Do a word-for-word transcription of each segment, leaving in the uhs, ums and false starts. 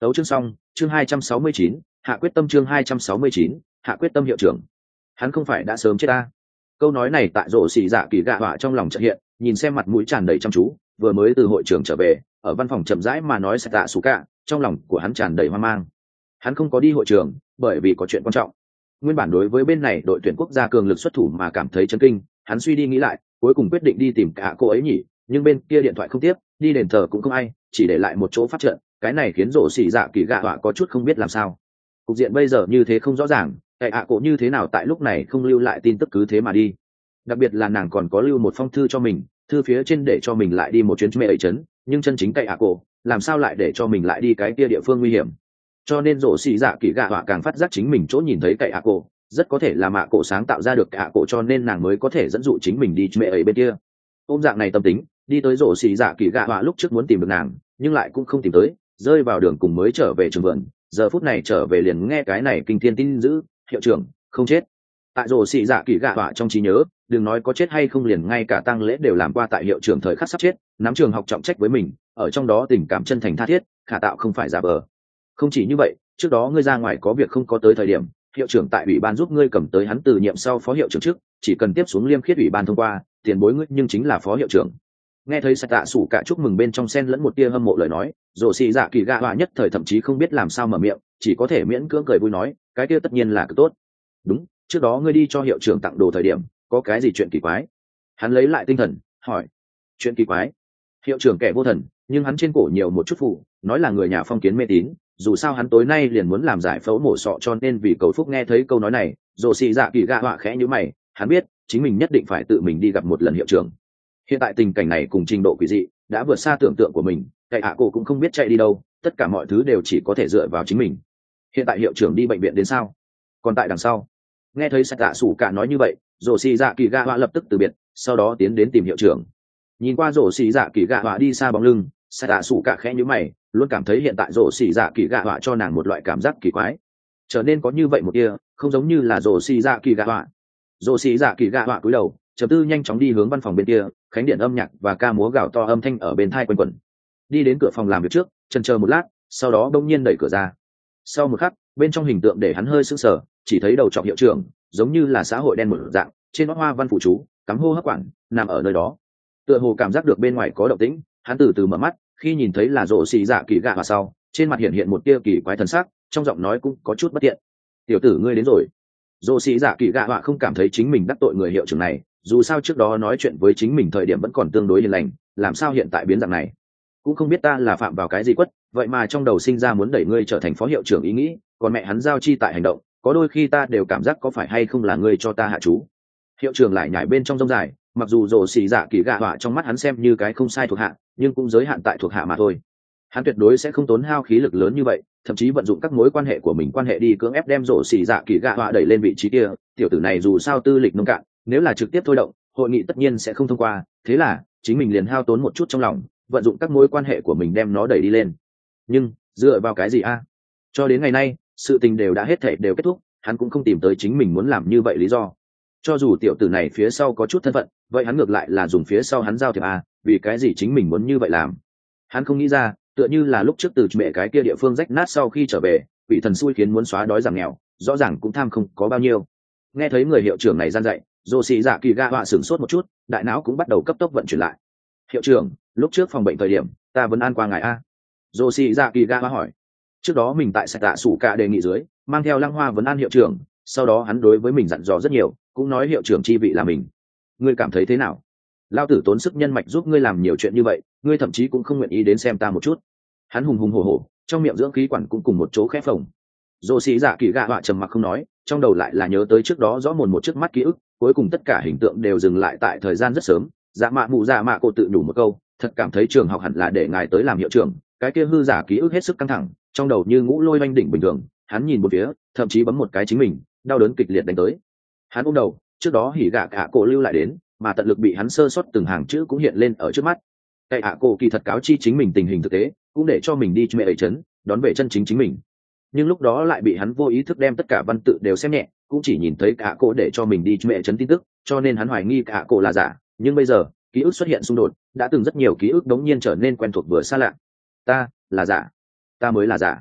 Tấu chương xong, chương hai trăm sáu mươi chín, hạ quyết tâm chương hai trăm sáu mươi chín, hạ quyết tâm hiệu trưởng. Hắn không phải đã sớm chết ta. Câu nói này tại rổ xì dạ kỳ gạ họa trong lòng chợt hiện, nhìn xem mặt mũi tràn đầy chăm chú, vừa mới từ hội trường trở về, ở văn phòng chậm rãi mà nói sẽ tạ sủ cả, trong lòng của hắn tràn đầy hoang mang. Hắn không có đi hội trường, bởi vì có chuyện quan trọng. Nguyên bản đối với bên này đội tuyển quốc gia cường lực xuất thủ mà cảm thấy chấn kinh, hắn suy đi nghĩ lại, cuối cùng quyết định đi tìm cả cô ấy nhỉ, nhưng bên kia điện thoại không tiếp, đi đền thờ cũng không ai, chỉ để lại một chỗ phát trận, cái này khiến rổ xì dạ kỳ gạ họa có chút không biết làm sao. Cục diện bây giờ như thế không rõ ràng, cái ạ cổ như thế nào tại lúc này không lưu lại tin tức cứ thế mà đi. Đặc biệt là nàng còn có lưu một phong thư cho mình, thư phía trên để cho mình lại đi một chuyến mẹ ấy chấn, nhưng chân chính cái ạ cổ làm sao lại để cho mình lại đi cái kia địa phương nguy hiểm. Cho nên rổ xì dạ kỳ gạ họa càng phát giác chính mình chỗ nhìn thấy cái ạ cổ rất có thể là mạ cổ sáng tạo ra được cái ạ cổ, cho nên nàng mới có thể dẫn dụ chính mình đi mẹ ấy bên kia. Ôm dạng này tâm tính đi tới rổ xì dạ kỳ gạ họa lúc trước muốn tìm được nàng, nhưng lại cũng không tìm tới, rơi vào đường cùng mới trở về trường vườn. Giờ phút này trở về liền nghe cái này kinh thiên tin dữ, hiệu trưởng không chết. Tại rổ xì dạ kỳ gạ họa trong trí nhớ, đừng nói có chết hay không, liền ngay cả tang lễ đều làm qua tại hiệu trưởng thời khắc sắp chết, nắm trường học trọng trách với mình, ở trong đó tình cảm chân thành tha thiết, khả tạo không phải giả vờ. Không chỉ như vậy, trước đó ngươi ra ngoài có việc không có tới thời điểm, hiệu trưởng tại ủy ban giúp ngươi cầm tới hắn từ nhiệm sau phó hiệu trưởng trước, chỉ cần tiếp xuống liêm khiết ủy ban thông qua, tiền bối ngươi nhưng chính là phó hiệu trưởng. Nghe thấy sạch tạ sủ cả chúc mừng bên trong sen lẫn một tia hâm mộ lời nói, rổ xì dạ kỳ gạ họa nhất thời thậm chí không biết làm sao mở miệng, chỉ có thể miễn cưỡng cười vui nói, cái kia tất nhiên là cực tốt. Đúng, trước đó ngươi đi cho hiệu trưởng tặng đồ thời điểm có cái gì chuyện kỳ quái? Hắn lấy lại tinh thần hỏi. Chuyện kỳ quái? Hiệu trưởng kẻ vô thần, nhưng hắn trên cổ nhiều một chút phụ, nói là người nhà phong kiến mê tín, dù sao hắn tối nay liền muốn làm giải phẫu mổ sọ, cho nên vì cầu phúc. Nghe thấy câu nói này, rổ xì dạ kỳ gạ họa khẽ nhíu mày, hắn biết chính mình nhất định phải tự mình đi gặp một lần hiệu trưởng. Hiện tại tình cảnh này cùng trình độ quỷ dị đã vượt xa tưởng tượng của mình, cậy hạ cổ cũng không biết chạy đi đâu, tất cả mọi thứ đều chỉ có thể dựa vào chính mình. Hiện tại hiệu trưởng đi bệnh viện đến sao? Còn tại đằng sau. Nghe thấy sạch tạ sủ cả nói như vậy, rổ xì dạ kỳ gạ họa lập tức từ biệt, sau đó tiến đến tìm hiệu trưởng. Nhìn qua rổ xì dạ kỳ gạ họa đi xa bóng lưng, sạch tạ sủ cả khẽ nhíu mày, luôn cảm thấy hiện tại rổ xì dạ kỳ gạ họa cho nàng một loại cảm giác kỳ quái, trở nên có như vậy một kia không giống như là rổ xì dạ kỳ gạ họa. Rổ xì dạ kỳ gạ họa cúi đầu chấm tư, nhanh chóng đi hướng văn phòng bên kia, khánh điện âm nhạc và ca múa gào to âm thanh ở bên thai quanh quẩn. Đi đến cửa phòng làm việc trước, chần chờ một lát, sau đó đông nhiên đẩy cửa ra. Sau một khắc, bên trong hình tượng để hắn hơi sững sờ, chỉ thấy đầu trọc hiệu trưởng giống như là xã hội đen một dạng, trên nót hoa văn phụ chú cắm hô hấp quản nằm ở nơi đó. Tựa hồ cảm giác được bên ngoài có động tĩnh, hắn từ từ mở mắt, khi nhìn thấy là rổ xì dạ kỳ gạ họa sau, trên mặt hiện hiện một tia kỳ quái thần sắc, trong giọng nói cũng có chút bất tiện. Tiểu tử ngươi đến rồi. Rổ xì dạ kỳ gạ họa không cảm thấy chính mình đắc tội người hiệu trưởng này, dù sao trước đó nói chuyện với chính mình thời điểm vẫn còn tương đối hiền lành, làm sao hiện tại biến dạng này? Cũng không biết ta là phạm vào cái gì quất, vậy mà trong đầu sinh ra muốn đẩy ngươi trở thành phó hiệu trưởng ý nghĩ, còn mẹ hắn giao chi tại hành động, có đôi khi ta đều cảm giác có phải hay không là ngươi cho ta hạ chú. Hiệu trưởng lại nhảy bên trong rông dài, mặc dù rổ xì dạ kỳ gạ họa trong mắt hắn xem như cái không sai thuộc hạ, nhưng cũng giới hạn tại thuộc hạ mà thôi. Hắn tuyệt đối sẽ không tốn hao khí lực lớn như vậy, thậm chí vận dụng các mối quan hệ của mình quan hệ đi cưỡng ép đem rổ xì dạ kỳ gạ họa đẩy lên vị trí kia. Tiểu tử này dù sao tư lịch nông cạn, nếu là trực tiếp thôi động, hội nghị tất nhiên sẽ không thông qua, thế là chính mình liền hao tốn một chút trong lòng, vận dụng các mối quan hệ của mình đem nó đẩy đi lên. Nhưng dựa vào cái gì a? Cho đến ngày nay, sự tình đều đã hết thể đều kết thúc, hắn cũng không tìm tới chính mình muốn làm như vậy lý do. Cho dù tiểu tử này phía sau có chút thân phận, vậy hắn ngược lại là dùng phía sau hắn giao thiệp a, vì cái gì chính mình muốn như vậy làm? Hắn không nghĩ ra, tựa như là lúc trước từ mẹ cái kia địa phương rách nát sau khi trở về, vị thần xui khiến muốn xóa đói giảm nghèo, rõ ràng cũng tham không có bao nhiêu. Nghe thấy người hiệu trưởng này gian dạy, rổ xì dạ kỳ gạ họa sửng sốt một chút, đại não cũng bắt đầu cấp tốc vận chuyển lại. Hiệu trưởng, lúc trước phòng bệnh thời điểm ta vẫn an qua ngài a. Rổ xì dạ kỳ gạ họa hỏi. Trước đó mình tại sạch tạ sủ cả đề nghị dưới, mang theo lăng hoa vấn an hiệu trưởng, sau đó hắn đối với mình dặn dò rất nhiều, cũng nói hiệu trưởng chi vị là mình. Ngươi cảm thấy thế nào? Lao tử tốn sức nhân mạch giúp ngươi làm nhiều chuyện như vậy, ngươi thậm chí cũng không nguyện ý đến xem ta một chút. Hắn hùng hùng hổ hổ, trong miệng dưỡng khí quản cũng cùng một chỗ khép phồng. Rổ xì dạ kỳ gạ họa trầm mặc không nói, trong đầu lại là nhớ tới trước đó rõ mồn một trước mắt ký ức, cuối cùng tất cả hình tượng đều dừng lại tại thời gian rất sớm. Dạ mạ mụ dạ mạ cô tự nhủ một câu, thật cảm thấy trường học hẳn là để ngài tới làm hiệu trưởng. Cái kia hư giả ký ức hết sức căng thẳng, trong đầu như ngũ lôi oanh đỉnh bình thường. Hắn nhìn một phía, thậm chí bấm một cái chính mình, đau đớn kịch liệt đánh tới. Hắn ôm đầu, trước đó hỉ gạ cả cổ lưu lại đến, mà tận lực bị hắn sơ sót từng hàng chữ cũng hiện lên ở trước mắt. Cái ạ cổ kỳ thật cáo chi chính mình tình hình thực tế, cũng để cho mình đi mẹ ấy chấn, đón về chân chính chính mình. Nhưng lúc đó lại bị hắn vô ý thức đem tất cả văn tự đều xem nhẹ, cũng chỉ nhìn thấy cả cổ để cho mình đi mẹ chấn tin tức, cho nên hắn hoài nghi cả cổ là giả. Nhưng bây giờ ký ức xuất hiện xung đột, đã từng rất nhiều ký ức đống nhiên trở nên quen thuộc vừa xa lạ. Ta là giả, ta mới là giả.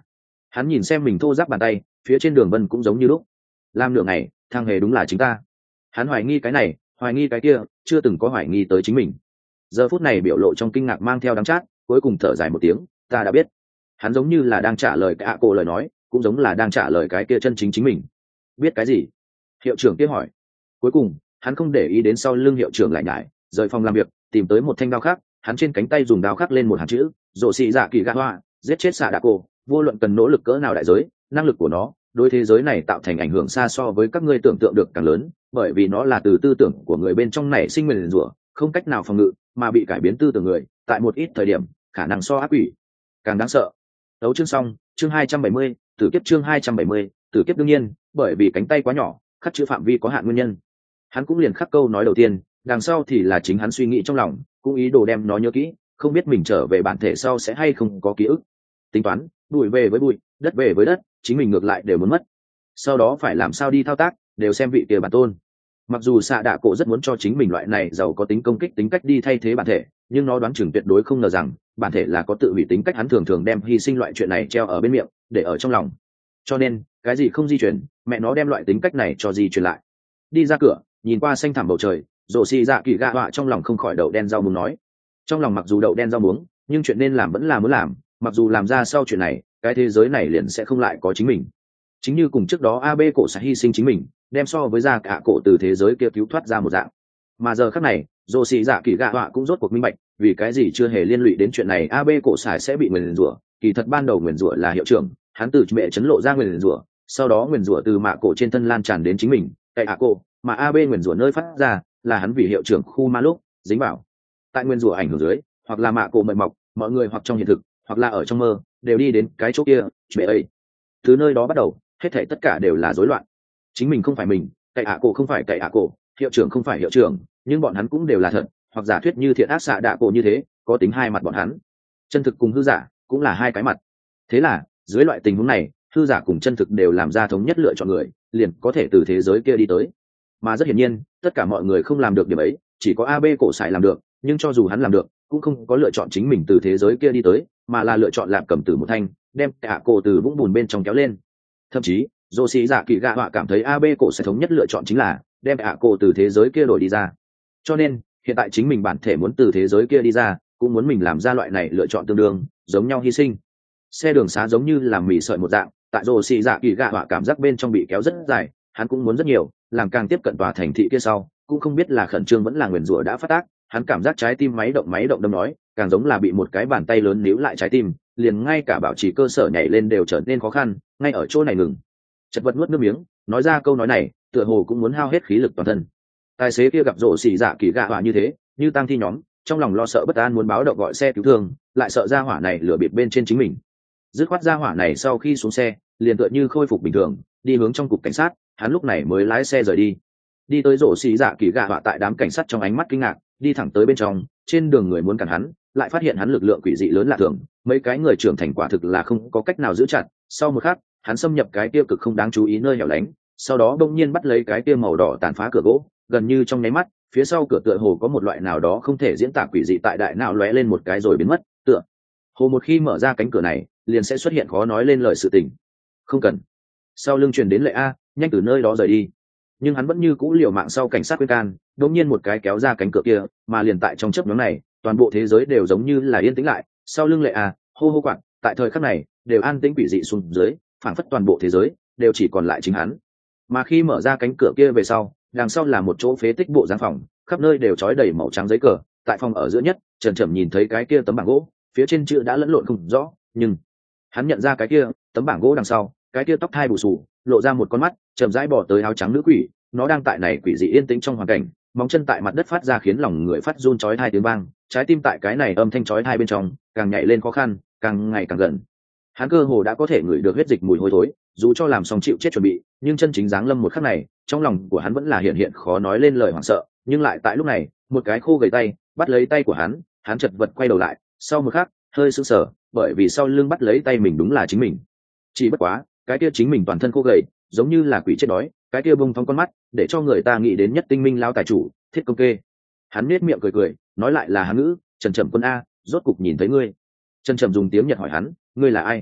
Hắn nhìn xem mình thô ráp bàn tay, phía trên đường vân cũng giống như lúc. Làm nửa ngày, thằng hề đúng là chính ta. Hắn hoài nghi cái này, hoài nghi cái kia, chưa từng có hoài nghi tới chính mình. Giờ phút này biểu lộ trong kinh ngạc mang theo đắng chát, cuối cùng thở dài một tiếng, ta đã biết. Hắn giống như là đang trả lời cái ạ cổ lời nói, cũng giống là đang trả lời cái kia chân chính chính mình. Biết cái gì? Hiệu trưởng kia hỏi. Cuối cùng, hắn không để ý đến sau lưng hiệu trưởng lại nhải, rời phòng làm việc, tìm tới một thanh đao khác, hắn trên cánh tay dùng đao khắc lên một hàng chữ, rồ xì dạ kỳ gạ hoa, giết chết xạ đạ cổ, vô luận cần nỗ lực cỡ nào đại giới, năng lực của nó đối thế giới này tạo thành ảnh hưởng xa so với các ngươi tưởng tượng được càng lớn, bởi vì nó là từ tư tưởng của người bên trong này sinh nguyền rủa, không cách nào phòng ngự, mà bị cải biến tư tưởng người, tại một ít thời điểm, khả năng so ác quỷ càng đáng sợ. Đấu chương xong, chương hai trăm bảy mươi, tử kiếp chương hai trăm bảy mươi, tử kiếp đương nhiên, bởi vì cánh tay quá nhỏ, khắc chữ phạm vi có hạn nguyên nhân. Hắn cũng liền khắc câu nói đầu tiên, đằng sau thì là chính hắn suy nghĩ trong lòng, cũng ý đồ đem nó nhớ kỹ, không biết mình trở về bản thể sau sẽ hay không có ký ức. Tính toán, bụi về với bụi, đất về với đất, chính mình ngược lại đều muốn mất. Sau đó phải làm sao đi thao tác, đều xem vị kia bản tôn. Mặc dù xạ đạ cổ rất muốn cho chính mình loại này giàu có tính công kích tính cách đi thay thế bản thể, nhưng nó đoán chừng tuyệt đối không ngờ rằng bản thể là có tự hủy tính cách, hắn thường thường đem hy sinh loại chuyện này treo ở bên miệng, để ở trong lòng. Cho nên, cái gì không di chuyển, mẹ nó đem loại tính cách này cho di chuyển lại. Đi ra cửa, nhìn qua xanh thẳm bầu trời, rồ xì dạ kỳ gạ họa trong lòng không khỏi đậu đen rau muống nói. Trong lòng mặc dù đậu đen rau muống, nhưng chuyện nên làm vẫn là muốn làm, mặc dù làm ra sau chuyện này, cái thế giới này liền sẽ không lại có chính mình. Chính như cùng trước đó a bê cổ sẽ hy sinh chính mình, đem so với gia cả cổ từ thế giới kia cứu thoát ra một dạng. Mà giờ khắc này, rồ xì dạ kỳ gạ họa cũng rốt cuộc minh bạch, vì cái gì chưa hề liên lụy đến chuyện này a bê cổ xài sẽ bị nguyền rủa, kỳ thật ban đầu nguyền rủa là hiệu trưởng, hắn từ mẹ chấn lộ ra nguyền rủa, sau đó nguyền rủa từ mạ cổ trên thân lan tràn đến chính mình, cậy ạ cổ, mà a bê nguyền rủa nơi phát ra là hắn vì hiệu trưởng khu ma lúc dính vào. Tại nguyền rủa ảnh hưởng dưới, hoặc là mạ cổ mệt mọc, mọi người hoặc trong hiện thực, hoặc là ở trong mơ, đều đi đến cái chỗ kia, mẹ ấy. Từ nơi đó bắt đầu, hết thảy tất cả đều là rối loạn. Chính mình không phải mình, cậy ạ cổ không phải cậy ạ cổ, hiệu trưởng không phải hiệu trưởng, nhưng bọn hắn cũng đều là thật, hoặc giả thuyết như thiện ác xạ đạ cổ như thế, có tính hai mặt bọn hắn. Chân thực cùng hư giả cũng là hai cái mặt. Thế là, dưới loại tình huống này, hư giả cùng chân thực đều làm ra thống nhất lựa chọn người, liền có thể từ thế giới kia đi tới. Mà rất hiển nhiên, tất cả mọi người không làm được điểm ấy, chỉ có a bê cổ sải làm được, nhưng cho dù hắn làm được, cũng không có lựa chọn chính mình từ thế giới kia đi tới, mà là lựa chọn làm cầm tử một thanh, đem cả cổ từ vũng bùn bên trong kéo lên. Thậm chí, dô sĩ dạ kỳ gạ họa cảm thấy a bê cổ sẽ thống nhất lựa chọn chính là đem cả cổ từ thế giới kia đổi đi ra. Cho nên, hiện tại chính mình bản thể muốn từ thế giới kia đi ra, cũng muốn mình làm ra loại này lựa chọn tương đương, giống nhau hy sinh. Xe đường xá giống như làm mì sợi một dạng, tại dô sĩ dạ kỳ gạ họa cảm giác bên trong bị kéo rất dài, hắn cũng muốn rất nhiều, làm càng tiếp cận tòa thành thị kia sau, cũng không biết là khẩn trương vẫn là nguyền rủa đã phát tác, hắn cảm giác trái tim máy động máy động đâm nói, càng giống là bị một cái bàn tay lớn níu lại trái tim, liền ngay cả bảo trì cơ sở nhảy lên đều trở nên khó khăn, ngay ở chỗ này ngừng. Chật vật nuốt nước miếng, nói ra câu nói này, tựa hồ cũng muốn hao hết khí lực toàn thân. Tài xế kia gặp rộ xì dạ kỳ gạ hỏa như thế, như tăng thi nhóm, trong lòng lo sợ bất an muốn báo động gọi xe cứu thương, lại sợ ra hỏa này lửa bịp bên trên chính mình. Dứt khoát ra hỏa này sau khi xuống xe, liền tựa như khôi phục bình thường, đi hướng trong cục cảnh sát, hắn lúc này mới lái xe rời đi. Đi tới rộ xì dạ kỳ gạ hỏa tại đám cảnh sát trong ánh mắt kinh ngạc, đi thẳng tới bên trong, trên đường người muốn cản hắn, lại phát hiện hắn lực lượng quỷ dị lớn lạ thường, mấy cái người trưởng thành quả thực là không có cách nào giữ chặt. Sau một khắc, hắn xâm nhập cái tiêu cực không đáng chú ý nơi hẻo lánh, sau đó đông nhiên bắt lấy cái tiêu màu đỏ tàn phá cửa gỗ, gần như trong nháy mắt, phía sau cửa tựa hồ có một loại nào đó không thể diễn tả quỷ dị tại đại não lóe lên một cái rồi biến mất, tựa hồ một khi mở ra cánh cửa này, liền sẽ xuất hiện khó nói lên lời sự tình. Không cần. Sau lưng truyền đến lệ a, nhanh từ nơi đó rời đi. Nhưng hắn vẫn như cũ liều mạng sau cảnh sát khuyên can, đột nhiên một cái kéo ra cánh cửa kia, mà liền tại trong chớp nhoáng này, toàn bộ thế giới đều giống như là yên tĩnh lại, sau lưng lệ a, hô hô quạt, tại thời khắc này, đều an tĩnh quỷ dị xuống dưới, phảng phất toàn bộ thế giới đều chỉ còn lại chính hắn. Mà khi mở ra cánh cửa kia về sau, đằng sau là một chỗ phế tích bộ dáng phòng, khắp nơi đều trói đầy màu trắng giấy cờ, tại phòng ở giữa nhất, Trần Trầm nhìn thấy cái kia tấm bảng gỗ, phía trên chữ đã lẫn lộn không rõ, nhưng hắn nhận ra cái kia tấm bảng gỗ đằng sau, cái kia tóc thai bù xù, lộ ra một con mắt, chậm rãi bỏ tới áo trắng nữ quỷ, nó đang tại này quỷ dị yên tĩnh trong hoàn cảnh, móng chân tại mặt đất phát ra khiến lòng người phát run chói tai tiếng vang, trái tim tại cái này âm thanh chói tai bên trong, càng nhảy lên khó khăn, càng ngày càng gần. Hắn cơ hồ đã có thể ngửi được huyết dịch mùi hôi thối, dù cho làm xong chịu chết chuẩn bị, nhưng chân chính giáng lâm một khắc này, trong lòng của hắn vẫn là hiện hiện khó nói lên lời hoảng sợ, nhưng lại tại lúc này, một cái khô gầy tay bắt lấy tay của hắn, hắn chật vật quay đầu lại, sau một khắc, hơi sững sờ, bởi vì sau lưng bắt lấy tay mình đúng là chính mình. Chỉ bất quá, cái kia chính mình toàn thân khô gầy, giống như là quỷ chết đói, cái kia bông thong con mắt, để cho người ta nghĩ đến nhất tinh minh lao tài chủ, Thiết Công Kê. Hắn nhếch miệng cười cười, nói lại là hán ngữ, Trần Trầm Quân a, rốt cục nhìn thấy ngươi. Trần Trầm dùng tiếng Nhật hỏi hắn, ngươi là ai?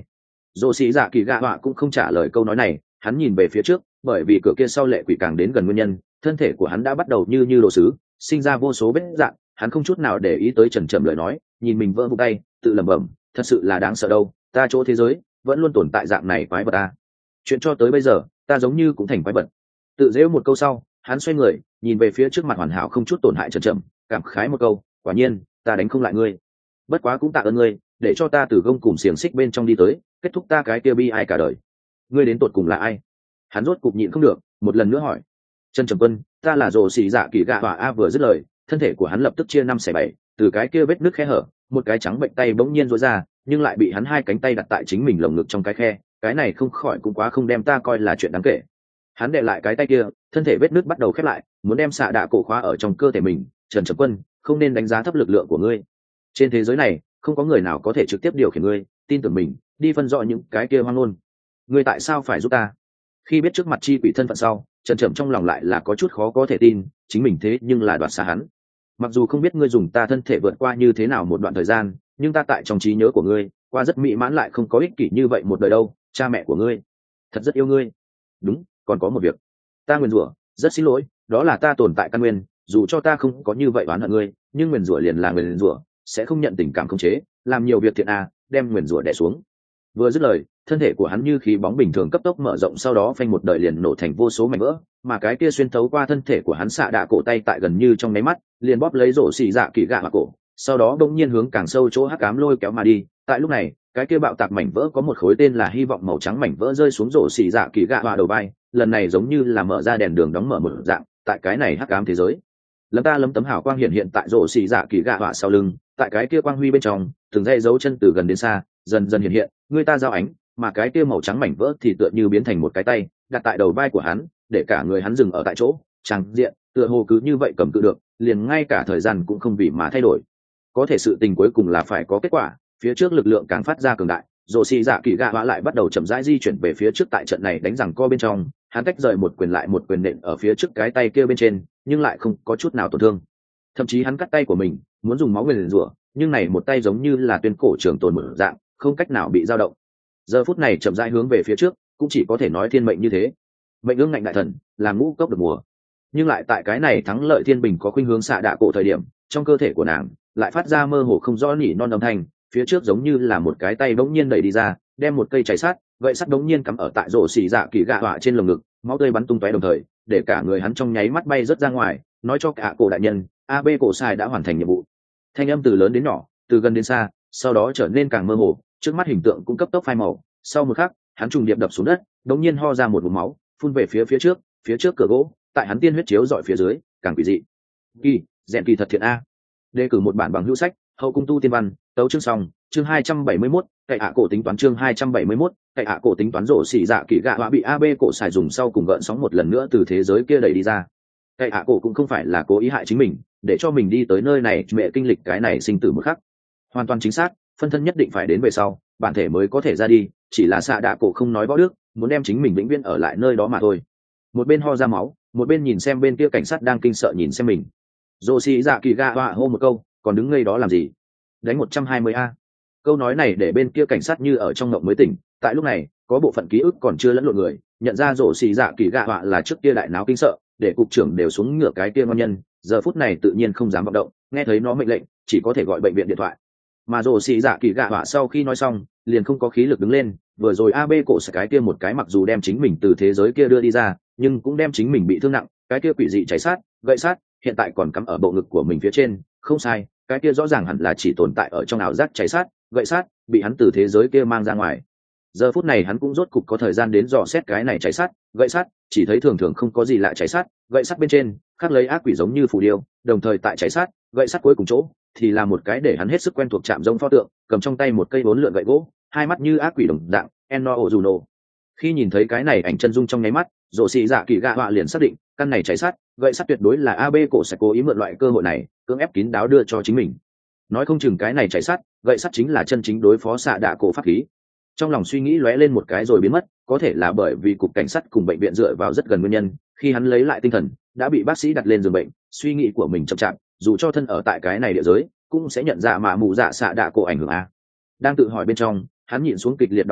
Dỗ xì dạ kỳ gạ họa cũng không trả lời câu nói này, hắn nhìn về phía trước, bởi vì cửa kia sau lệ quỷ càng đến gần nguyên nhân, thân thể của hắn đã bắt đầu như như đồ sứ, sinh ra vô số vết dạn. Hắn không chút nào để ý tới Trần Trầm lời nói, nhìn mình vỡ vụn tay, tự lẩm bẩm, thật sự là đáng sợ đâu, ta chỗ thế giới vẫn luôn tồn tại dạng này quái vật ta. Chuyện cho tới bây giờ, ta giống như cũng thành quái vật. Tự dễu một câu sau, hắn xoay người, nhìn về phía trước mặt hoàn hảo không chút tổn hại Trần Trầm, cảm khái một câu, quả nhiên, ta đánh không lại ngươi. Bất quá cũng tạ ơn ngươi, để cho ta từ gông cùng xiềng xích bên trong đi tới, kết thúc ta cái kia bi ai cả đời. Ngươi đến tột cùng là ai? Hắn rốt cục nhịn không được, một lần nữa hỏi. Trần Trầm Quân, ta là Dỗ xì dạ kỳ gạ họa a. Vừa dứt lời, thân thể của hắn lập tức chia năm xẻ bảy, từ cái kia vết nứt khe hở, một cái trắng bệnh tay bỗng nhiên rối ra, nhưng lại bị hắn hai cánh tay đặt tại chính mình lồng ngực trong cái khe, cái này không khỏi cũng quá không đem ta coi là chuyện đáng kể. Hắn đệ lại cái tay kia, thân thể vết nứt bắt đầu khép lại, muốn đem xạ đạ cổ khóa ở trong cơ thể mình. Trần Trầm Quân, không nên đánh giá thấp lực lượng của ngươi. Trên thế giới này, không có người nào có thể trực tiếp điều khiển ngươi, tin tưởng mình, đi phân rõ những cái kia hoang ngôn. Ngươi tại sao phải giúp ta? Khi biết trước mặt chi quỷ thân phận sau, Trần Trầm trong lòng lại là có chút khó có thể tin, chính mình thế nhưng là đoạt xa hắn. Mặc dù không biết ngươi dùng ta thân thể vượt qua như thế nào một đoạn thời gian, nhưng ta tại trong trí nhớ của ngươi, qua rất mỹ mãn lại không có ích kỷ như vậy một đời đâu. Cha mẹ của ngươi thật rất yêu ngươi. Đúng, còn có một việc, ta nguyền rủa, rất xin lỗi, đó là ta tồn tại căn nguyên, dù cho ta không có như vậy oán hận ngươi, nhưng nguyền rủa liền là nguyền rủa, sẽ không nhận tình cảm khống chế, làm nhiều việc thiện à, đem nguyền rủa đè xuống. Vừa dứt lời, thân thể của hắn như khí bóng bình thường cấp tốc mở rộng, sau đó phanh một đời liền nổ thành vô số mảnh vỡ, mà cái kia xuyên thấu qua thân thể của hắn xạ đạ cổ tay tại gần như trong nháy mắt, liền bóp lấy rổ xì dạ kỳ gạ họa cổ, sau đó đột nhiên hướng càng sâu chỗ hắc ám lôi kéo mà đi. Tại lúc này, cái kia bạo tạc mảnh vỡ có một khối tên là hy vọng màu trắng mảnh vỡ rơi xuống rổ xì dạ kỳ gạ họa đầu vai, lần này giống như là mở ra đèn đường đóng mở một dạng, tại cái này hắc ám thế giới. Lấm ta lấm tấm hào quang hiện hiện tại rổ xì dạ kỳ gạ họa sau lưng, tại cái kia quang huy bên trong, từng dây dấu chân từ gần đến xa, dần dần hiện hiện, người ta giao ánh, mà cái kia màu trắng mảnh vỡ thì tựa như biến thành một cái tay, đặt tại đầu vai của hắn, để cả người hắn dừng ở tại chỗ, chẳng diện, tựa hồ cứ như vậy cầm cự được, liền ngay cả thời gian cũng không vì mà thay đổi. Có thể sự tình cuối cùng là phải có kết quả, phía trước lực lượng càng phát ra cường đại, rồ xì dạ kỳ gạ họa lại bắt đầu chậm rãi di chuyển về phía trước. Tại trận này đánh rằng co bên trong, hắn tách rời một quyền lại một quyền nện ở phía trước cái tay kia bên trên, nhưng lại không có chút nào tổn thương. Thậm chí hắn cắt tay của mình, muốn dùng máu nguyền rủa, nhưng này một tay giống như là tuyên cổ trường tồn mở dạng, không cách nào bị dao động. Giờ phút này chậm rãi hướng về phía trước, cũng chỉ có thể nói thiên mệnh như thế. Mệnh ương ngạnh đại thần, làm ngũ cốc được mùa. Nhưng lại tại cái này thắng lợi thiên bình có khuynh hướng xạ đạ cổ thời điểm, trong cơ thể của nàng lại phát ra mơ hồ không rõ nỉ non âm thanh, phía trước giống như là một cái tay bỗng nhiên đẩy đi ra, đem một cây cháy sắt, gậy sắt bỗng nhiên cắm ở tại rổ xì dạ kỳ gạ họa trên lồng ngực, máu tươi bắn tung tóe đồng thời, để cả người hắn trong nháy mắt bay rớt ra ngoài, nói cho cả cổ đại nhân, a bê cổ sai đã hoàn thành nhiệm vụ. Thanh âm từ lớn đến nhỏ, từ gần đến xa, sau đó trở nên càng mơ hồ, trước mắt hình tượng cũng cấp tốc phai màu. Sau một khắc, hắn trùng điệp đập xuống đất, đống nhiên ho ra một ngụm máu, phun về phía phía trước, phía trước cửa gỗ, tại hắn tiên huyết chiếu dọi phía dưới, càng quỷ dị. Kỳ, rèn kỳ thật thiện a. Đề cử một bản bằng hữu sách, hậu cung tu tiên văn, tấu chương xong, chương hai trăm bảy mươi mốt, cậy hạ cổ tính toán chương hai trăm bảy mươi mốt, cậy hạ cổ tính toán rổ xỉ dạ kỳ gạ họa bị a bê cổ xài dùng sau cùng gợn sóng một lần nữa từ thế giới kia đẩy đi ra. Cậy hạ cổ cũng không phải là cố ý hại chính mình, để cho mình đi tới nơi này mẹ kinh lịch cái này sinh tử một khắc. Hoàn toàn chính xác, phân thân nhất định phải đến về sau, bản thể mới có thể ra đi, chỉ là xạ đạ cổ không nói võ đức, muốn đem chính mình vĩnh viễn ở lại nơi đó mà thôi. Một bên ho ra máu, một bên nhìn xem bên kia cảnh sát đang kinh sợ nhìn xem mình. Rồ xỉ dạ kỳ gạ họa hô một câu, còn đứng ngây đó làm gì? Đánh một trăm hai mươi a. Câu nói này để bên kia cảnh sát như ở trong ngộng mới tỉnh. Tại lúc này, có bộ phận ký ức còn chưa lẫn lộn người, nhận ra rồ xỉ dạ kỳ gạ họa là trước kia đại náo kinh sợ, để cục trưởng đều xuống ngửa cái kia ngon nhân, giờ phút này tự nhiên không dám vọng động, nghe thấy nó mệnh lệnh, chỉ có thể gọi bệnh viện điện thoại. Mà rồ xỉ dạ kỳ gạ họa sau khi nói xong, liền không có khí lực đứng lên, vừa rồi a bê cổ sẽ cái kia một cái mặc dù đem chính mình từ thế giới kia đưa đi ra, nhưng cũng đem chính mình bị thương nặng, cái kia quỷ dị cháy sát, gậy sát, hiện tại còn cắm ở bộ ngực của mình phía trên, không sai, cái kia rõ ràng hẳn là chỉ tồn tại ở trong ảo giác cháy sát, gậy sát, bị hắn từ thế giới kia mang ra ngoài. Giờ phút này hắn cũng rốt cục có thời gian đến dò xét cái này cháy sát, gậy sát, chỉ thấy thường thường không có gì lạ cháy sát, gậy sát bên trên, khắc lấy ác quỷ giống như phù điêu, đồng thời tại cháy sát, gậy sát cuối cùng chỗ thì là một cái để hắn hết sức quen thuộc chạm giống pho tượng, cầm trong tay một cây bốn lượn gậy gỗ, hai mắt như ác quỷ đồng dạng, Enno Ojuno. Khi nhìn thấy cái này ảnh chân dung trong nháy mắt, Rồ xỉ dạ kỳ gạ họa liền xác định, căn này cháy sát, gậy sát tuyệt đối là a bê cổ sẽ cố ý mượn loại cơ hội này, cưỡng ép kín đáo đưa cho chính mình. Nói không chừng cái này cháy sát, gậy sát chính là chân chính đối phó xạ đạ cổ pháp khí. Trong lòng suy nghĩ lóe lên một cái rồi biến mất, có thể là bởi vì cục cảnh sát cùng bệnh viện dựa vào rất gần nguyên nhân, khi hắn lấy lại tinh thần, đã bị bác sĩ đặt lên giường bệnh, suy nghĩ của mình chậm chạp, dù cho thân ở tại cái này địa giới, cũng sẽ nhận ra mà mù dạ xạ đạ cổ ảnh hưởng a. Đang tự hỏi bên trong, hắn nhịn xuống kịch liệt đau nhức,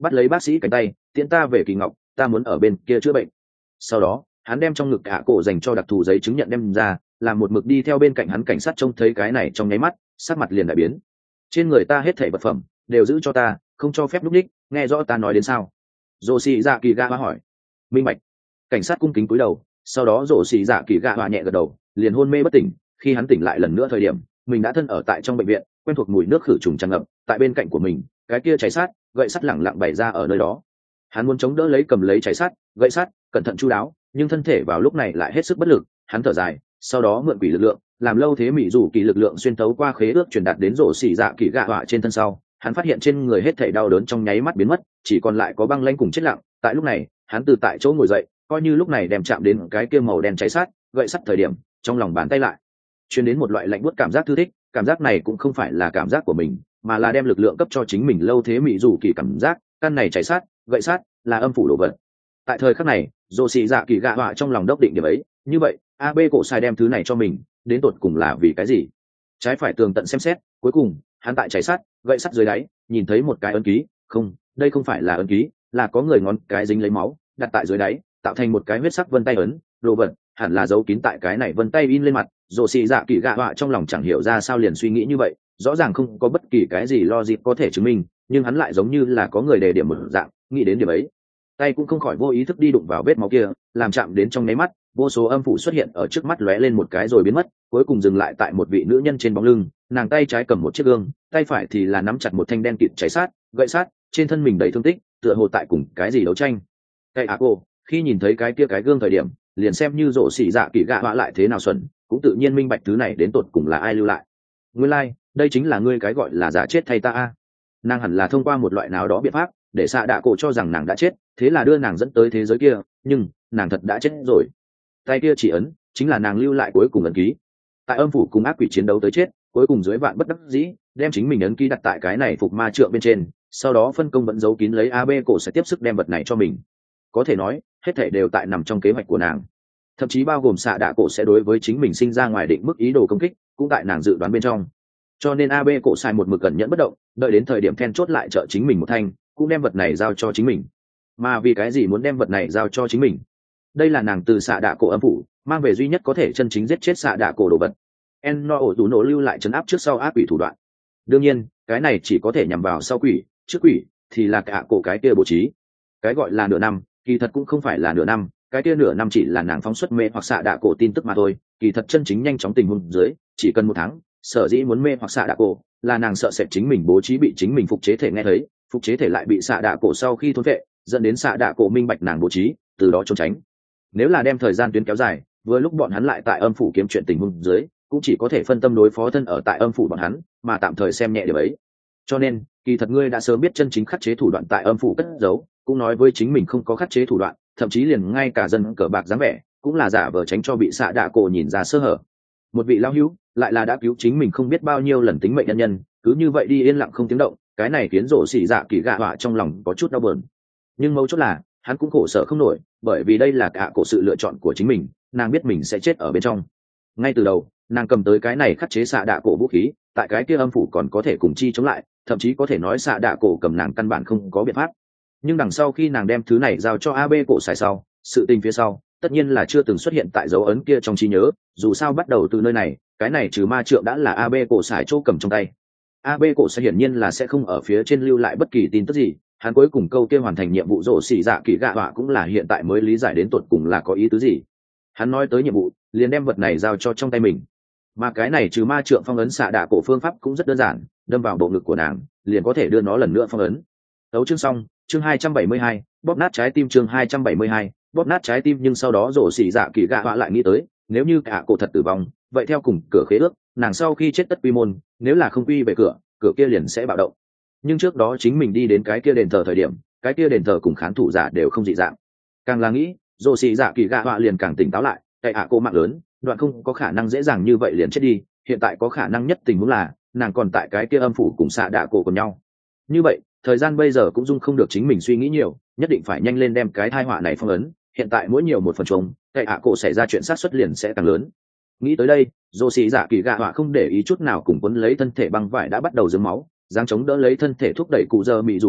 bắt lấy bác sĩ cánh tay, tiễn ta về Kỳ Ngọc, ta muốn ở bên kia chữa bệnh. Sau đó hắn đem trong ngực hạ cổ dành cho đặc thù giấy chứng nhận đem ra, làm một mực đi theo bên cạnh hắn cảnh sát trông thấy cái này trong nháy mắt sắc mặt liền đại biến. Trên người ta hết thảy vật phẩm đều giữ cho ta, không cho phép lúc đích, nghe rõ ta nói đến sao? Rồ xì dạ kỳ gạ hỏi. Minh bạch. Cảnh sát cung kính cúi đầu, sau đó rồ xì dạ kỳ gạ nhẹ gật đầu, liền hôn mê bất tỉnh. Khi hắn tỉnh lại lần nữa thời điểm, mình đã thân ở tại trong bệnh viện, quen thuộc mùi nước khử trùng tràn ngập tại bên cạnh của mình, cái kia cháy sát gậy sắt lẳng lặng bày ra ở nơi đó. Hắn muốn chống đỡ lấy cầm lấy cháy sắt gậy sắt cẩn thận chu đáo, nhưng thân thể vào lúc này lại hết sức bất lực. Hắn thở dài, sau đó mượn quỷ lực lượng, làm lâu thế mỹ rủ kỳ lực lượng xuyên tấu qua khế ước truyền đạt đến rổ xỉ dạ kỳ gạ họa trên thân sau, hắn phát hiện trên người hết thảy đau đớn trong nháy mắt biến mất, chỉ còn lại có băng lãnh cùng chết lặng. Tại lúc này hắn từ tại chỗ ngồi dậy, coi như lúc này đem chạm đến cái kia màu đen cháy sắt gậy sắt thời điểm, trong lòng bàn tay lại truyền đến một loại lạnh buốt cảm giác thư thích. Cảm giác này cũng không phải là cảm giác của mình, mà là đem lực lượng cấp cho chính mình lâu thế mỹ rủ kỳ cảm giác. Căn này cháy sát gậy sát là âm phủ đồ vật. Tại thời khắc này rồ xì dạ kỳ gạ họa trong lòng đốc định điểm ấy. Như vậy ab cổ sai đem thứ này cho mình đến tột cùng là vì cái gì? Trái phải tường tận xem xét, cuối cùng hắn tại cháy sát gậy sắt dưới đáy nhìn thấy một cái ấn ký. Không, đây không phải là ấn ký, là có người ngón cái dính lấy máu đặt tại dưới đáy, tạo thành một cái huyết sắc vân tay ấn. Đồ vật hẳn là giấu kín tại cái này vân tay in lên mặt. Rồ xì dạ kỳ gạ họa trong lòng chẳng hiểu ra sao liền suy nghĩ như vậy, rõ ràng không có bất kỳ cái gì lo dịp có thể chứng minh, nhưng hắn lại giống như là có người đề điểm một dạng nghĩ đến điểm ấy. Tay cũng không khỏi vô ý thức đi đụng vào vết máu kia, làm chạm đến trong nháy mắt vô số âm phủ xuất hiện ở trước mắt, lóe lên một cái rồi biến mất, cuối cùng dừng lại tại một vị nữ nhân trên bóng lưng. Nàng tay trái cầm một chiếc gương, tay phải thì là nắm chặt một thanh đen kịt cháy sát gậy sát, trên thân mình đầy thương tích, tựa hồ tại cùng cái gì đấu tranh. Cây á cô khi nhìn thấy cái kia cái gương thời điểm, liền xem như rộ xỉ dạ kỳ gạ họa lại thế nào xuẩn, cũng tự nhiên minh bạch thứ này đến tột cùng là ai lưu lại. Nguyên lai đây chính là ngươi cái gọi là giả chết thay ta a. Nàng hẳn là thông qua một loại nào đó biện pháp để xạ đạ cổ cho rằng nàng đã chết, thế là đưa nàng dẫn tới thế giới kia, nhưng nàng thật đã chết rồi. Tay kia chỉ ấn chính là nàng lưu lại cuối cùng ấn ký. Tại âm phủ cùng ác quỷ chiến đấu tới chết, cuối cùng dưới vạn bất đắc dĩ đem chính mình ấn ký đặt tại cái này phục ma trượng bên trên, sau đó phân công vẫn giấu kín lấy ab cổ sẽ tiếp sức đem vật này cho mình. Có thể nói hết thảy đều tại nằm trong kế hoạch của nàng, thậm chí bao gồm xạ đạ cổ sẽ đối với chính mình sinh ra ngoài định mức ý đồ công kích cũng tại nàng dự đoán bên trong. Cho nên ab cổ sai một mực cẩn nhẫn bất động, đợi đến thời điểm then chốt lại trợ chính mình một thanh, cũng đem vật này giao cho chính mình. Mà vì cái gì muốn đem vật này giao cho chính mình? Đây là nàng từ xạ đạ cổ âm phủ mang về duy nhất có thể chân chính giết chết xạ đạ cổ đồ vật. En no ổ dù nổ lưu lại trấn áp trước sau ác quỷ thủ đoạn. Đương nhiên cái này chỉ có thể nhằm vào sau quỷ, trước quỷ thì là cả cổ cái kia bố trí. Cái gọi là nửa năm kỳ thật cũng không phải là nửa năm, cái kia nửa năm chỉ là nàng phóng xuất mê hoặc xạ đạ cổ tin tức mà thôi. Kỳ thật chân chính nhanh chóng tình huống dưới chỉ cần một tháng. Sở dĩ muốn mê hoặc xạ đạ cổ là nàng sợ sệt chính mình bố trí bị chính mình phục chế thể nghe thấy, phục chế thể lại bị xạ đạ cổ sau khi thôn vệ, dẫn đến xạ đạ cổ minh bạch nàng bố trí, từ đó trốn tránh. Nếu là đem thời gian tuyến kéo dài, vừa lúc bọn hắn lại tại âm phủ kiếm chuyện tình huống dưới, cũng chỉ có thể phân tâm đối phó thân ở tại âm phủ bọn hắn, mà tạm thời xem nhẹ điều ấy. Cho nên kỳ thật ngươi đã sớm biết chân chính khắc chế thủ đoạn tại âm phủ cất giấu, cũng nói với chính mình không có khắc chế thủ đoạn, thậm chí liền ngay cả dân cờ bạc dáng vẻ cũng là giả vờ tránh cho bị xạ đạ cổ nhìn ra sơ hở. Một vị lão hữu lại là đã cứu chính mình không biết bao nhiêu lần tính mệnh nhân nhân, cứ như vậy đi yên lặng không tiếng động, cái này khiến rộ xỉ dạ kỳ gạ họa trong lòng có chút đau buồn. Nhưng mấu chốt là hắn cũng khổ sở không nổi, bởi vì đây là cả cổ sự lựa chọn của chính mình, nàng biết mình sẽ chết ở bên trong. Ngay từ đầu nàng cầm tới cái này khắc chế xạ đạ cổ vũ khí, tại cái kia âm phủ còn có thể cùng chi chống lại, thậm chí có thể nói xạ đạ cổ cầm nàng căn bản không có biện pháp. Nhưng đằng sau khi nàng đem thứ này giao cho ab cổ xài sau, sự tình phía sau tất nhiên là chưa từng xuất hiện tại dấu ấn kia trong trí nhớ. Dù sao bắt đầu từ nơi này, cái này trừ ma trượng đã là ab cổ xài chỗ cầm trong tay. ab cổ sẽ hiển nhiên là sẽ không ở phía trên lưu lại bất kỳ tin tức gì. Hắn cuối cùng câu kia hoàn thành nhiệm vụ rổ xỉ dạ kỳ gạ họa cũng là hiện tại mới lý giải đến tột cùng là có ý tứ gì. Hắn nói tới nhiệm vụ liền đem vật này giao cho trong tay mình, mà cái này trừ ma trượng phong ấn xạ đạ cổ phương pháp cũng rất đơn giản, đâm vào bộ ngực của nàng liền có thể đưa nó lần nữa phong ấn. Đấu chương xong. Chương hai trăm bảy mươi hai, bóp nát trái tim. Chương hai trăm bảy mươi hai, bóp nát trái tim. Nhưng sau đó rổ xỉ dạ kỳ gạ họa lại nghĩ tới, nếu như cả cổ thật tử vong, vậy theo cùng cửa khế ước, nàng sau khi chết tất quy môn, nếu là không quy về cửa, cửa kia liền sẽ bạo động. Nhưng trước đó chính mình đi đến cái kia đền thờ thời điểm, cái kia đền thờ cùng khán thủ giả đều không dị dạng. Càng là nghĩ, rổ xỉ dạ kỳ gạ họa liền càng tỉnh táo lại, tại ạ cô mạng lớn, đoạn không có khả năng dễ dàng như vậy liền chết đi. Hiện tại có khả năng nhất tình huống là nàng còn tại cái kia âm phủ cùng xạ đạ cổ cùng nhau. Như vậy thời gian bây giờ cũng dung không được chính mình suy nghĩ nhiều, nhất định phải nhanh lên đem cái tai họa này phong ấn. Hiện tại mỗi nhiều một phần trống, tại ạ cổ xảy ra chuyện sát xuất liền sẽ càng lớn. Nghĩ tới đây, rồ xỉ dạ kỳ gạ họa không để ý chút nào cùng quấn lấy thân thể băng vải đã bắt đầu dướng máu, giáng chống đỡ lấy thân thể thúc đẩy cụ giờ mị dù kỳ,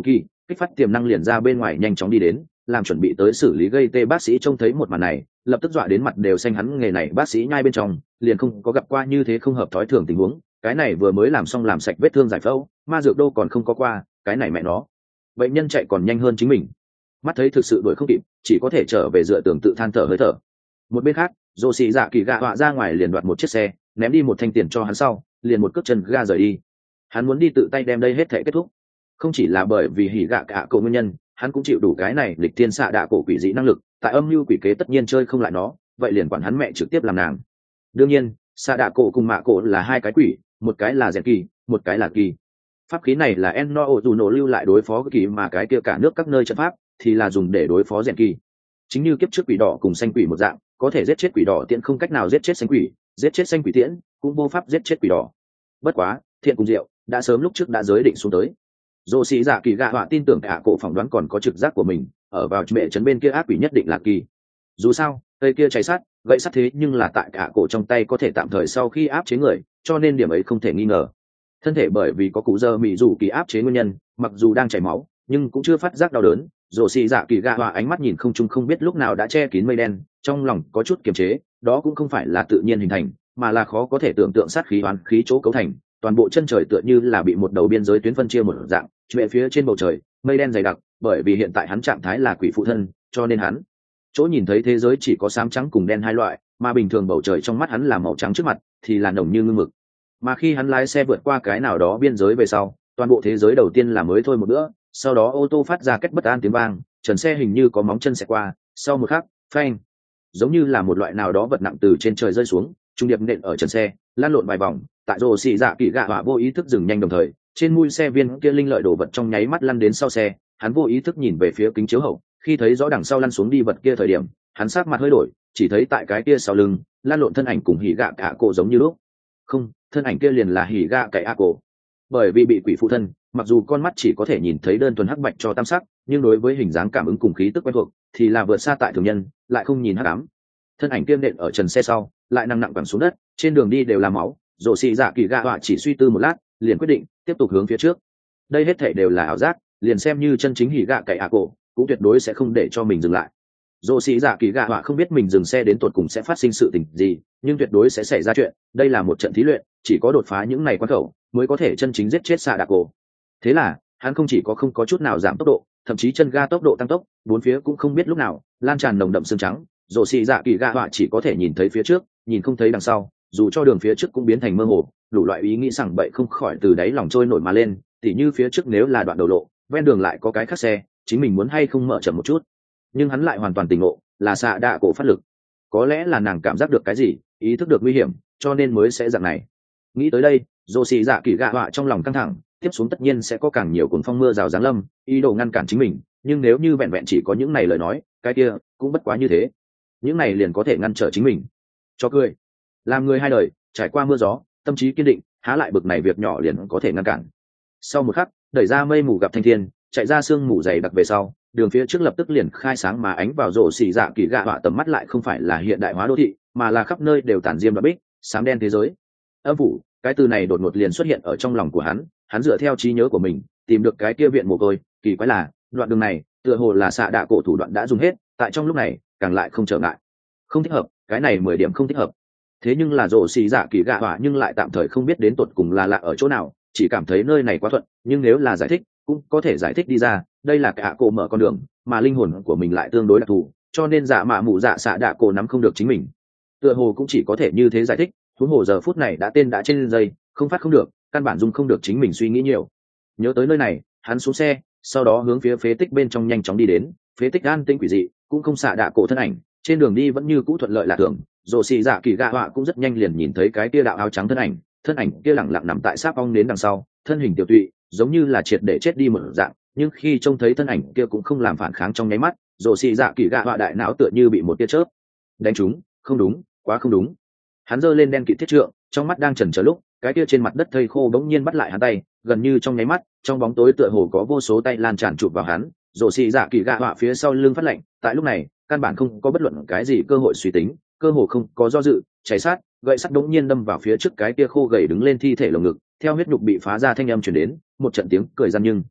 kích phát tiềm năng liền ra bên ngoài nhanh chóng đi đến, làm chuẩn bị tới xử lý gây tê. Bác sĩ trông thấy một màn này lập tức dọa đến mặt đều xanh, hắn nghề này bác sĩ nhai bên trong liền không có gặp qua như thế không hợp thói thường tình huống. Cái này vừa mới làm xong làm sạch vết thương giải phẫu, ma dược đô còn không có qua, cái này mẹ nó bệnh nhân chạy còn nhanh hơn chính mình. Mắt thấy thực sự đuổi không kịp, chỉ có thể trở về dựa tường tự than thở hơi thở. Một bên khác, Dô xì dạ kỳ gạ họa ra ngoài liền đoạt một chiếc xe, ném đi một thanh tiền cho hắn sau liền một cước chân ga rời đi. Hắn muốn đi tự tay đem đây hết thể kết thúc, không chỉ là bởi vì hỉ gạ cả cậu nguyên nhân, hắn cũng chịu đủ cái này lịch thiên xạ đạ cổ quỷ dị năng lực, tại âm mưu quỷ kế tất nhiên chơi không lại nó, vậy liền quản hắn mẹ trực tiếp làm nàng. Đương nhiên xạ đạ cổ cùng mạ cổ là hai cái quỷ, một cái là rèn kỳ, một cái là kỳ. Pháp khí này là Enno Ozuno lưu lại đối phó kỳ, mà cái kia cả nước các nơi trận pháp thì là dùng để đối phó rèn kỳ. Chính như kiếp trước quỷ đỏ cùng xanh quỷ một dạng, có thể giết chết quỷ đỏ tiễn không cách nào giết chết xanh quỷ, giết chết xanh quỷ tiễn cũng vô pháp giết chết quỷ đỏ. Bất quá thiện cùng diệu đã sớm lúc trước đã giới định xuống tới. Dô sĩ dạ kỳ gạ họa tin tưởng cả cổ phỏng đoán còn có trực giác của mình, ở vào bệ trấn bên kia ác quỷ nhất định là kỳ. Dù sao cây kia cháy sắt gậy sắt thế nhưng là tại cả cổ trong tay có thể tạm thời sau khi áp chế người, cho nên điểm ấy không thể nghi ngờ. Thân thể bởi vì có cụ dơ mị dù kỳ áp chế nguyên nhân, mặc dù đang chảy máu nhưng cũng chưa phát giác đau đớn. Dô sĩ dạ kỳ gạ họa ánh mắt nhìn không trung không biết lúc nào đã che kín mây đen, trong lòng có chút kiềm chế, đó cũng không phải là tự nhiên hình thành, mà là khó có thể tưởng tượng sát khí oán khí chỗ cấu thành. Toàn bộ chân trời tựa như là bị một đầu biên giới tuyến phân chia một dạng, về phía trên bầu trời mây đen dày đặc, bởi vì hiện tại hắn trạng thái là quỷ phụ thân, cho nên hắn chỗ nhìn thấy thế giới chỉ có xám trắng cùng đen hai loại, mà bình thường bầu trời trong mắt hắn là màu trắng, trước mặt thì là nồng như ngưng mực. Mà khi hắn lái xe vượt qua cái nào đó biên giới về sau, toàn bộ thế giới đầu tiên là mới thôi một bữa, sau đó ô tô phát ra kết bất an tiếng vang, trần xe hình như có móng chân xẹt qua, sau một khắc phanh, giống như là một loại nào đó vật nặng từ trên trời rơi xuống, trung điệp nện ở trần xe, lan lộn vài vòng. Tại rồ xì dạ kỳ gạ họa vô ý thức dừng nhanh, đồng thời trên mui xe viên kia linh lợi đồ vật trong nháy mắt lăn đến sau xe. Hắn vô ý thức nhìn về phía kính chiếu hậu, khi thấy rõ đằng sau lăn xuống đi vật kia thời điểm, hắn sắc mặt hơi đổi, chỉ thấy tại cái kia sau lưng lan lộn thân ảnh cùng hỉ gạ cả cổ giống như lúc. Không, thân ảnh kia liền là hỉ gạ cái a cổ. Bởi vì bị quỷ phụ thân, mặc dù con mắt chỉ có thể nhìn thấy đơn thuần hắc bạch cho tam sắc, nhưng đối với hình dáng cảm ứng cùng khí tức quen thuộc thì là vượt xa tại thường nhân, lại không nhìn hắc ám. Thân ảnh kia nện ở trần xe sau lại nặng nặng quẳng xuống đất, trên đường đi đều là máu. Dô xì dạ kỳ gạ họa chỉ suy tư một lát liền quyết định tiếp tục hướng phía trước. Đây hết thảy đều là ảo giác, liền xem như chân chính hỉ gạ cậy ạ cổ cũng tuyệt đối sẽ không để cho mình dừng lại. Dô xì dạ kỳ gạ họa không biết mình dừng xe đến tột cùng sẽ phát sinh sự tình gì, nhưng tuyệt đối sẽ xảy ra chuyện. Đây là một trận thí luyện, chỉ có đột phá những này quan khẩu mới có thể chân chính giết chết xạ đạ cổ. Thế là hắn không chỉ có không có chút nào giảm tốc độ, thậm chí chân ga tốc độ tăng tốc, bốn phía cũng không biết lúc nào lan tràn nồng đậm sương trắng. Dô xì dạ kỳ gạ họa chỉ có thể nhìn thấy phía trước, nhìn không thấy đằng sau, dù cho đường phía trước cũng biến thành mơ hồ, đủ loại ý nghĩ sảng bậy không khỏi từ đáy lòng trôi nổi mà lên. Tỉ như phía trước nếu là đoạn đầu lộ, ven đường lại có cái khác xe, chính mình muốn hay không mở chậm một chút. Nhưng hắn lại hoàn toàn tỉnh ngộ, là xạ đạ cổ phát lực. Có lẽ là nàng cảm giác được cái gì, ý thức được nguy hiểm, cho nên mới sẽ dạng này. Nghĩ tới đây, Dô xì dạ kỳ gạ họa trong lòng căng thẳng, tiếp xuống tất nhiên sẽ có càng nhiều cuồng phong mưa rào giáng lâm, ý đồ ngăn cản chính mình. Nhưng nếu như vẹn vẹn chỉ có những này lời nói, cái kia cũng bất quá như thế. Những này liền có thể ngăn trở chính mình. Cho cười, làm người hai đời trải qua mưa gió, tâm trí kiên định, há lại bực này việc nhỏ liền có thể ngăn cản. Sau một khắc, đẩy ra mây mù gặp thanh thiên, chạy ra sương mù dày đặc về sau, đường phía trước lập tức liền khai sáng mà ánh vào rổ xì dạ kỳ gạ họa tầm mắt lại không phải là hiện đại hóa đô thị, mà là khắp nơi đều tản diêm và bích, xám đen thế giới. Âm phủ, cái từ này đột ngột liền xuất hiện ở trong lòng của hắn. Hắn dựa theo trí nhớ của mình tìm được cái kia viện mồ côi. Kỳ quái là đoạn đường này tựa hồ là xạ đạ cổ thủ đoạn đã dùng hết, tại trong lúc này càng lại không trở ngại. Không thích hợp, cái này mười điểm không thích hợp. Thế nhưng là rổ xì dạ kỳ gạ họa nhưng lại tạm thời không biết đến tột cùng là lạ ở chỗ nào, chỉ cảm thấy nơi này quá thuận. Nhưng nếu là giải thích cũng có thể giải thích đi ra, đây là cả cổ mở con đường, mà linh hồn của mình lại tương đối đặc thù, cho nên dạ mạ mụ dạ xạ đạ cổ nắm không được chính mình. Tựa hồ cũng chỉ có thể như thế giải thích. Huống hồ giờ phút này đã tên đã trên dây, không phát không được, căn bản dung không được chính mình suy nghĩ nhiều. Nhớ tới nơi này, hắn xuống xe, sau đó hướng phía phế tích bên trong nhanh chóng đi đến. Phế tích an tĩnh quỷ dị, cũng không xạ đạ cổ thân ảnh, trên đường đi vẫn như cũ thuận lợi lạ thường. Rồ xì dạ kỳ gạ họa cũng rất nhanh liền nhìn thấy cái kia đạo áo trắng thân ảnh, thân ảnh kia lẳng lặng nằm tại sáp ong đến đằng sau, thân hình tiểu tụy, giống như là triệt để chết đi một dạng. Nhưng khi trông thấy thân ảnh kia cũng không làm phản kháng trong nháy mắt, rồ xì dạ kỳ gạ họa đại não tựa như bị một tia chớp đánh trúng. Không đúng, quá không đúng. Hắn giơ lên đen kịt thiết trượng, trong mắt đang chần chờ lúc, cái kia trên mặt đất thây khô bỗng nhiên bắt lại hắn tay, gần như trong nháy mắt, trong bóng tối tựa hồ có vô số tay lan tràn chụp vào hắn. Rồ xì dạ kỳ gạ họa phía sau lưng phát lạnh, tại lúc này căn bản không có bất luận cái gì cơ hội suy tính, cơ hồ không có do dự, cháy sát gậy sắt đống nhiên đâm vào phía trước cái kia khô gầy đứng lên thi thể lồng ngực. Theo huyết nhục bị phá ra thanh âm truyền đến, một trận tiếng cười gian nhưng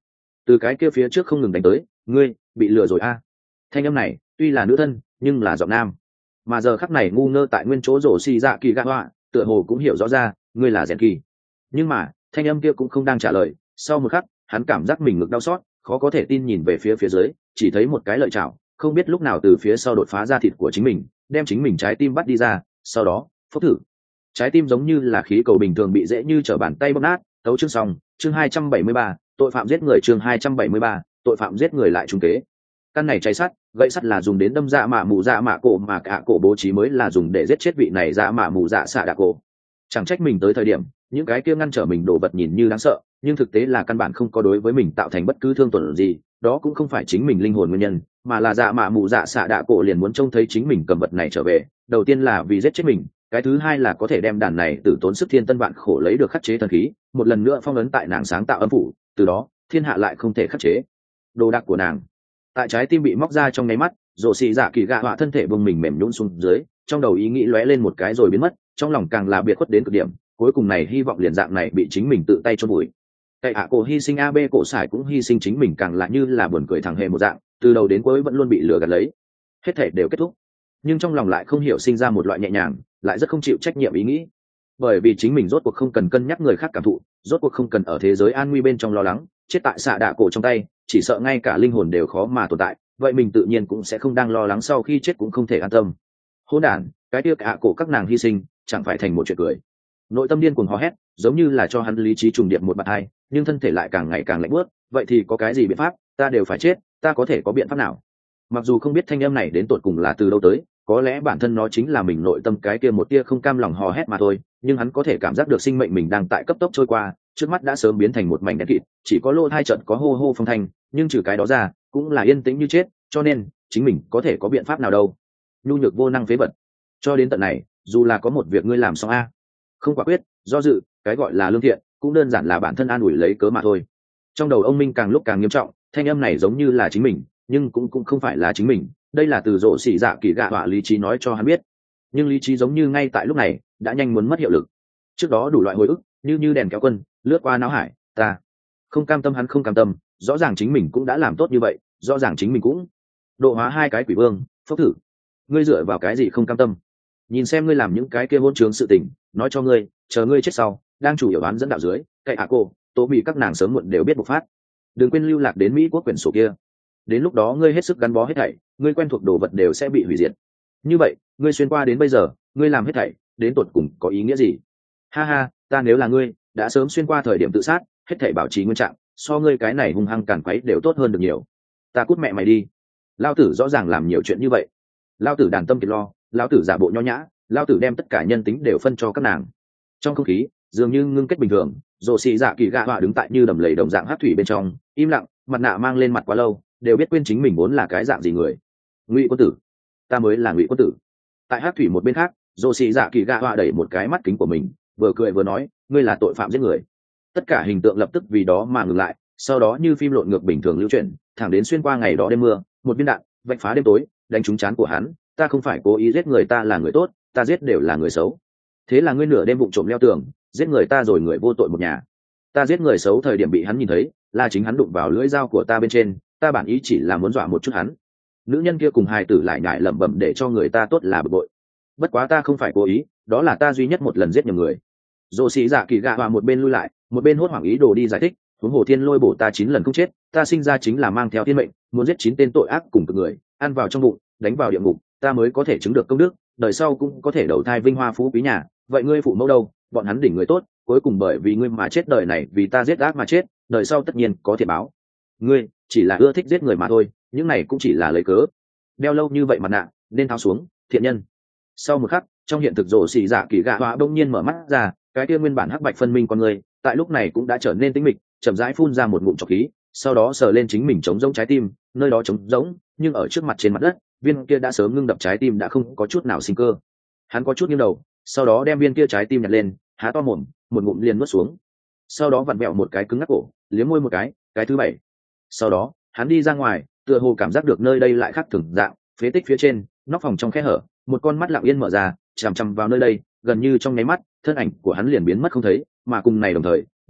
từ cái kia phía trước không ngừng đánh tới. Ngươi bị lừa rồi a. Thanh âm này tuy là nữ thân nhưng là giọng nam, mà giờ khắc này ngu ngơ tại nguyên chỗ rổ xì dạ kỳ gạ họa tựa hồ cũng hiểu rõ ra ngươi là rèn kỳ. Nhưng mà thanh âm kia cũng không đang trả lời. Sau một khắc hắn cảm giác mình ngực đau xót, khó có thể tin nhìn về phía phía dưới, chỉ thấy một cái lợi chảo không biết lúc nào từ phía sau đột phá ra thịt của chính mình, đem chính mình trái tim bắt đi ra. Sau đó phốc thử, trái tim giống như là khí cầu bình thường bị dễ như trở bàn tay bóp nát. Tấu chương xong. Chương hai trăm bảy mươi ba, tội phạm giết người. Chương hai trăm bảy mươi ba, tội phạm giết người lại trung kế. Căn này cháy sắt, gậy sắt là dùng đến đâm dạ mạ mù dạ mạ cổ, mà cả cổ bố trí mới là dùng để giết chết vị này dạ mạ mù dạ xạ đạ cổ. Chẳng trách mình tới thời điểm những cái kia ngăn trở mình đổ vật nhìn như đáng sợ, nhưng thực tế là căn bản không có đối với mình tạo thành bất cứ thương tổn gì. Đó cũng không phải chính mình linh hồn nguyên nhân, mà là dạ mạ mù dạ xạ đạ cổ liền muốn trông thấy chính mình cầm vật này trở về. Đầu tiên là vì giết chết mình, cái thứ hai là có thể đem đàn này tử tốn sức thiên tân vạn khổ lấy được khắc chế thần khí, một lần nữa phong ấn tại nàng sáng tạo âm phủ, từ đó thiên hạ lại không thể khắc chế đồ đạc của nàng. Tại trái tim bị móc ra trong nháy mắt, rồ xì dạ kỳ gạ họa thân thể bông mình mềm nhũn xuống dưới, trong đầu ý nghĩ lóe lên một cái rồi biến mất, trong lòng càng là biệt khuất đến cực điểm. Cuối cùng này hy vọng liền dạng này bị chính mình tự tay chôn bụi. Cậy ạ cổ hy sinh ab cổ sải cũng hy sinh chính mình, càng là như là buồn cười thằng hề một dạng, từ đầu đến cuối vẫn luôn bị lừa gạt lấy. Hết thể đều kết thúc, nhưng trong lòng lại không hiểu sinh ra một loại nhẹ nhàng, lại rất không chịu trách nhiệm ý nghĩ. Bởi vì chính mình rốt cuộc không cần cân nhắc người khác cảm thụ, rốt cuộc không cần ở thế giới an nguy bên trong lo lắng, chết tại xạ đạ cổ trong tay, chỉ sợ ngay cả linh hồn đều khó mà tồn tại, vậy mình tự nhiên cũng sẽ không đang lo lắng sau khi chết cũng không thể an tâm. Hỗn đản, cái kia cả cổ các nàng hy sinh, chẳng phải thành một chuyện cười. Nội tâm điên cuồng hò hét, giống như là cho hắn lý trí trùng điệp một bạt hai, nhưng thân thể lại càng ngày càng lạnh buốt. Vậy thì có cái gì biện pháp? Ta đều phải chết, ta có thể có biện pháp nào? Mặc dù không biết thanh âm này đến tột cùng là từ đâu tới, có lẽ bản thân nó chính là mình nội tâm cái kia một tia không cam lòng hò hét mà thôi, nhưng hắn có thể cảm giác được sinh mệnh mình đang tại cấp tốc trôi qua, trước mắt đã sớm biến thành một mảnh đen kịt, chỉ có lỗ hai trận có hô hô phong thanh, nhưng trừ cái đó ra cũng là yên tĩnh như chết. Cho nên chính mình có thể có biện pháp nào đâu? Nhu nhược vô năng phế vật. Cho đến tận này, dù là có một việc ngươi làm xong a, không quả quyết, do dự, cái gọi là lương thiện cũng đơn giản là bản thân an ủi lấy cớ mà thôi. Trong đầu ông Minh càng lúc càng nghiêm trọng, thanh âm này giống như là chính mình, nhưng cũng cũng không phải là chính mình. Đây là từ rộ xỉ dạ kỳ gạ họa lý trí nói cho hắn biết, nhưng lý trí giống như ngay tại lúc này đã nhanh muốn mất hiệu lực. Trước đó đủ loại hồi ức như như đèn kéo quân lướt qua não hải, ta không cam tâm, hắn không cam tâm, rõ ràng chính mình cũng đã làm tốt như vậy, rõ ràng chính mình cũng độ hóa hai cái quỷ vương. Phốc thử, ngươi dựa vào cái gì không cam tâm? Nhìn xem ngươi làm những cái kia hôn trướng sự tình, nói cho ngươi, chờ ngươi chết sau đang chủ yếu đoán dẫn đạo dưới, cậy ạ cô tố bị các nàng sớm muộn đều biết bộc phát. Đừng quên lưu lạc đến Mỹ quốc quyển sổ kia, đến lúc đó ngươi hết sức gắn bó hết thảy, ngươi quen thuộc đồ vật đều sẽ bị hủy diệt. Như vậy ngươi xuyên qua đến bây giờ, ngươi làm hết thảy đến tột cùng có ý nghĩa gì? Ha ha, ta nếu là ngươi đã sớm xuyên qua thời điểm tự sát, hết thảy bảo trì nguyên trạng, so ngươi cái này hung hăng càn quấy đều tốt hơn được nhiều. Ta cút mẹ mày đi. Lao tử rõ ràng làm nhiều chuyện như vậy, lao tử đàn tâm kiệt lo, lao tử giả bộ nho nhã, lao tử đem tất cả nhân tính đều phân cho các nàng. Trong không khí dường như ngưng kết bình thường, rồ xì dạ kỳ gạ họa đứng tại như đầm lầy đồng dạng hát thủy bên trong, im lặng, mặt nạ mang lên mặt quá lâu, đều biết quên chính mình vốn là cái dạng gì người. Ngụy quân tử, ta mới là ngụy quân tử. Tại hát thủy một bên khác, rồ xì dạ kỳ gạ họa đẩy một cái mắt kính của mình, vừa cười vừa nói, ngươi là tội phạm giết người. Tất cả hình tượng lập tức vì đó mà ngừng lại, sau đó như phim lộn ngược bình thường lưu chuyển, thẳng đến xuyên qua ngày đó đêm mưa, một viên đạn vạch phá đêm tối, đánh trúng trán của hắn. Ta không phải cố ý giết người, ta là người tốt, ta giết đều là người xấu. Thế là ngươi nửa đêm vụng trộm leo tường giết người ta, rồi người vô tội một nhà. Ta giết người xấu thời điểm bị hắn nhìn thấy, là chính hắn đụng vào lưỡi dao của ta bên trên, ta bản ý chỉ là muốn dọa một chút hắn. Nữ nhân kia cùng hài tử lại nhại lẩm bẩm để cho người ta tốt là bực bội. Bất quá ta không phải cố ý, đó là ta duy nhất một lần giết nhầm người. Dỗ sĩ dạ kỳ gạ hòa một bên lui lại, một bên hốt hoảng ý đồ đi giải thích. Huống hồ thiên lôi bổ ta chín lần không chết, ta sinh ra chính là mang theo thiên mệnh, muốn giết chín tên tội ác cùng cực người, ăn vào trong bụng, đánh vào địa ngục, ta mới có thể chứng được công đức, đời sau cũng có thể đầu thai vinh hoa phú quý nhà. Vậy ngươi phụ mẫu đâu? Bọn hắn đỉnh người tốt, cuối cùng bởi vì ngươi mà chết, đời này vì ta giết ác mà chết, đời sau tất nhiên có thiệt báo. Ngươi chỉ là ưa thích giết người mà thôi, những này cũng chỉ là lấy cớ. Đeo lâu như vậy mặt nạ nên tháo xuống, thiện nhân. Sau một khắc, trong hiện thực rồ xì dạ kỳ gạ hóa bỗng nhiên mở mắt ra, cái kia nguyên bản hắc bạch phân minh con người tại lúc này cũng đã trở nên tĩnh mịch, chậm rãi phun ra một ngụm trọc khí, sau đó sờ lên chính mình trống rỗng trái tim, nơi đó trống rỗng, nhưng ở trước mặt trên mặt đất, viên kia đã sớm ngưng đập trái tim đã không có chút nào sinh cơ. Hắn có chút nghiêng đầu, sau đó đem viên kia trái tim nhặt lên, há to mồm, một ngụm liền nuốt xuống. Sau đó vặn vẹo một cái cứng ngắc cổ, liếm môi một cái, cái thứ bảy. Sau đó, hắn đi ra ngoài, tựa hồ cảm giác được nơi đây lại khác thường dạng, phế tích phía trên, nóc phòng trong khe hở, một con mắt lặng yên mở ra, chằm chằm vào nơi đây, gần như trong nháy mắt, thân ảnh của hắn liền biến mất không thấy, mà cùng này đồng thời,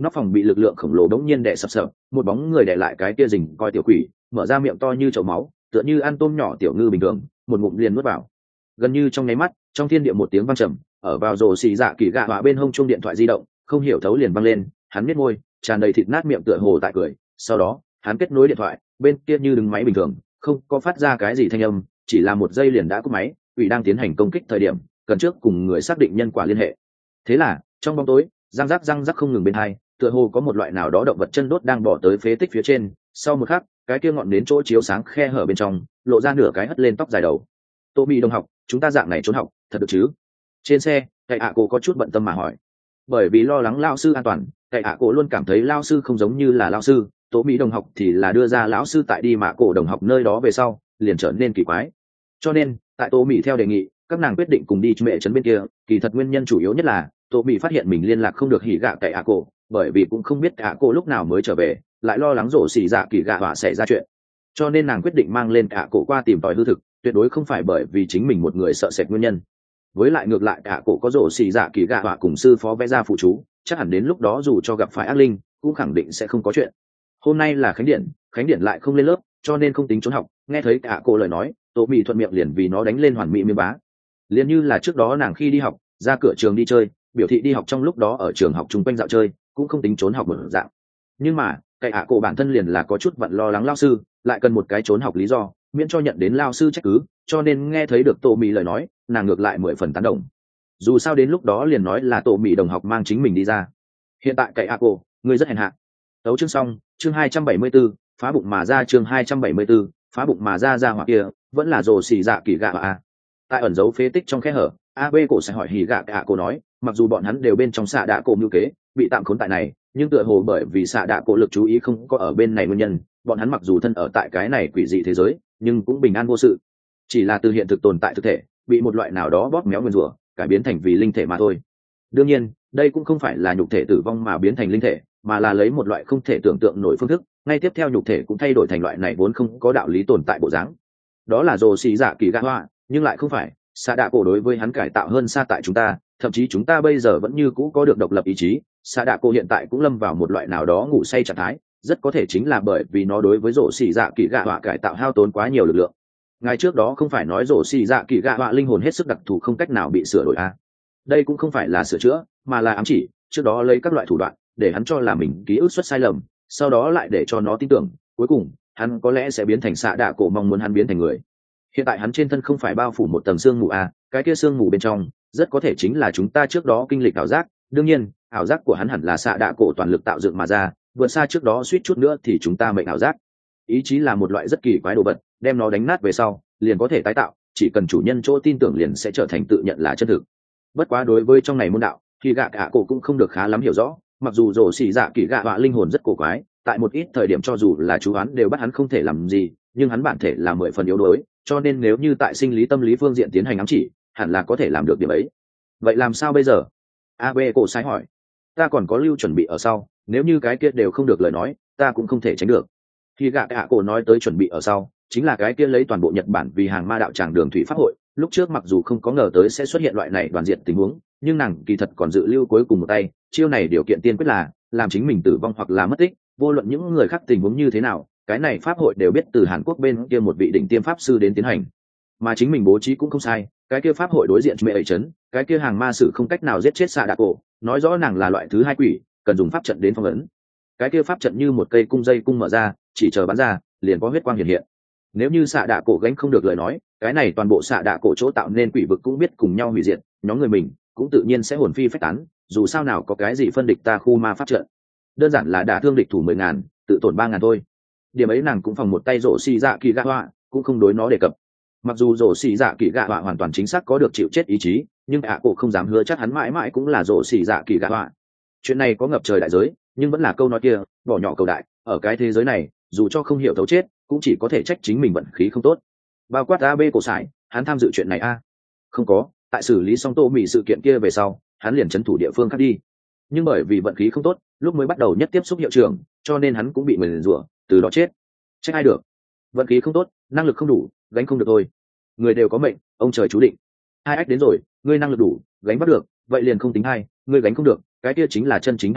nóc phòng bị lực lượng khổng lồ đống nhiên đè sập sập, một bóng người đè lại cái kia rình coi tiểu quỷ, mở ra miệng to như chậu máu, tựa như ăn tôm nhỏ tiểu ngư bình thường, một ngụm liền nuốt vào. Gần như trong nháy mắt, trong thiên địa một tiếng vang trầm, ở vào rồ xì dạ kỳ gạ họa bên hông chung điện thoại di động, không hiểu thấu liền vang lên, hắn biết môi, tràn đầy thịt nát miệng tựa hồ tại cười. Sau đó, hắn kết nối điện thoại, bên kia như đứng máy bình thường, không có phát ra cái gì thanh âm, chỉ là một giây liền đã cúp máy. Quỷ đang tiến hành công kích thời điểm, cần trước cùng người xác định nhân quả liên hệ. Thế là, trong bóng tối, răng rắc răng rắc không ngừng bên hai, tựa hồ có một loại nào đó động vật chân đốt đang bỏ tới phế tích phía trên. Sau một khắc, cái kia ngọn đến chỗ chiếu sáng khe hở bên trong, lộ ra nửa cái hất lên tóc dài đầu. Tô Mị đồng học, chúng ta dạng này trốn học, thật được chứ? Trên xe, cậy ạ cô có chút bận tâm mà hỏi. Bởi vì lo lắng lao sư an toàn, cậy ạ cô luôn cảm thấy lao sư không giống như là lao sư. Tô Mị đồng học thì là đưa ra lão sư tại đi mà cổ đồng học nơi đó về sau, liền trở nên kỳ quái. Cho nên, tại Tô Mị theo đề nghị, các nàng quyết định cùng đi mẹ trấn bên kia. Kỳ thật nguyên nhân chủ yếu nhất là Tô Mị phát hiện mình liên lạc không được hỉ gạ cậy ạ cô, bởi vì cũng không biết ạ cô lúc nào mới trở về, lại lo lắng rổ xì dạ kỳ gạ họa sẽ ra chuyện, cho nên nàng quyết định mang lên ạ cổ qua tìm tòi hư thực, tuyệt đối không phải bởi vì chính mình một người sợ sệt nguyên nhân. Với lại ngược lại ạ cổ có rổ xì dạ kỳ gạ họa cùng sư phó vẽ ra phụ chú, chắc hẳn đến lúc đó dù cho gặp phải ác linh cũng khẳng định sẽ không có chuyện. Hôm nay là khánh điện, khánh điện lại không lên lớp, cho nên không tính trốn học. Nghe thấy ạ cổ lời nói, Tô Mị thuận miệng liền vì nó đánh lên hoàn mỹ miêu bá, liền như là trước đó nàng khi đi học ra cửa trường đi chơi, biểu thị đi học trong lúc đó ở trường học chung quanh dạo chơi, cũng không tính trốn học một dạng. Nhưng mà cậy ạ cổ bản thân liền là có chút vặn lo lắng lao sư, lại cần một cái trốn học lý do miễn cho nhận đến lao sư trách cứ, cho nên nghe thấy được Tô Mị lời nói, nàng ngược lại mười phần tán đồng. Dù sao đến lúc đó liền nói là Tô Mị đồng học mang chính mình đi ra. Hiện tại cậy ạ cổ, ngươi rất hèn hạ. Tấu chương xong, chương hai trăm bảy mươi 74, phá bụng mà ra chương hai trăm bảy mươi 74, phá bụng mà ra ra hoặc kia, vẫn là rồ xì dạ kỳ gạ à. Tại ẩn dấu phế tích trong khe hở, a b cổ sẽ hỏi hỉ gạ ạ cổ nói, mặc dù bọn hắn đều bên trong xạ đạ cổ mưu kế, bị tạm khốn tại này, nhưng tựa hồ bởi vì xạ đạ cổ lực chú ý không có ở bên này nguyên nhân, bọn hắn mặc dù thân ở tại cái này quỷ dị thế giới, nhưng cũng bình an vô sự, chỉ là từ hiện thực tồn tại thực thể bị một loại nào đó bóp méo nguyên rủa cải biến thành vì linh thể mà thôi. Đương nhiên đây cũng không phải là nhục thể tử vong mà biến thành linh thể, mà là lấy một loại không thể tưởng tượng nổi phương thức, ngay tiếp theo nhục thể cũng thay đổi thành loại này vốn không có đạo lý tồn tại bộ dáng. Đó là rồ xì dạ kỳ gạ hoa, nhưng lại không phải. Xạ đạ cổ đối với hắn cải tạo hơn xa tại chúng ta, thậm chí chúng ta bây giờ vẫn như cũ có được độc lập ý chí. Xạ đạ cổ hiện tại cũng lâm vào một loại nào đó ngủ say trạng thái, rất có thể chính là bởi vì nó đối với rổ xì dạ kỳ gạ họa cải tạo hao tốn quá nhiều lực lượng. Ngày trước đó không phải nói rổ xì dạ kỳ gạ họa linh hồn hết sức đặc thù không cách nào bị sửa đổi à? Đây cũng không phải là sửa chữa, mà là ám chỉ. Trước đó lấy các loại thủ đoạn để hắn cho là mình ký ức xuất sai lầm, sau đó lại để cho nó tin tưởng, cuối cùng hắn có lẽ sẽ biến thành xạ đạ cổ mong muốn hắn biến thành người. Hiện tại hắn trên thân không phải bao phủ một tầng xương mù à, cái kia xương mù bên trong rất có thể chính là chúng ta trước đó kinh lịch ảo giác. Đương nhiên ảo giác của hắn hẳn là xạ đạ cổ toàn lực tạo dựng mà ra, vượt xa trước đó suýt chút nữa thì chúng ta mệnh ảo giác. Ý chí là một loại rất kỳ quái đồ vật, đem nó đánh nát về sau liền có thể tái tạo, chỉ cần chủ nhân chỗ tin tưởng liền sẽ trở thành tự nhận là chân thực. Bất quá đối với trong này môn đạo thì gạ cả cổ cũng không được khá lắm hiểu rõ, mặc dù rổ xì dạ kỳ gạ họa linh hồn rất cổ quái, tại một ít thời điểm cho dù là chú hắn đều bắt hắn không thể làm gì, nhưng hắn bản thể là mười phần yếu đuối, cho nên nếu như tại sinh lý tâm lý phương diện tiến hành ám chỉ, hẳn là có thể làm được điểm ấy. Vậy làm sao bây giờ? A B cổ sai hỏi. Ta còn có lưu chuẩn bị ở sau, nếu như cái kia đều không được lời nói, ta cũng không thể tránh được. Khi gạ cả cổ nói tới chuẩn bị ở sau, chính là cái kia lấy toàn bộ Nhật Bản vì hàng ma đạo tràng đường thủy pháp hội. Lúc trước mặc dù không có ngờ tới sẽ xuất hiện loại này đoàn diện tình huống, nhưng nàng kỳ thật còn dự lưu cuối cùng một tay. Chiêu này điều kiện tiên quyết là làm chính mình tử vong hoặc là mất tích, vô luận những người khác tình huống như thế nào, cái này pháp hội đều biết từ Hàn Quốc bên kia một vị đỉnh tiêm pháp sư đến tiến hành, mà chính mình bố trí cũng không sai. Cái kia pháp hội đối diện mẹ ấy chấn, cái kia hàng ma sử không cách nào giết chết xạ đạ cổ, nói rõ nàng là loại thứ hai quỷ, cần dùng pháp trận đến phong ấn. Cái kia pháp trận như một cây cung dây cung mở ra, chỉ chờ bắn ra liền có huyết quang hiện hiện. Nếu như xạ đạ cổ gánh không được lời nói, cái này toàn bộ xạ đạ cổ chỗ tạo nên quỷ vực cũng biết cùng nhau hủy diệt, nhóm người mình cũng tự nhiên sẽ hồn phi phách tán. Dù sao nào có cái gì phân địch ta khu ma pháp trận, đơn giản là đả thương địch thủ mười ngàn, tự tổn ba ngàn thôi. Điểm ấy nàng cũng phòng một tay rổ xì dạ kỳ gạ họa, cũng không đối nó đề cập. Mặc dù rổ xì dạ kỳ gạ họa hoàn toàn chính xác có được chịu chết ý chí, nhưng ạ cổ không dám hứa chắc hắn mãi mãi cũng là rổ xì dạ kỳ gạ họa. Chuyện này có ngập trời đại giới, nhưng vẫn là câu nói kia, bỏ nhỏ cầu đại. Ở cái thế giới này, dù cho không hiểu thấu chết, cũng chỉ có thể trách chính mình vận khí không tốt. Bao quát A B cổ sải, hắn tham dự chuyện này a à? Không có, tại xử lý xong Tô Mị sự kiện kia về sau, hắn liền trấn thủ địa phương khác đi. Nhưng bởi vì vận khí không tốt, lúc mới bắt đầu nhất tiếp xúc hiệu trưởng, cho nên hắn cũng bị nguyền rủa, từ đó chết. Trách ai được? Vận khí không tốt, năng lực không đủ, gánh không được thôi. Người đều có mệnh, ông trời chú định. Hai ách đến rồi, ngươi năng lực đủ, gánh bắt được, vậy liền không tính hai, ngươi gánh không được, cái kia chính là chân chính hai nạn,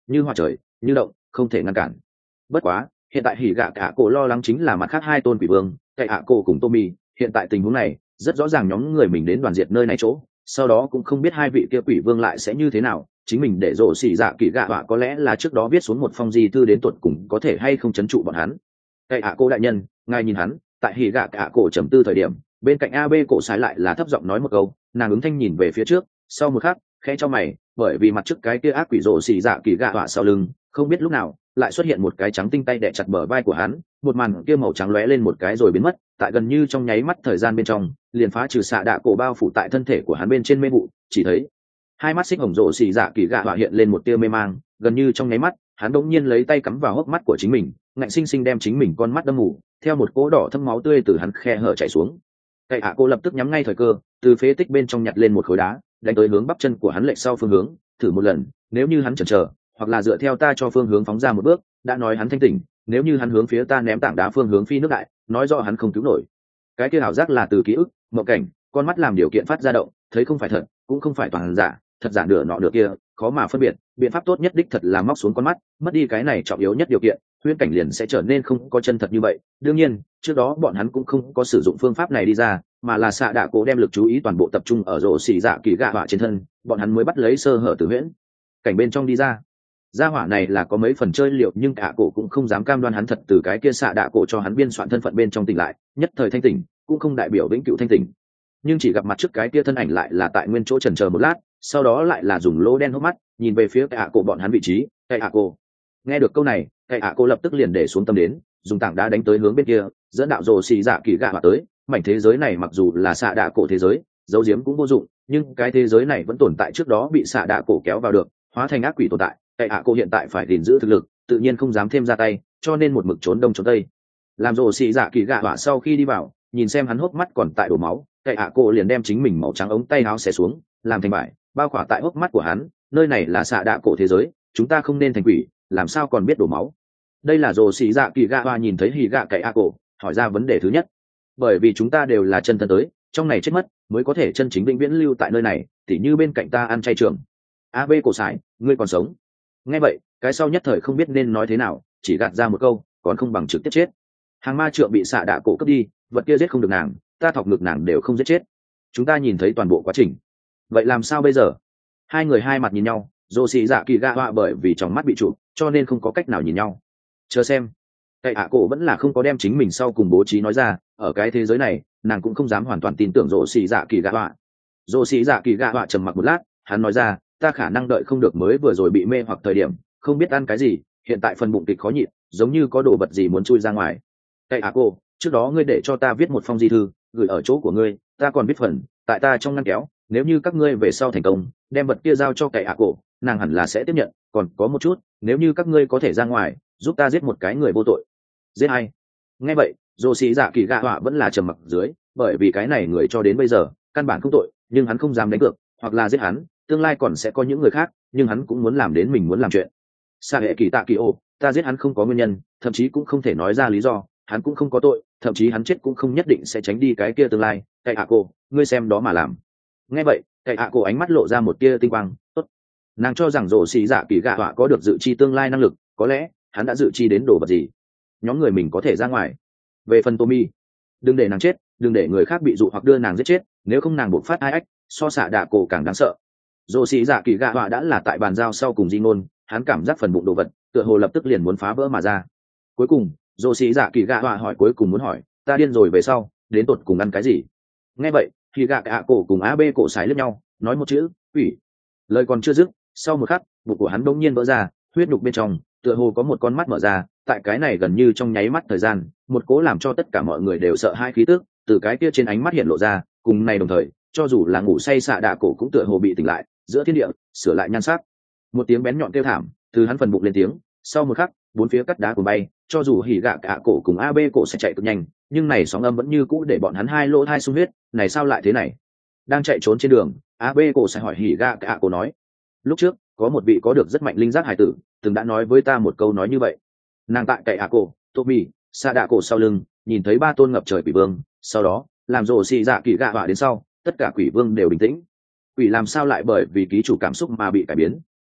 như hoa trời như động, không thể ngăn cản. Bất quá hiện tại hỉ gạ cả cổ lo lắng chính là mặt khác hai tôn quỷ vương, cậy ạ cổ cùng Tommy. Hiện tại tình huống này rất rõ ràng, nhóm người mình đến đoàn diệt nơi này chỗ, sau đó cũng không biết hai vị kia quỷ vương lại sẽ như thế nào. Chính mình để rổ xỉ dạ kỳ gạ họa có lẽ là trước đó viết xuống một phong di thư đến tuột cùng có thể hay không chấn trụ bọn hắn. Cậy ạ cổ đại nhân, ngài nhìn hắn. Tại hỉ gạ cả cổ trầm tư thời điểm, bên cạnh A B cổ sái lại là thấp giọng nói một câu, nàng ứng thanh nhìn về phía trước, sau một khắc khẽ cho mày, bởi vì mặt trước cái kia ác quỷ rổ xỉ dạ kỳ gạ họa sau lưng, không biết lúc nào lại xuất hiện một cái trắng tinh tay đè chặt bờ vai của hắn, một màn kia màu trắng lóe lên một cái rồi biến mất, tại gần như trong nháy mắt thời gian bên trong, liền phá trừ xạ đạ cổ bao phủ tại thân thể của hắn bên trên mê vụ, chỉ thấy hai mắt xích hồng rộ xì dạ kỳ gạ họa hiện lên một tia mê mang, gần như trong nháy mắt, hắn đột nhiên lấy tay cắm vào hốc mắt của chính mình, ngạnh sinh sinh đem chính mình con mắt đâm mù, theo một cỗ đỏ thâm máu tươi từ hắn khe hở chảy xuống. Cậy hạ cô lập tức nhắm ngay thời cơ, từ phế tích bên trong nhặt lên một khối đá, đánh tới hướng bắp chân của hắn lệch sau phương hướng, thử một lần, nếu như hắn chần chờ, hoặc là dựa theo ta cho phương hướng phóng ra một bước, đã nói hắn thanh tỉnh, nếu như hắn hướng phía ta ném tảng đá phương hướng phi nước đại, nói rõ hắn không cứu nổi. Cái kia ảo giác là từ ký ức, mộng cảnh, con mắt làm điều kiện phát ra động, thấy không phải thật, cũng không phải toàn giả, thật giả nửa nọ nửa kia, khó mà phân biệt. Biện pháp tốt nhất đích thật là móc xuống con mắt, mất đi cái này trọng yếu nhất điều kiện, huyễn cảnh liền sẽ trở nên không có chân thật như vậy. Đương nhiên, trước đó bọn hắn cũng không có sử dụng phương pháp này đi ra, mà là xạ đạ cố đem lực chú ý toàn bộ tập trung ở rổ xỉ dạ kỳ gạ họa trên thân, bọn hắn mới bắt lấy sơ hở từ huyễn cảnh bên trong đi ra. Gia hỏa này là có mấy phần chơi liệu, nhưng cả cổ cũng không dám cam đoan hắn thật từ cái kia xạ đạ cổ cho hắn biên soạn thân phận bên trong tỉnh lại, nhất thời thanh tỉnh, cũng không đại biểu vĩnh cửu thanh tỉnh. Nhưng chỉ gặp mặt trước cái kia thân ảnh lại là tại nguyên chỗ chần chờ một lát, sau đó lại là dùng lỗ đen hốc mắt nhìn về phía cả cổ bọn hắn vị trí. Cái ạ cổ nghe được câu này, cái ạ cổ lập tức liền để xuống tâm đến, dùng tảng đá đánh tới hướng bên kia, dẫn đạo rồ xì dạ kỳ gạ họa tới. Mảnh thế giới này mặc dù là xạ đạ cổ thế giới, giấu giếm cũng vô dụng, nhưng cái thế giới này vẫn tồn tại trước đó bị xạ đạ cổ kéo vào được, hóa thành ác quỷ tồn tại. Cái ạ cổ hiện tại phải gìn giữ thực lực, tự nhiên không dám thêm ra tay, cho nên một mực trốn đông trốn tây. Làm rồ xì dạ kỳ gạ họa sau khi đi vào, nhìn xem hắn hốc mắt còn tại đổ máu, cái ạ cổ liền đem chính mình màu trắng ống tay áo xé xuống, làm thành vải bao khỏa tại hốc mắt của hắn. Nơi này là xạ đạ cổ thế giới, chúng ta không nên thành quỷ, làm sao còn biết đổ máu. Đây là rồ xì dạ kỳ gạ họa nhìn thấy hì gạ cái ạ cổ, hỏi ra vấn đề thứ nhất. Bởi vì chúng ta đều là chân thân tới, trong này chết mất mới có thể chân chính vĩnh viễn lưu tại nơi này, tỉ như bên cạnh ta ăn chay trường. A B cổ sải, ngươi còn sống. Nghe vậy, cái sau nhất thời không biết nên nói thế nào, chỉ gạt ra một câu, còn không bằng trực tiếp chết. Hàng ma trượng bị xạ đạ cổ cướp đi, vật kia giết không được nàng, ta thọc ngực nàng đều không giết chết. Chúng ta nhìn thấy toàn bộ quá trình, vậy làm sao bây giờ? Hai người hai mặt nhìn nhau, dô xì dạ kỳ gạ họa bởi vì trong mắt bị trụ, cho nên không có cách nào nhìn nhau. Chờ xem. Cái ạ cổ vẫn là không có đem chính mình sau cùng bố trí nói ra, ở cái thế giới này, nàng cũng không dám hoàn toàn tin tưởng dô xì dạ kỳ gạ họa. Dô xì dạ kỳ gạ họa trầm mặc một lát, hắn nói ra, ta khả năng đợi không được, mới vừa rồi bị mê hoặc thời điểm, không biết ăn cái gì, hiện tại phần bụng kịch khó nhịn, giống như có đồ vật gì muốn chui ra ngoài. Cái ạ cổ, trước đó ngươi để cho ta viết một phong di thư, gửi ở chỗ của ngươi, ta còn viết phần tại ta trong ngăn kéo, nếu như các ngươi về sau thành công, đem vật kia giao cho cái ạ cổ, nàng hẳn là sẽ tiếp nhận. Còn có một chút, nếu như các ngươi có thể ra ngoài, giúp ta giết một cái người vô tội. Giết ai? Nghe vậy, dô xì dạ kỳ gạ họa vẫn là trầm mặc dưới, bởi vì cái này người cho đến bây giờ căn bản không tội, nhưng hắn không dám đánh cược, hoặc là giết hắn, tương lai còn sẽ có những người khác, nhưng hắn cũng muốn làm đến mình muốn làm chuyện. Sa hệ kỳ tạ kỳ ô, ta giết hắn không có nguyên nhân, thậm chí cũng không thể nói ra lý do, hắn cũng không có tội, thậm chí hắn chết cũng không nhất định sẽ tránh đi cái kia tương lai. Cái ạ cổ, ngươi xem đó mà làm. Nghe vậy, cái ạ cổ ánh mắt lộ ra một tia tinh quang. Tốt. Nàng cho rằng rồ xì dạ kỳ gạ họa có được dự chi tương lai năng lực, có lẽ hắn đã dự chi đến đồ vật gì, nhóm người mình có thể ra ngoài. Về phần Tommy, đừng để nàng chết, đừng để người khác bị dụ hoặc đưa nàng giết chết, nếu không nàng buộc phát hai ách, so xạ đạ cổ càng đáng sợ. Rồ xì dạ kỳ gạ họa đã là tại bàn giao sau cùng di ngôn, hắn cảm giác phần bụng đồ vật tựa hồ lập tức liền muốn phá vỡ mà ra. Cuối cùng rồ xì dạ kỳ gạ họa hỏi cuối cùng muốn hỏi, ta điên rồi về sau đến tột cùng ăn cái gì? Nghe vậy thì gạ cả cổ cùng A B cổ sải lướt nhau, nói một chữ, quỷ. Lời còn chưa dứt, sau một khắc bụng của hắn bỗng nhiên vỡ ra, huyết nhục bên trong tựa hồ có một con mắt mở ra. Tại cái này gần như trong nháy mắt thời gian, một cố làm cho tất cả mọi người đều sợ hai khí tức từ cái kia trên ánh mắt hiện lộ ra. Cùng này đồng thời, cho dù là ngủ say xạ đạ cổ cũng tựa hồ bị tỉnh lại, giữa thiên địa sửa lại nhan sắc. Một tiếng bén nhọn kêu thảm từ hắn phần bụng lên tiếng, sau một khắc bốn phía cắt đá cùng bay, cho dù hỉ gạ cả cổ cùng A B cổ sẽ chạy cực nhanh, nhưng này sóng âm vẫn như cũ để bọn hắn hai lỗ thai sung huyết. Này sao lại thế này? Đang chạy trốn trên đường, A B cổ sẽ hỏi hỉ gạ cả cổ nói, lúc trước có một vị có được rất mạnh linh giác hải tử từng đã nói với ta một câu nói như vậy. Nàng tại cậy A cổ, Tommy, xạ đạ cổ sau lưng nhìn thấy ba tôn ngập trời quỷ vương, sau đó làm rồ xì dạ kỳ gạ họa đến sau, tất cả quỷ vương đều bình tĩnh. Quỷ làm sao lại bởi vì ký chủ cảm xúc mà bị cải biến,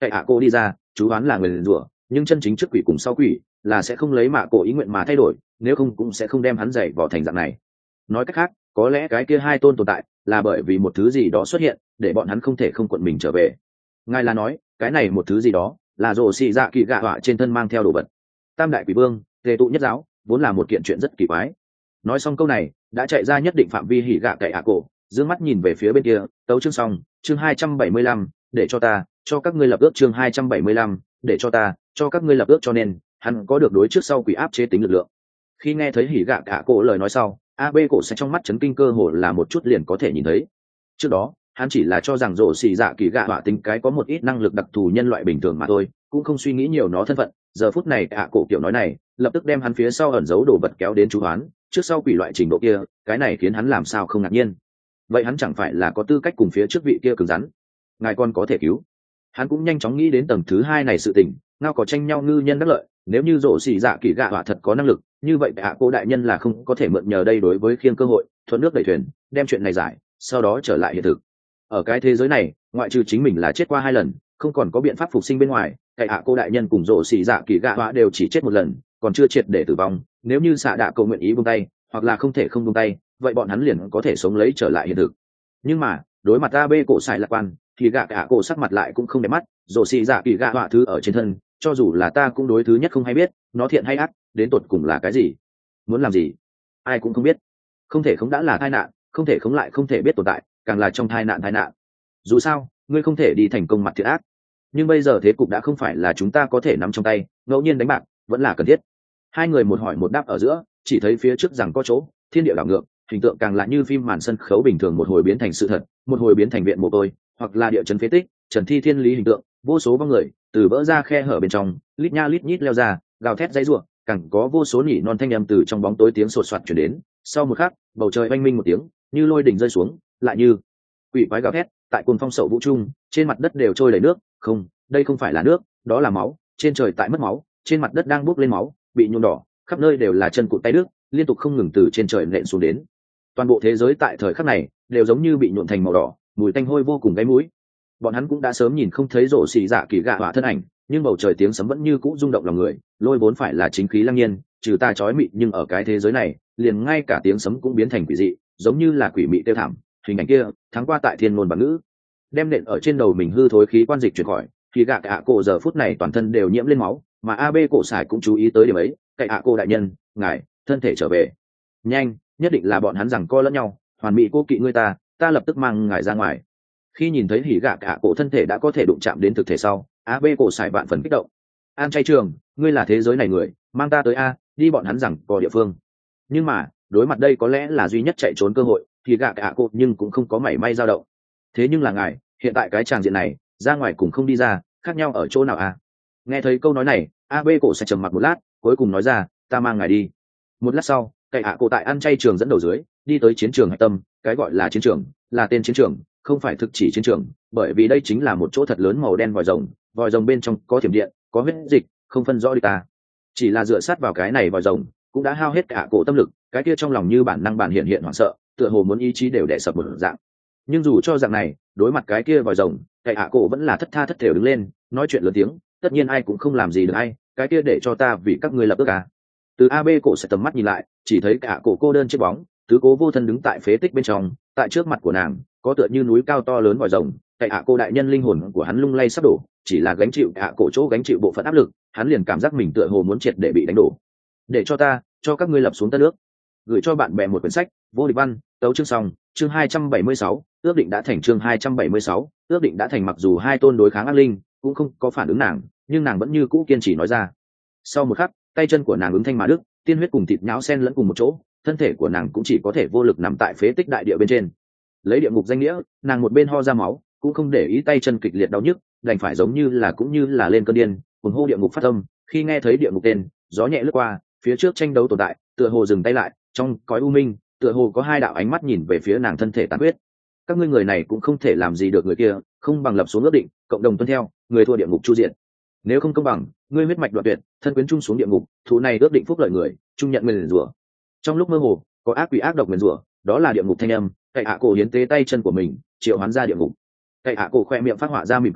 cậy hạ cô đi ra, chú đoán là người liền rủa, nhưng chân chính trước quỷ cùng sau quỷ là sẽ không lấy mạ cổ ý nguyện mà thay đổi, nếu không cũng sẽ không đem hắn dạy vào thành dạng này. Nói cách khác, có lẽ cái kia hai tôn tồn tại là bởi vì một thứ gì đó xuất hiện để bọn hắn không thể không cuộn mình trở về. Ngài là nói cái này một thứ gì đó là rồ xì dạ kỳ gạ họa trên thân mang theo đồ vật. Tam đại quỷ vương tề tụ nhất giáo vốn là một kiện chuyện rất kỳ quái. Nói xong câu này đã chạy ra nhất định phạm vi hỉ gạ cậy hạ cổ, dương mắt nhìn về phía bên kia. Tấu chương xong, chương hai trăm bảy mươi lăm, để cho ta cho các ngươi lập ước. Chương hai trăm bảy mươi lăm, để cho ta cho các ngươi lập ước. Cho nên hắn có được đối trước sau quỷ áp chế tính lực lượng. Khi nghe thấy hỉ gạ cả cổ lời nói sau, ab cổ sẽ trong mắt chấn kinh, cơ hồ là một chút liền có thể nhìn thấy. Trước đó hắn chỉ là cho rằng rổ xì dạ kỳ gạ họa tính cái có một ít năng lực đặc thù nhân loại bình thường mà thôi, cũng không suy nghĩ nhiều nó thân phận. Giờ phút này ạ cổ kiểu nói này lập tức đem hắn phía sau ẩn giấu đồ vật kéo đến chú hoán trước sau quỷ loại trình độ kia, cái này khiến hắn làm sao không ngạc nhiên. Vậy hắn chẳng phải là có tư cách cùng phía trước vị kia cứng rắn? Ngài con có thể cứu. Hắn cũng nhanh chóng nghĩ đến tầng thứ hai này sự tình, ngao có tranh nhau ngư nhân đắc lợi, nếu như rổ xì dạ kỳ gạ họa thật có năng lực như vậy ạ cô đại nhân là không có thể mượn nhờ đây đối với khiêng cơ hội thuận nước đẩy thuyền đem chuyện này giải, sau đó trở lại hiện thực. Ở cái thế giới này ngoại trừ chính mình là chết qua hai lần không còn có biện pháp phục sinh bên ngoài, cái ạ cô đại nhân cùng rổ xì dạ kỳ gạ họa đều chỉ chết một lần còn chưa triệt để tử vong. Nếu như xạ đạ cầu nguyện ý buông tay hoặc là không thể không buông tay, vậy bọn hắn liền có thể sống lấy trở lại hiện thực. Nhưng mà đối mặt ab cổ xài lạc quan thì gạ cả cổ sắc mặt lại cũng không đẹp mắt. Rổ xì dạ kỳ gạ họa thứ ở trên thân, cho dù là ta cũng đối thứ nhất không hay biết nó thiện hay ác đến tột cùng là cái gì, muốn làm gì ai cũng không biết. Không thể không đã là tai nạn, không thể không lại không thể biết tồn tại, càng là trong tai nạn tai nạn. Dù sao ngươi không thể đi thành công mặt thiện ác, nhưng bây giờ thế cục đã không phải là chúng ta có thể nắm trong tay, ngẫu nhiên đánh bạc vẫn là cần thiết. Hai người một hỏi một đáp ở giữa, chỉ thấy phía trước rằng có chỗ thiên địa đảo ngược, hình tượng càng lại như phim màn sân khấu bình thường, một hồi biến thành sự thật, một hồi biến thành viện mồ côi, hoặc là địa chấn phế tích, trần thi thiên lý hình tượng, vô số bóng người từ vỡ ra khe hở bên trong lít nha lít nhít leo ra, gào thét dãy ruộng, càng có vô số nhỉ non thanh âm từ trong bóng tối tiếng sột soạt chuyển đến. Sau một khắc bầu trời oanh minh một tiếng, như lôi đỉnh rơi xuống, lại như quỷ quái gào thét, tại cuồng phong sậu vũ trung trên mặt đất đều trôi đầy nước. Không, đây không phải là nước, đó là máu. Trên trời tại mất máu, trên mặt đất đang bốc lên máu, bị nhuộm đỏ, khắp nơi đều là chân cụt tay đứt, liên tục không ngừng từ trên trời nện xuống đến. Toàn bộ thế giới tại thời khắc này đều giống như bị nhuộm thành màu đỏ, mùi tanh hôi vô cùng gáy mũi. Bọn hắn cũng đã sớm nhìn không thấy rổ xì dạ kỳ gạ họa thân ảnh, nhưng bầu trời tiếng sấm vẫn như cũ rung động lòng người. Lôi vốn phải là chính khí lăng nhiên, trừ ta chói mị, nhưng ở cái thế giới này liền ngay cả tiếng sấm cũng biến thành quỷ dị, giống như là quỷ mị tiêu thảm. Hình ảnh kia tháng qua tại thiên ngôn bản ngữ, đem nện ở trên đầu mình hư thối khí quan dịch chuyển khỏi, thì gạ cả cổ giờ phút này toàn thân đều nhiễm lên máu, mà ab cổ sải cũng chú ý tới điểm ấy. Cậy ạ cô đại nhân, ngài thân thể trở về nhanh, nhất định là bọn hắn rằng co lẫn nhau, hoàn mỹ cô kỵ ngươi ta, ta lập tức mang ngài ra ngoài. Khi nhìn thấy hỉ gạ cả cổ thân thể đã có thể đụng chạm đến thực thể sau, ab cổ sải vạn phần kích động. An chay trường, ngươi là thế giới này người, mang ta tới a, đi bọn hắn rằng có địa phương. Nhưng mà đối mặt đây có lẽ là duy nhất chạy trốn cơ hội, thì gạ cả cổ nhưng cũng không có mảy may dao động. Thế nhưng là ngài hiện tại cái tràng diện này ra ngoài cùng không đi ra, khác nhau ở chỗ nào a? Nghe thấy câu nói này, ab cổ sẽ trầm mặc một lát, cuối cùng nói ra, ta mang ngài đi. Một lát sau, cậy ạ cổ tại ăn chay trường dẫn đầu dưới đi tới chiến trường hạch tâm. Cái gọi là chiến trường là tên chiến trường, không phải thực chỉ chiến trường, bởi vì đây chính là một chỗ thật lớn màu đen vòi rồng. Vòi rồng bên trong có thiểm điện, có huyết dịch, không phân rõ đi ta. Chỉ là dựa sát vào cái này vòi rồng cũng đã hao hết cả cổ tâm lực, cái kia trong lòng như bản năng bản hiện hiện hoảng sợ, tựa hồ muốn ý chí đều đè sập một dạng. Nhưng dù cho dạng này, đối mặt cái kia vòi rồng, cậy ạ cổ vẫn là thất tha thất thểu đứng lên, nói chuyện lớn tiếng, tất nhiên ai cũng không làm gì được ai, cái kia để cho ta vì các ngươi lập ước à. Từ ab cổ sẽ tầm mắt nhìn lại, chỉ thấy cả cổ cô đơn chiếc bóng tứ cố vô thân đứng tại phế tích bên trong. Tại trước mặt của nàng có tựa như núi cao to lớn vòi rồng, cậy ạ cô đại nhân linh hồn của hắn lung lay sắp đổ, chỉ là gánh chịu ạ cổ chỗ gánh chịu bộ phận áp lực, hắn liền cảm giác mình tựa hồ muốn triệt để bị đánh đổ. Để cho ta cho các ngươi lập xuống tân ước, gửi cho bạn bè một quyển sách. Vô địch văn tấu chương xong, chương hai trăm bảy mươi sáu, ước định đã thành. Chương hai trăm bảy mươi sáu, ước định đã thành. Mặc dù hai tôn đối kháng ác linh cũng không có phản ứng nàng, nhưng nàng vẫn như cũ kiên trì nói ra. Sau một khắc, tay chân của nàng ứng thanh mà đức, tiên huyết cùng thịt nhão xen lẫn cùng một chỗ, thân thể của nàng cũng chỉ có thể vô lực nằm tại phế tích đại địa bên trên. Lấy địa ngục danh nghĩa, nàng một bên ho ra máu, cũng không để ý tay chân kịch liệt đau nhức, đành phải giống như là cũng như là lên cơn điên, cuồng hô địa ngục phát âm. Khi nghe thấy địa ngục tên, gió nhẹ lướt qua, phía trước tranh đấu tồn tại tựa hồ dừng tay lại, trong cõi u minh tựa hồ có hai đạo ánh mắt nhìn về phía nàng thân thể tàn huyết. Các ngươi người này cũng không thể làm gì được người kia, không bằng lập xuống ước định, cộng đồng tuân theo, người thua địa ngục chu diện. Nếu không công bằng, ngươi huyết mạch đoạn tuyệt, thân quyến chung xuống địa ngục, thú này ước định phúc lợi người, chung nhận nguyền rủa. Trong lúc mơ hồ có ác quỷ ác độc nguyền rủa, đó là địa ngục thanh âm. Cậy ạ cổ hiến tế tay chân của mình triệu hoán ra địa ngục. Cậy ạ cổ khoe miệng phát họa ra mỉm cười,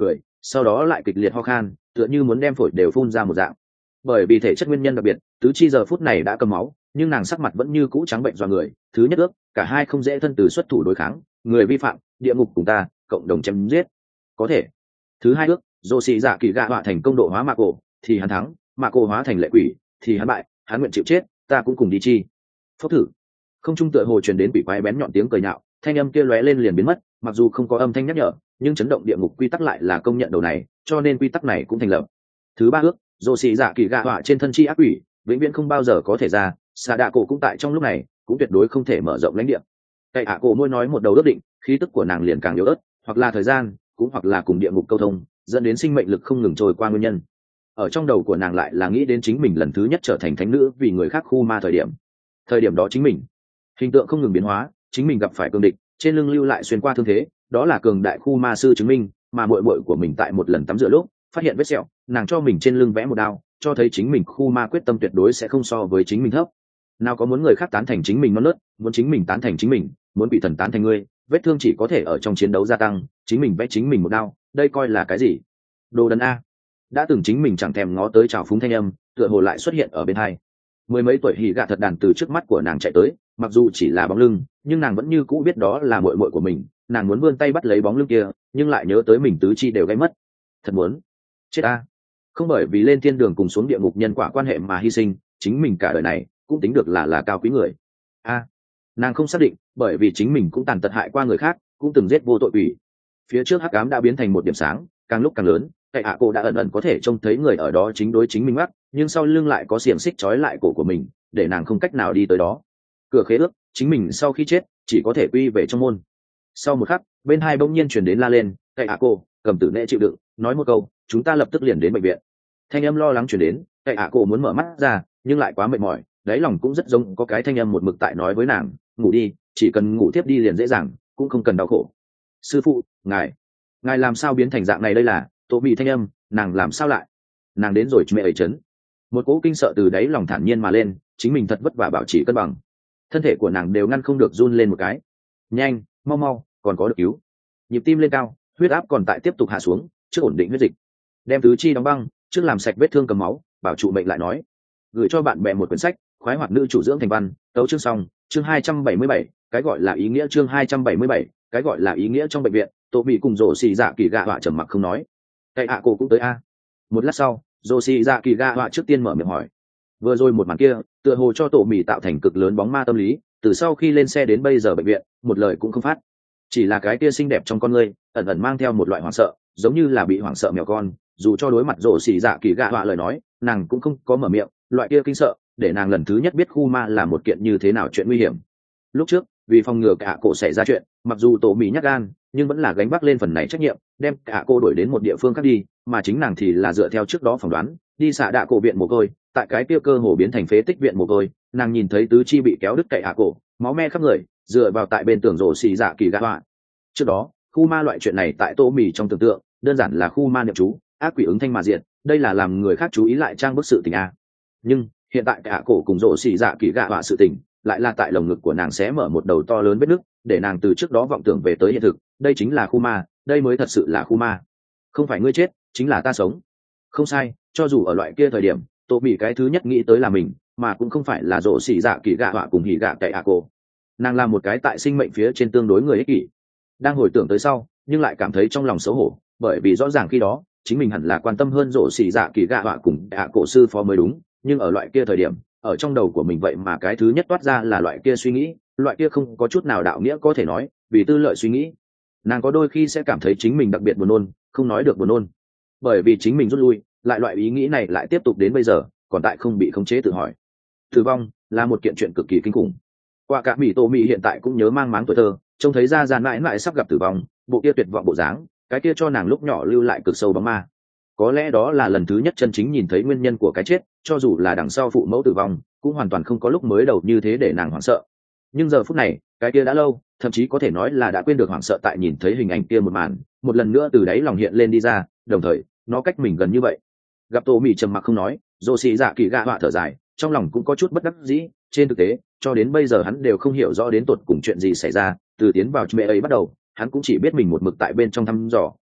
sau đó lại kịch liệt ho khan, tựa như muốn đem phổi đều phun ra một dạng. Bởi vì thể chất nguyên nhân đặc biệt, tứ chi giờ phút này đã cầm máu, nhưng nàng sắc mặt vẫn như cũ trắng bệnh do người. Thứ nhất ước, cả hai không dễ thân từ xuất thủ đối kháng, người vi phạm, địa ngục cùng ta, cộng đồng chém giết. Có thể. Thứ hai ước, dô xì dạ kỳ gạ họa thành công độ hóa mạ cổ, thì hắn thắng, mạ cổ hóa thành lệ quỷ, thì hắn bại, hắn nguyện chịu chết, ta cũng cùng đi chi. Phốc thử. Không trung tựa hồ truyền đến bị quái bén nhọn tiếng cười nhạo, thanh âm kia lóe lên liền biến mất, mặc dù không có âm thanh nhắc nhở, nhưng chấn động địa ngục quy tắc lại là công nhận đầu này, cho nên quy tắc này cũng thành lập. Thứ ba ước, dô xì dạ kỳ gạ họa trên thân chi ác quỷ, vĩnh viễn không bao giờ có thể ra, xà đạ cổ cũng tại trong lúc này cũng tuyệt đối không thể mở rộng lãnh địa. Cậy hạ cổ môi nói một đầu ước định, khí tức của nàng liền càng yếu ớt, hoặc là thời gian, cũng hoặc là cùng địa ngục câu thông, dẫn đến sinh mệnh lực không ngừng trôi qua nguyên nhân. Ở trong đầu của nàng lại là nghĩ đến chính mình lần thứ nhất trở thành thánh nữ vì người khác khu ma thời điểm. Thời điểm đó chính mình hình tượng không ngừng biến hóa, chính mình gặp phải cường địch, trên lưng lưu lại xuyên qua thương thế, đó là cường đại khu ma sư chứng minh, mà muội muội của mình tại một lần tắm rửa lúc phát hiện vết sẹo, nàng cho mình trên lưng vẽ một đao, cho thấy chính mình khu ma quyết tâm tuyệt đối sẽ không so với chính mình thấp. Nào có muốn người khác tán thành chính mình non nớt, muốn chính mình tán thành chính mình, muốn bị thần tán thành ngươi, vết thương chỉ có thể ở trong chiến đấu gia tăng, chính mình vẽ chính mình một đao, đây coi là cái gì? Đồ đần a. Đã từng chính mình chẳng thèm ngó tới trào phúng thanh âm, tựa hồ lại xuất hiện ở bên hai. Mười mấy tuổi hỉ gạ thật đàn từ trước mắt của nàng chạy tới, mặc dù chỉ là bóng lưng, nhưng nàng vẫn như cũ biết đó là muội muội của mình, nàng muốn vươn tay bắt lấy bóng lưng kia, nhưng lại nhớ tới mình tứ chi đều gãy mất. Thật muốn chết a. Không bởi vì lên thiên đường cùng xuống địa ngục nhân quả quan hệ mà hy sinh, chính mình cả đời này cũng tính được là là cao quý người. A. Nàng không xác định, bởi vì chính mình cũng tàn tật hại qua người khác, cũng từng giết vô tội quỷ. Phía trước hắc ám đã biến thành một điểm sáng, càng lúc càng lớn, cậy hạ cổ đã ẩn ẩn có thể trông thấy người ở đó chính đối chính mình mắc, nhưng sau lưng lại có xiềng xích trói lại cổ của mình, để nàng không cách nào đi tới đó. Cửa khế ước, chính mình sau khi chết chỉ có thể quy về trong môn. Sau một khắc, bên hai bỗng nhiên truyền đến la lên, cậy hạ cổ, cầm tử nệ chịu đựng, nói một câu, chúng ta lập tức liền đến bệnh viện. Thanh âm lo lắng truyền đến, cậy hạ cổ muốn mở mắt ra, nhưng lại quá mệt mỏi, đáy lòng cũng rất giống có cái thanh âm một mực tại nói với nàng, ngủ đi, chỉ cần ngủ tiếp đi liền dễ dàng, cũng không cần đau khổ. Sư phụ, ngài ngài làm sao biến thành dạng này đây là tổ bị thanh âm, nàng làm sao lại nàng đến rồi mẹ ấy chấn. Một cỗ kinh sợ từ đáy lòng thản nhiên mà lên, chính mình thật vất vả bảo trì cân bằng, thân thể của nàng đều ngăn không được run lên một cái. Nhanh, mau mau, còn có được cứu. Nhịp tim lên cao, huyết áp còn tại tiếp tục hạ xuống, trước ổn định huyết dịch, đem tứ chi đóng băng, trước làm sạch vết thương cầm máu, bảo trụ mệnh lại nói, gửi cho bạn bè một quyển sách, khoái hoạt nữ chủ dưỡng thành văn, tấu chương xong, chương hai trăm bảy mươi bảy, cái gọi là ý nghĩa chương hai trăm bảy mươi bảy, cái gọi là ý nghĩa trong bệnh viện. Tô bị cùng rồ xì dạ kỳ gạ họa trầm mặc không nói. Cậy hạ cổ cũng tới a. Một lát sau, rồ xì dạ kỳ gạ họa trước tiên mở miệng hỏi. Vừa rồi một màn kia, tựa hồ cho tổ mì tạo thành cực lớn bóng ma tâm lý, từ sau khi lên xe đến bây giờ bệnh viện, một lời cũng không phát. Chỉ là cái kia xinh đẹp trong con ngươi, ẩn ẩn mang theo một loại hoảng sợ, giống như là bị hoảng sợ mèo con, dù cho đối mặt rồ xì dạ kỳ gạ họa lời nói, nàng cũng không có mở miệng, loại kia kinh sợ, để nàng lần thứ nhất biết khu ma là một kiện như thế nào chuyện nguy hiểm. Lúc trước, vì phòng ngừa cả cổ xảy ra chuyện, mặc dù tổ mì nhát gan, nhưng vẫn là gánh vác lên phần này trách nhiệm, đem cả cô đuổi đến một địa phương khác đi, mà chính nàng thì là dựa theo trước đó phỏng đoán, đi xạ đạ cổ viện mồ côi, tại cái kia cơ hồ biến thành phế tích viện mồ côi, nàng nhìn thấy tứ chi bị kéo đứt cậy hạ cổ, máu me khắp người, dựa vào tại bên tường rổ xì dạ kỳ gạ họa. Trước đó, khu ma loại chuyện này tại tô mì trong tưởng tượng, đơn giản là khu ma niệm chú, ác quỷ ứng thanh mà diện, đây là làm người khác chú ý lại trang bức sự tình a. Nhưng hiện tại cả cổ cùng rổ xì dạ kỳ gạ họa sự tình, lại là tại lồng ngực của nàng xé mở một đầu to lớn vết nứt, để nàng từ trước đó vọng tưởng về tới hiện thực, đây chính là khu ma, đây mới thật sự là khu ma. Không phải ngươi chết, chính là ta sống. Không sai, cho dù ở loại kia thời điểm, tô bị cái thứ nhất nghĩ tới là mình, mà cũng không phải là rổ xỉ dạ kỳ gạ họa cùng hỉ gạ cậy hạ cổ. Nàng là một cái tại sinh mệnh phía trên tương đối người ích kỷ, đang hồi tưởng tới sau, nhưng lại cảm thấy trong lòng xấu hổ, bởi vì rõ ràng khi đó chính mình hẳn là quan tâm hơn rổ xỉ dạ kỳ gạ họa cùng hạ cổ sư phó mới đúng, nhưng ở loại kia thời điểm, ở trong đầu của mình vậy mà cái thứ nhất toát ra là loại kia suy nghĩ, loại kia không có chút nào đạo nghĩa có thể nói, vì tư lợi suy nghĩ. Nàng có đôi khi sẽ cảm thấy chính mình đặc biệt buồn nôn, không nói được buồn nôn, bởi vì chính mình rút lui, lại loại ý nghĩ này lại tiếp tục đến bây giờ, còn tại không bị khống chế tự hỏi. Tử vong là một kiện chuyện cực kỳ kinh khủng. Qua cả mỹ tô mỹ hiện tại cũng nhớ mang máng tuổi thơ, trông thấy ra gian mãi mãi sắp gặp tử vong, bộ kia tuyệt vọng bộ dáng, cái kia cho nàng lúc nhỏ lưu lại cực sâu bóng ma. Có lẽ đó là lần thứ nhất chân chính nhìn thấy nguyên nhân của cái chết, cho dù là đằng sau phụ mẫu tử vong, cũng hoàn toàn không có lúc mới đầu như thế để nàng hoảng sợ. Nhưng giờ phút này, cái kia đã lâu, thậm chí có thể nói là đã quên được hoảng sợ tại nhìn thấy hình ảnh kia một màn, một lần nữa từ đáy lòng hiện lên đi ra, đồng thời, nó cách mình gần như vậy. Gặp Tô Mị trầm mặc không nói, Dô Sĩ Dạ Kỳ gạ họa thở dài, trong lòng cũng có chút bất đắc dĩ, trên thực tế, cho đến bây giờ hắn đều không hiểu rõ đến tột cùng chuyện gì xảy ra, từ tiến vào mẹ ấy bắt đầu, hắn cũng chỉ biết mình một mực tại bên trong thăm dò,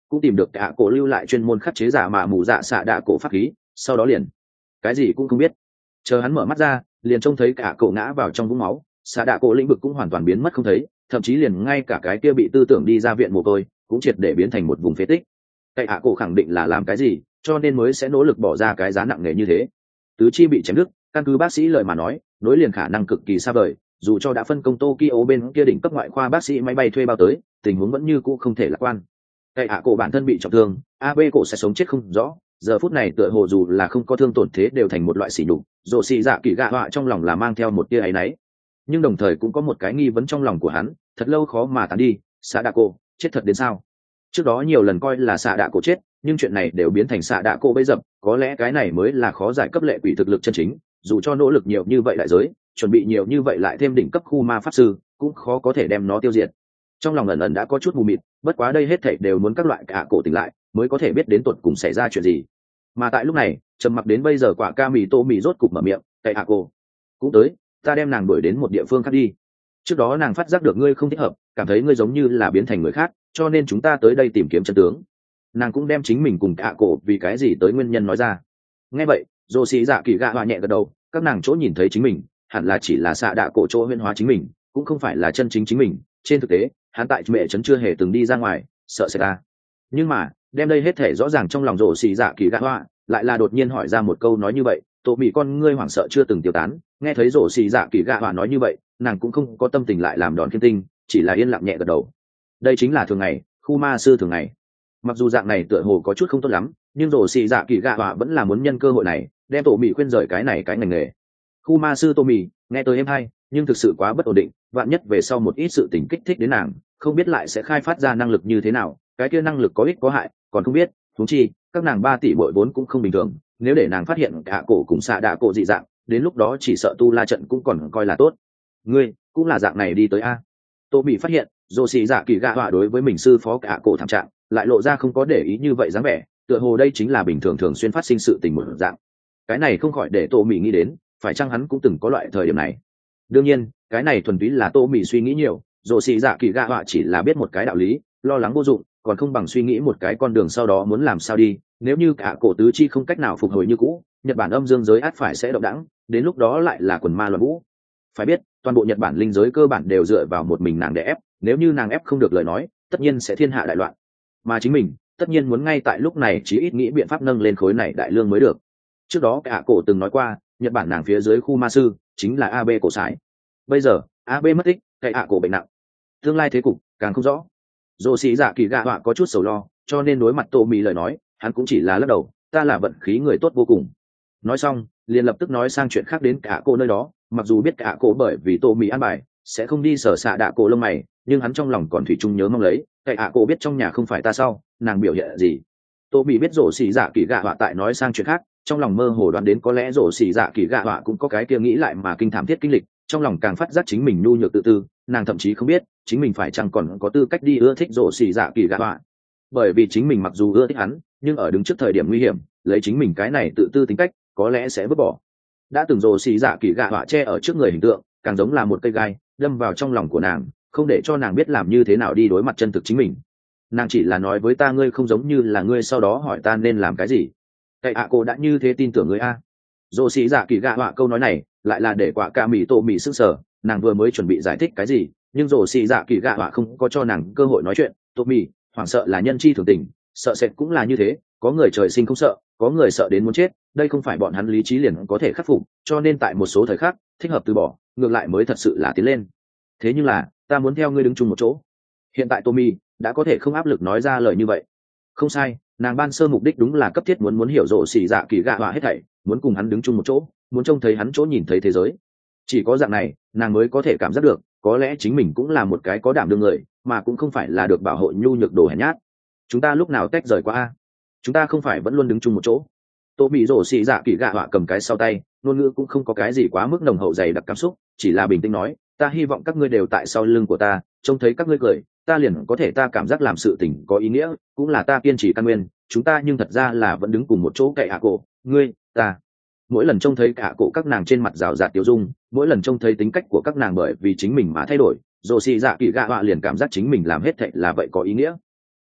cũng tìm được cả cổ lưu lại chuyên môn khắc chế giả mạ mù dạ xạ đạ cổ pháp khí, sau đó liền cái gì cũng không biết. Chờ hắn mở mắt ra, liền trông thấy cả cổ ngã vào trong vũng máu, xạ đạ cổ lĩnh vực cũng hoàn toàn biến mất không thấy, thậm chí liền ngay cả cái kia bị tư tưởng đi ra viện mồ côi cũng triệt để biến thành một vùng phế tích. Cái hạ cổ khẳng định là làm cái gì, cho nên mới sẽ nỗ lực bỏ ra cái giá nặng nề như thế. Tứ chi bị chém đứt, căn cứ bác sĩ lời mà nói, nối liền khả năng cực kỳ xa vời, dù cho đã phân công Tokyo bên kia đỉnh cấp ngoại khoa bác sĩ máy bay thuê bao tới, tình huống vẫn như cũ không thể lạc quan. Cái hạ cổ bản thân bị trọng thương, a bê cổ sẽ sống chết không rõ, giờ phút này tựa hồ dù là không có thương tổn thế đều thành một loại sỉ nhục, rồ xì dạ kỳ gạ họa trong lòng là mang theo một tia áy náy, nhưng đồng thời cũng có một cái nghi vấn trong lòng của hắn, thật lâu khó mà tán đi, xạ đạ cổ chết thật đến sao? Trước đó nhiều lần coi là xạ đạ cổ chết, nhưng chuyện này đều biến thành xạ đạ cổ bấy dập, có lẽ cái này mới là khó giải cấp lệ quỷ thực lực chân chính, dù cho nỗ lực nhiều như vậy đại giới, chuẩn bị nhiều như vậy lại thêm đỉnh cấp khu ma pháp sư, cũng khó có thể đem nó tiêu diệt. Trong lòng ẩn ẩn đã có chút mù mịt, bất quá đây hết thảy đều muốn các loại cả cổ tỉnh lại, mới có thể biết đến tuột cùng xảy ra chuyện gì. Mà tại lúc này, trầm mặc đến bây giờ quả ca mì tô mì rốt cục mở miệng, "Cái hạ cổ cũng tới, ta đem nàng đuổi đến một địa phương khác đi. Trước đó nàng phát giác được ngươi không thích hợp, cảm thấy ngươi giống như là biến thành người khác, cho nên chúng ta tới đây tìm kiếm chân tướng." Nàng cũng đem chính mình cùng cả cổ vì cái gì tới nguyên nhân nói ra. Nghe vậy, dô xì dạ kỳ gạ hòa nhẹ gật đầu, các nàng chỗ nhìn thấy chính mình hẳn là chỉ là xạ đạ cổ chỗ huyễn hóa chính mình, cũng không phải là chân chính chính mình. Trên thực tế, hắn tại mẹ trấn chưa hề từng đi ra ngoài, sợ sẽ ta. Nhưng mà đem đây hết thể rõ ràng trong lòng rổ xì dạ kỳ gạ hoa, lại là đột nhiên hỏi ra một câu nói như vậy. Tổ bị con ngươi hoảng sợ chưa từng tiêu tán, nghe thấy rổ xì dạ kỳ gạ hoa nói như vậy, nàng cũng không có tâm tình lại làm đòn khiêm tinh, chỉ là yên lặng nhẹ gật đầu. Đây chính là thường ngày, khu ma sư thường ngày. Mặc dù dạng này tựa hồ có chút không tốt lắm, nhưng rổ xì dạ kỳ gạ hoa vẫn là muốn nhân cơ hội này đem tổ bị khuyên rời cái này cái ngành nghề. Khu ma sư tô mì nghe tới em hay, nhưng thực sự quá bất ổn định, vạn nhất về sau một ít sự tình kích thích đến nàng, không biết lại sẽ khai phát ra năng lực như thế nào, cái kia năng lực có ích có hại còn không biết. Huống chi các nàng ba tỷ bội vốn cũng không bình thường, nếu để nàng phát hiện cả cổ cùng xạ đạ cổ dị dạng, đến lúc đó chỉ sợ tu la trận cũng còn coi là tốt. Ngươi cũng là dạng này đi tới a? Tô bị phát hiện dô xì dạ kỳ gạ họa đối với mình sư phó cả cổ thảm trạng lại lộ ra không có để ý như vậy dáng vẻ, tựa hồ đây chính là bình thường thường xuyên phát sinh sự tình một dạng. Cái này không khỏi để tô mỹ nghĩ đến, phải chăng hắn cũng từng có loại thời điểm này. Đương nhiên cái này thuần túy là tô mỹ suy nghĩ nhiều, dô xì dạ kỳ gạ họa chỉ là biết một cái đạo lý, lo lắng vô dụng, còn không bằng suy nghĩ một cái con đường sau đó muốn làm sao đi. Nếu như cả cổ tứ chi không cách nào phục hồi như cũ, Nhật Bản âm dương giới ắt phải sẽ động đẳng, đến lúc đó lại là quần ma loạn vũ. Phải biết toàn bộ Nhật Bản linh giới cơ bản đều dựa vào một mình nàng để ép, nếu như nàng ép không được lời nói, tất nhiên sẽ thiên hạ đại loạn, mà chính mình tất nhiên muốn ngay tại lúc này chí ít nghĩ biện pháp nâng lên khối này đại lương mới được. Trước đó cả cổ từng nói qua, Nhật Bản nàng phía dưới khu ma sư chính là a bê cổ sải, bây giờ a bê mất tích, cái ạ cổ bệnh nặng, tương lai thế cục càng không rõ. Dô sĩ dạ kỳ gạ họa có chút sầu lo, cho nên đối mặt tô mì lời nói, hắn cũng chỉ là lắc đầu, ta là vận khí người tốt vô cùng. Nói xong liền lập tức nói sang chuyện khác đến cả cô nơi đó. Mặc dù biết cả cô bởi vì tô mì ăn bài sẽ không đi sở xạ đạ cổ lông mày, nhưng hắn trong lòng còn thủy chung nhớ mong lấy, cái ạ cô biết trong nhà không phải ta sau nàng biểu hiện gì. Tô mì biết rổ xì dạ kỳ gạ họa tại nói sang chuyện khác, trong lòng mơ hồ đoán đến có lẽ rổ xì dạ kỳ gạ họa cũng có cái kia nghĩ lại mà kinh thảm thiết kinh lịch, trong lòng càng phát giác chính mình nhu nhược tự tư, nàng thậm chí không biết chính mình phải chăng còn có tư cách đi ưa thích rổ xì dạ kỳ gạ họa. Bởi vì chính mình mặc dù ưa thích hắn, nhưng ở đứng trước thời điểm nguy hiểm, lấy chính mình cái này tự tư tính cách có lẽ sẽ vứt bỏ. Đã từng rổ xì dạ kỳ gạ họa che ở trước người hình tượng càng giống là một cây gai đâm vào trong lòng của nàng, không để cho nàng biết làm như thế nào đi đối mặt chân thực chính mình. Nàng chỉ là nói với ta ngươi không giống như là ngươi, sau đó hỏi ta nên làm cái gì. Cái ạ cô đã như thế tin tưởng ngươi a? Rổ xì dạ kỳ gạ họa câu nói này lại là để quả ca mì tô mì sức sở, nàng vừa mới chuẩn bị giải thích cái gì, nhưng rổ xì dạ kỳ gạ họa không có cho nàng cơ hội nói chuyện. Tô mì hoảng sợ là nhân chi thường tình, sợ sệt cũng là như thế, có người trời sinh không sợ, có người sợ đến muốn chết, đây không phải bọn hắn lý trí liền có thể khắc phục, cho nên tại một số thời khắc thích hợp từ bỏ, ngược lại mới thật sự là tiến lên. Thế nhưng là ta muốn theo ngươi đứng chung một chỗ. Hiện tại Tommy đã có thể không áp lực nói ra lời như vậy. Không sai, nàng ban sơ mục đích đúng là cấp thiết muốn muốn hiểu rộ xì dạ kỳ gạ họa hết thảy, muốn cùng hắn đứng chung một chỗ, muốn trông thấy hắn chỗ nhìn thấy thế giới. Chỉ có dạng này nàng mới có thể cảm giác được, có lẽ chính mình cũng là một cái có đảm đương người, mà cũng không phải là được bảo hộ nhu nhược đồ hèn nhát. Chúng ta lúc nào tách rời qua a? Chúng ta không phải vẫn luôn đứng chung một chỗ? Tô bị rổ xì dạ kỳ gạ họa cầm cái sau tay, ngôn ngữ cũng không có cái gì quá mức nồng hậu dày đặc cảm xúc, chỉ là bình tĩnh nói, ta hy vọng các ngươi đều tại sau lưng của ta, trông thấy các ngươi cười, ta liền có thể ta cảm giác làm sự tình có ý nghĩa, cũng là ta kiên trì căn nguyên. Chúng ta nhưng thật ra là vẫn đứng cùng một chỗ. Cậy hạ cổ, ngươi, ta. Mỗi lần trông thấy cả cổ các nàng trên mặt rào rạt tiêu dung, mỗi lần trông thấy tính cách của các nàng bởi vì chính mình mà thay đổi, rổ xì dạ kỳ gạ họa liền cảm giác chính mình làm hết thệ là vậy có ý nghĩa.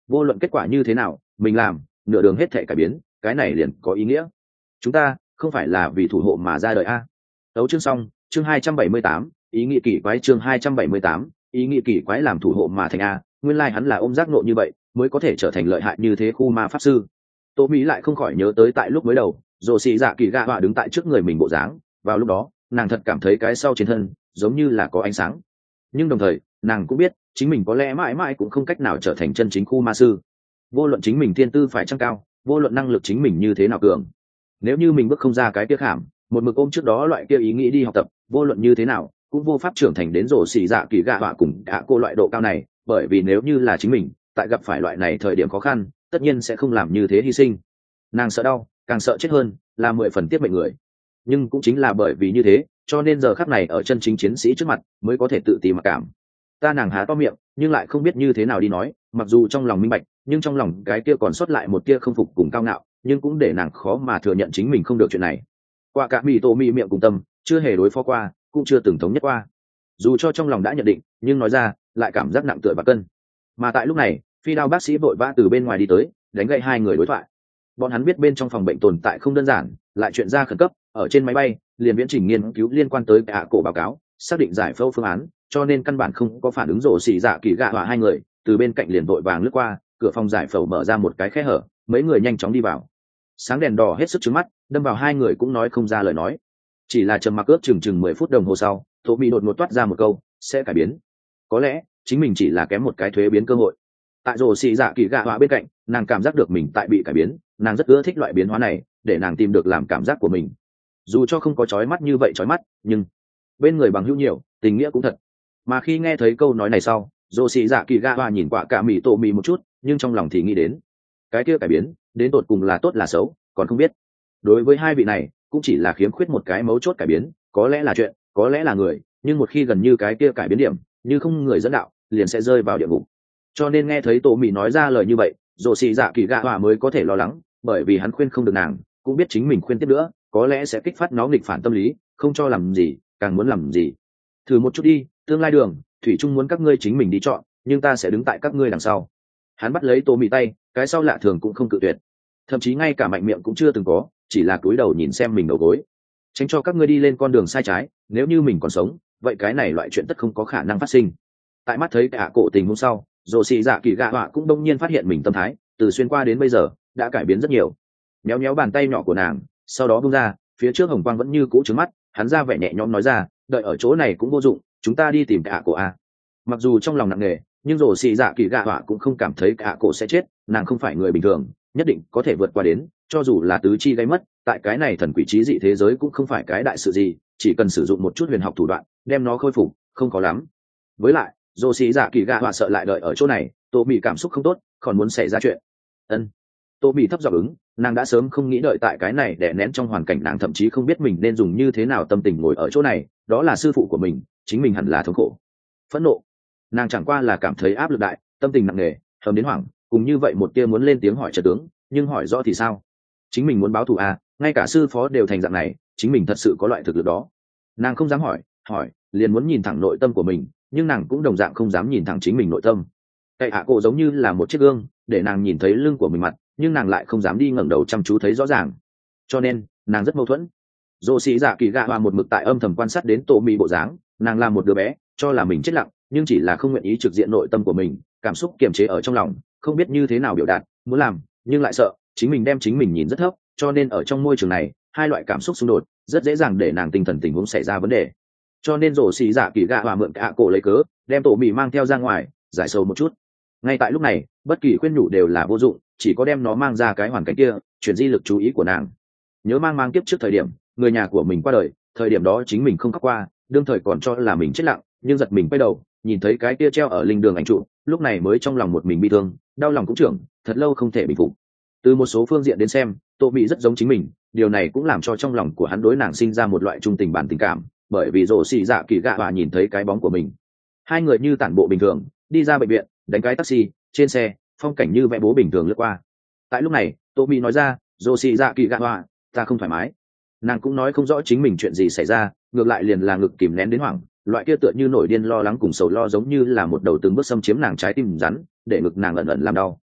vô luận kết quả như thế nào mình làm nửa đường hết thể cải biến, cái này liền có ý nghĩa. Chúng ta không phải là vì thủ hộ mà ra đời a. Đấu chương xong, chương hai trăm bảy mươi tám, ý nghĩ kỳ quái chương hai trăm bảy mươi tám, ý nghĩ kỳ quái làm thủ hộ mà thành a, nguyên lai hắn là ôm giác nộ như vậy, mới có thể trở thành lợi hại như thế khu ma pháp sư. Tô Mỹ lại không khỏi nhớ tới tại lúc mới đầu, Rồ Xì Dạ Kỳ Gạ Họa đứng tại trước người mình bộ dáng, vào lúc đó, nàng thật cảm thấy cái sau trên thân giống như là có ánh sáng. Nhưng đồng thời, nàng cũng biết, chính mình có lẽ mãi mãi cũng không cách nào trở thành chân chính khu ma sư. Vô luận chính mình thiên tư phải chăng cao, vô luận năng lực chính mình như thế nào cường, nếu như mình bước không ra cái tiếc hàm, một mực ôm trước đó loại kia ý nghĩ đi học tập, vô luận như thế nào cũng vô pháp trưởng thành đến Rồ Xì Dạ Kỳ Gạ Họa cùng cả cô loại độ cao này, bởi vì nếu như là chính mình tại gặp phải loại này thời điểm khó khăn, tất nhiên sẽ không làm như thế hy sinh. Nàng sợ đau, càng sợ chết hơn, là mười phần tiếp mệnh người. Nhưng cũng chính là bởi vì như thế, cho nên giờ khắc này ở chân chính chiến sĩ trước mặt mới có thể tự ti mặc cảm. Ta nàng há to miệng, nhưng lại không biết như thế nào đi nói, mặc dù trong lòng minh bạch, nhưng trong lòng cái kia còn sót lại một tia không phục cùng cao ngạo, nhưng cũng để nàng khó mà thừa nhận chính mình không được chuyện này. Qua cả mì tổ mì miệng cùng tâm, chưa hề đối phó qua, cũng chưa từng thống nhất qua. Dù cho trong lòng đã nhận định, nhưng nói ra lại cảm giác nặng tựa và cân. Mà tại lúc này, phi đao bác sĩ vội vã từ bên ngoài đi tới, đánh gậy hai người đối thoại. Bọn hắn biết bên trong phòng bệnh tồn tại không đơn giản, lại chuyện ra khẩn cấp, ở trên máy bay liền viễn trình nghiên cứu liên quan tới ạ cổ báo cáo, xác định giải phẫu phương án, cho nên căn bản không có phản ứng. Rồ Xì Dạ Kỳ Gạ Họa hai người từ bên cạnh liền vội vàng lướt qua, cửa phòng giải phẫu mở ra một cái khe hở, mấy người nhanh chóng đi vào. Sáng đèn đỏ hết sức trứng mắt, đâm vào hai người cũng nói không ra lời nói. Chỉ là trầm mặc ước chừng chừng mười phút đồng hồ sau, Tô Mỹ đột ngột toát ra một câu, sẽ cải biến. Có lẽ chính mình chỉ là kém một cái thuế biến cơ hội. Tại Rồ Xì Dạ Kỳ Gạ Họa bên cạnh, nàng cảm giác được mình tại bị cải biến, nàng rất ưa thích loại biến hóa này, để nàng tìm được làm cảm giác của mình. Dù cho không có chói mắt như vậy chói mắt, nhưng bên người bằng hữu nhiều, tình nghĩa cũng thật. Mà khi nghe thấy câu nói này sau, Rồ Xì Dạ Kỳ Gạ Họa nhìn quả cả mì tổ mì một chút, nhưng trong lòng thì nghĩ đến, cái kia cải biến, đến tột cùng là tốt là xấu, còn không biết. Đối với hai vị này, cũng chỉ là khiếm khuyết một cái mấu chốt cải biến, có lẽ là chuyện, có lẽ là người, nhưng một khi gần như cái kia cải biến điểm, như không người dẫn đạo, liền sẽ rơi vào địa ngục. Cho nên nghe thấy tổ mì nói ra lời như vậy, Rồ Xì Dạ Kỳ Gạ Họa mới có thể lo lắng, bởi vì hắn khuyên không được nàng, cũng biết chính mình khuyên tiếp nữa có lẽ sẽ kích phát nó nghịch phản tâm lý, không cho làm gì càng muốn làm gì. Thử một chút đi, tương lai đường thủy chung muốn các ngươi chính mình đi chọn, nhưng ta sẽ đứng tại các ngươi đằng sau. Hắn bắt lấy tô mì tay, cái sau lạ thường cũng không cự tuyệt, thậm chí ngay cả mạnh miệng cũng chưa từng có, chỉ là cúi đầu nhìn xem mình đầu gối, tránh cho các ngươi đi lên con đường sai trái. Nếu như mình còn sống, vậy cái này loại chuyện tất không có khả năng phát sinh. Tại mắt thấy cả cổ tình hôm sau, Rồ Xì Dạ Kỳ Gạ Họa cũng đông nhiên phát hiện mình tâm thái từ xuyên qua đến bây giờ đã cải biến rất nhiều. Méo méo bàn tay nhỏ của nàng, sau đó buông ra, phía trước hồng quang vẫn như cũ trứng mắt, hắn ra vẻ nhẹ nhõm nói ra, đợi ở chỗ này cũng vô dụng, chúng ta đi tìm cả cổ a. Mặc dù trong lòng nặng nề, nhưng Rồ Xì Dạ Kỳ Gạ Họa cũng không cảm thấy cả cổ sẽ chết, nàng không phải người bình thường, nhất định có thể vượt qua đến, cho dù là tứ chi gây mất, tại cái này thần quỷ trí dị thế giới cũng không phải cái đại sự gì, chỉ cần sử dụng một chút huyền học thủ đoạn, đem nó khôi phục, không khó lắm. Với lại, Rồ Xì Dạ Kỳ Gạ Họa sợ lại đợi ở chỗ này, Tô Mị cảm xúc không tốt, còn muốn xảy ra chuyện. Ân. Tô Mị thấp giọng ứng, nàng đã sớm không nghĩ đợi tại cái này để nén trong hoàn cảnh, nàng thậm chí không biết mình nên dùng như thế nào tâm tình ngồi ở chỗ này, đó là sư phụ của mình, chính mình hẳn là thống khổ, phẫn nộ. Nàng chẳng qua là cảm thấy áp lực đại, tâm tình nặng nề, hầm đến hoảng, cùng như vậy một tia muốn lên tiếng hỏi trợ tướng, nhưng hỏi rõ thì sao? Chính mình muốn báo thù à, ngay cả sư phó đều thành dạng này, chính mình thật sự có loại thực lực đó? Nàng không dám hỏi, hỏi liền muốn nhìn thẳng nội tâm của mình, nhưng nàng cũng đồng dạng không dám nhìn thẳng chính mình nội tâm. Cậy hạ cổ giống như là một chiếc gương, để nàng nhìn thấy lưng của mình mặt, nhưng nàng lại không dám đi ngẩng đầu chăm chú thấy rõ ràng. Cho nên nàng rất mâu thuẫn. Dô sĩ dạ kỳ gạ hòa một mực tại âm thầm quan sát đến Tô Mị bộ dáng, nàng là một đứa bé, cho là mình chết lặng, nhưng chỉ là không nguyện ý trực diện nội tâm của mình, cảm xúc kiềm chế ở trong lòng, không biết như thế nào biểu đạt, muốn làm nhưng lại sợ chính mình đem chính mình nhìn rất thấp, cho nên ở trong môi trường này, hai loại cảm xúc xung đột, rất dễ dàng để nàng tinh thần tình huống xảy ra vấn đề. Cho nên Dô sĩ dạ kỳ gạ hòa mượn cả cổ lấy cớ, đem Tô Mị mang theo ra ngoài, giải sầu một chút. Ngay tại lúc này, bất kỳ khuyên nhủ đều là vô dụng, chỉ có đem nó mang ra cái hoàn cảnh kia, chuyển di lực chú ý của nàng. Nhớ mang mang tiếp trước thời điểm người nhà của mình qua đời, thời điểm đó chính mình không khóc qua, đương thời còn cho là mình chết lặng, nhưng giật mình quay đầu nhìn thấy cái kia treo ở linh đường ảnh trụ, lúc này mới trong lòng một mình bi thương, đau lòng cũng trưởng, thật lâu không thể bình phục. Từ một số phương diện đến xem, Tô Mị rất giống chính mình, điều này cũng làm cho trong lòng của hắn đối nàng sinh ra một loại trung tình bản tình cảm, bởi vì Dô sĩ dạ kỳ gạ hòa nhìn thấy cái bóng của mình. Hai người như tản bộ bình thường đi ra bệnh viện, đánh cái taxi, trên xe phong cảnh như vẽ bố bình thường lướt qua. Tại lúc này Tô Mị nói ra, Dô sĩ dạ kỳ gạ hòa, ta không thoải mái. Nàng cũng nói không rõ chính mình chuyện gì xảy ra, ngược lại liền là ngực kìm nén đến hoảng, loại kia tựa như nổi điên lo lắng cùng sầu lo giống như là một đầu từng bước xâm chiếm nàng trái tim rắn, để ngực nàng ẩn ẩn làm đau.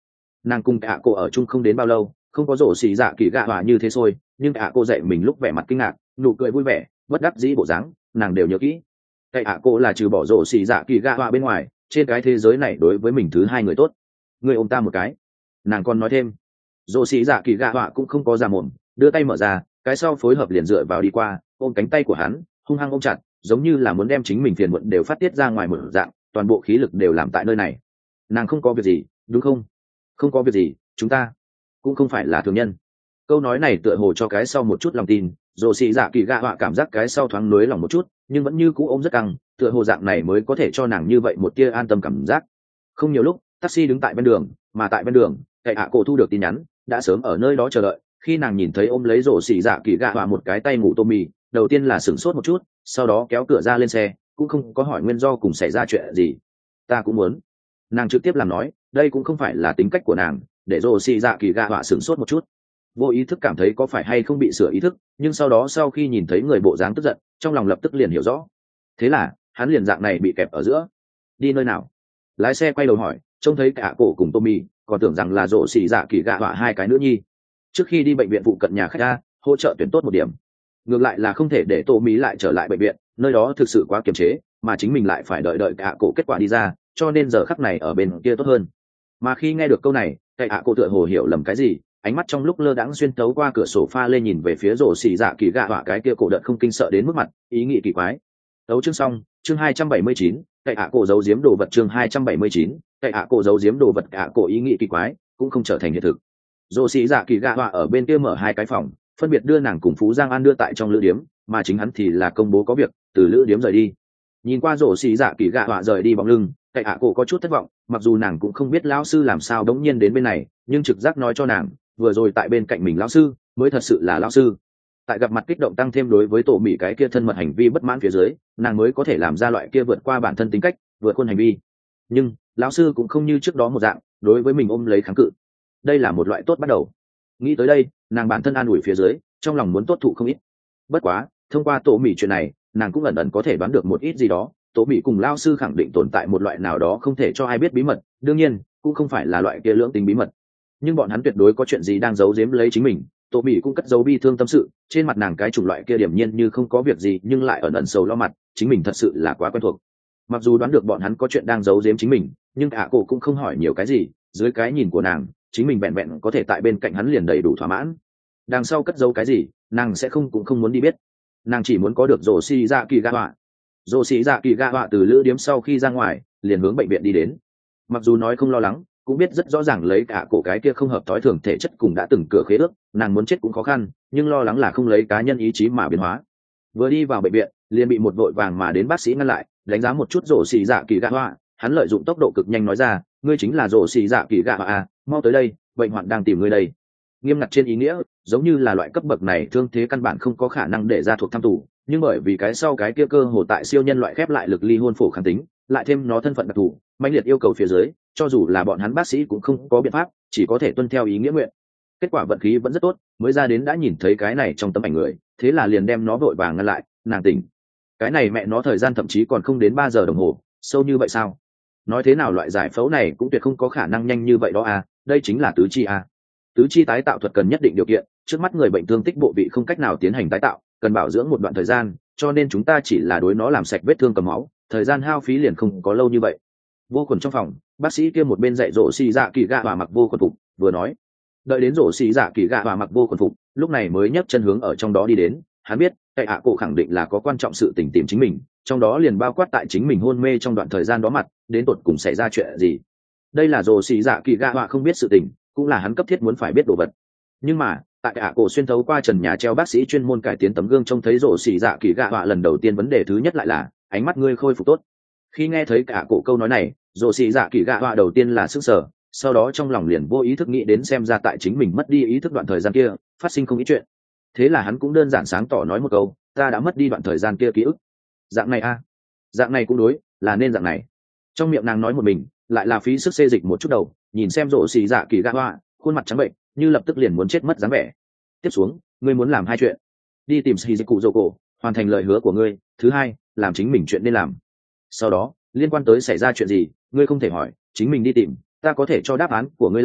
nàng cùng cả cô ở chung không đến bao lâu, không có rổ xì dạ kỳ gạ họa như thế xôi, nhưng cả cô dạy mình lúc vẻ mặt kinh ngạc, nụ cười vui vẻ, bất đắc dĩ bộ dáng, nàng đều nhớ kỹ. Cái ạ cô là trừ bỏ rổ xì dạ kỳ gạ họa bên ngoài, trên cái thế giới này đối với mình thứ hai người tốt. Người ôm ta một cái. Nàng còn nói thêm, rổ xì dạ kỳ gạ họa cũng không có ra mồm, đưa tay mở ra, cái sau phối hợp liền dựa vào đi qua, ôm cánh tay của hắn, hung hăng ôm chặt, giống như là muốn đem chính mình phiền muộn đều phát tiết ra ngoài một dạng, toàn bộ khí lực đều làm tại nơi này. Nàng không có việc gì, đúng không? Không có việc gì, chúng ta cũng không phải là thường nhân. Câu nói này tựa hồ cho cái sau một chút lòng tin, rồ xì dạ kỳ gạ họa cảm giác cái sau thoáng nới lòng một chút, nhưng vẫn như cũ ôm rất căng, tựa hồ dạng này mới có thể cho nàng như vậy một tia an tâm cảm giác. Không nhiều lúc, taxi đứng tại bên đường, mà tại bên đường, cậy ạ cổ thu được tin nhắn, đã sớm ở nơi đó chờ đợi. Khi nàng nhìn thấy ôm lấy rồ xì dạ kỳ gạ họa một cái tay ngủ Tommy, đầu tiên là sửng sốt một chút, sau đó kéo cửa ra lên xe, cũng không có hỏi nguyên do cùng xảy ra chuyện gì. Ta cũng muốn. Nàng trực tiếp làm nói, đây cũng không phải là tính cách của nàng, để rồ xì dạ kỳ gạ họa sửng sốt một chút, vô ý thức cảm thấy có phải hay không bị sửa ý thức, nhưng sau đó sau khi nhìn thấy người bộ dáng tức giận, trong lòng lập tức liền hiểu rõ. Thế là hắn liền dạng này bị kẹp ở giữa. Đi nơi nào? Lái xe quay đầu hỏi, trông thấy cả cổ cùng Tommy, còn tưởng rằng là rộ xì dạ kỳ gạ họa hai cái nữ nhi. Trước khi đi bệnh viện phụ cận nhà khách a, hỗ trợ tuyển tốt một điểm. Ngược lại là không thể để Tommy lại trở lại bệnh viện, nơi đó thực sự quá kiềm chế, mà chính mình lại phải đợi đợi cả cổ kết quả đi ra, cho nên giờ khắc này ở bên kia tốt hơn. Mà khi nghe được câu này, cái ạ cổ tựa hồ hiểu lầm cái gì, ánh mắt trong lúc lơ đãng xuyên tấu qua cửa sổ pha lên nhìn về phía rổ xì dạ kỳ gạ họa cái kia cổ đợt không kinh sợ đến mức mặt, ý nghĩ kỳ quái. Tấu chương xong, chương hai trăm bảy mươi chín, cái ạ cổ giấu giếm đồ vật chương hai trăm bảy mươi chín, cái ạ cổ giấu giếm đồ vật ạ cổ ý nghĩ kỳ quái, cũng không trở thành hiện thực. Rổ xì dạ kỳ gạ họa ở bên kia mở hai cái phòng, phân biệt đưa nàng cùng Phú Giang An đưa tại trong lữ điếm, mà chính hắn thì là công bố có việc, từ lữ điếm rời đi. Nhìn qua rổ xì dạ kỳ gạ họa rời đi bóng lưng, cái ạ cổ có chút thất vọng, mặc dù nàng cũng không biết lão sư làm sao đống nhiên đến bên này, nhưng trực giác nói cho nàng, vừa rồi tại bên cạnh mình lão sư mới thật sự là lão sư. Tại gặp mặt kích động tăng thêm đối với tổ mỹ cái kia thân mật hành vi bất mãn phía dưới, nàng mới có thể làm ra loại kia vượt qua bản thân tính cách, vượt khuôn hành vi. Nhưng lão sư cũng không như trước đó một dạng, đối với mình ôm lấy kháng cự. Đây là một loại tốt bắt đầu. Nghĩ tới đây, nàng bản thân an ủi phía dưới, trong lòng muốn tốt thụ không ít. Bất quá, thông qua tổ mỹ chuyện này, nàng cũng ẩn ẩn có thể đoán được một ít gì đó. Tổ mỹ cùng lão sư khẳng định tồn tại một loại nào đó không thể cho ai biết bí mật, đương nhiên cũng không phải là loại kia lưỡng tính bí mật, nhưng bọn hắn tuyệt đối có chuyện gì đang giấu giếm lấy chính mình. Tổ mỹ cũng cất giấu bi thương tâm sự, trên mặt nàng cái chủng loại kia điểm nhiên như không có việc gì nhưng lại ẩn ẩn sầu lo mặt, chính mình thật sự là quá quen thuộc. Mặc dù đoán được bọn hắn có chuyện đang giấu giếm chính mình, nhưng ạ cổ cũng không hỏi nhiều cái gì, dưới cái nhìn của nàng, chính mình vẹn vẹn có thể tại bên cạnh hắn liền đầy đủ thỏa mãn. Đằng sau cất giấu cái gì, nàng sẽ không cũng không muốn đi biết. Nàng chỉ muốn có được rổ xì dạ kỳ gạ họa. Rổ xì dạ kỳ gạ họa từ lữ điếm sau khi ra ngoài, liền hướng bệnh viện đi đến. Mặc dù nói không lo lắng, cũng biết rất rõ ràng lấy cả cổ cái kia không hợp thói thường thể chất cùng đã từng cửa khế ước, nàng muốn chết cũng khó khăn, nhưng lo lắng là không lấy cá nhân ý chí mà biến hóa. Vừa đi vào bệnh viện, liền bị một vội vàng mà đến bác sĩ ngăn lại, đánh giá một chút rổ xì dạ kỳ gạ họa, hắn lợi dụng tốc độ cực nhanh nói ra, ngươi chính là rổ xì dạ kỳ gạ họa à, mau tới đây, bệnh hoạn đang tìm ngươi đây. Nghiêm ngặt trên ý nghĩa, giống như là loại cấp bậc này thương thế căn bản không có khả năng để ra thuộc tham tù, nhưng bởi vì cái sau cái kia cơ hồ tại siêu nhân loại khép lại lực ly hôn phổ kháng tính, lại thêm nó thân phận đặc thù, mãnh liệt yêu cầu phía dưới, cho dù là bọn hắn bác sĩ cũng không có biện pháp, chỉ có thể tuân theo ý nghĩa nguyện. Kết quả vận khí vẫn rất tốt, mới ra đến đã nhìn thấy cái này trong tấm ảnh người, thế là liền đem nó vội vàng ngăn lại, nàng tỉnh. Cái này mẹ nó thời gian thậm chí còn không đến ba giờ đồng hồ, sâu như vậy sao? Nói thế nào loại giải phẫu này cũng tuyệt không có khả năng nhanh như vậy đó à, đây chính là tứ chi à. Tứ chi tái tạo thuật cần nhất định điều kiện, trước mắt người bệnh thương tích bộ vị không cách nào tiến hành tái tạo, cần bảo dưỡng một đoạn thời gian, cho nên chúng ta chỉ là đối nó làm sạch vết thương cầm máu, thời gian hao phí liền không có lâu như vậy. Vô khuẩn trong phòng, bác sĩ kia một bên dạy rổ xì dạ kỳ gạ và mặc vô khuẩn phục, vừa nói. Đợi đến rổ xì dạ kỳ gạ và mặc vô khuẩn phục, lúc này mới nhấc chân hướng ở trong đó đi đến. Hắn biết, cái ạ cổ khẳng định là có quan trọng sự tình tìm chính mình, trong đó liền bao quát tại chính mình hôn mê trong đoạn thời gian đó mặt, đến tột cùng xảy ra chuyện gì. Đây là rổ xì dạ kỳ gạ và không biết sự tình, cũng là hắn cấp thiết muốn phải biết đồ vật. Nhưng mà tại ạ cổ xuyên thấu qua trần nhà treo bác sĩ chuyên môn cải tiến tấm gương trông thấy rổ xì dạ kỳ gạ họa lần đầu tiên vấn đề thứ nhất lại là ánh mắt ngươi khôi phục tốt. Khi nghe thấy cả cổ câu nói này, rổ xì dạ kỳ gạ họa đầu tiên là sức sở, sau đó trong lòng liền vô ý thức nghĩ đến xem ra tại chính mình mất đi ý thức đoạn thời gian kia phát sinh không ít chuyện. Thế là hắn cũng đơn giản sáng tỏ nói một câu, ta đã mất đi đoạn thời gian kia ký ức. Dạng này a à? Dạng này cũng đối, là nên dạng này. Trong miệng nàng nói một mình, lại là phí sức xê dịch một chút đầu, nhìn xem rổ xì dạ kỳ gạ họa, khuôn mặt trắng bệnh, như lập tức liền muốn chết mất dáng vẻ. Tiếp xuống, ngươi muốn làm hai chuyện: đi tìm Shizuku Zoko, hoàn thành lời hứa của ngươi; thứ hai, làm chính mình chuyện nên làm. Sau đó, liên quan tới xảy ra chuyện gì, ngươi không thể hỏi, chính mình đi tìm, ta có thể cho đáp án của ngươi là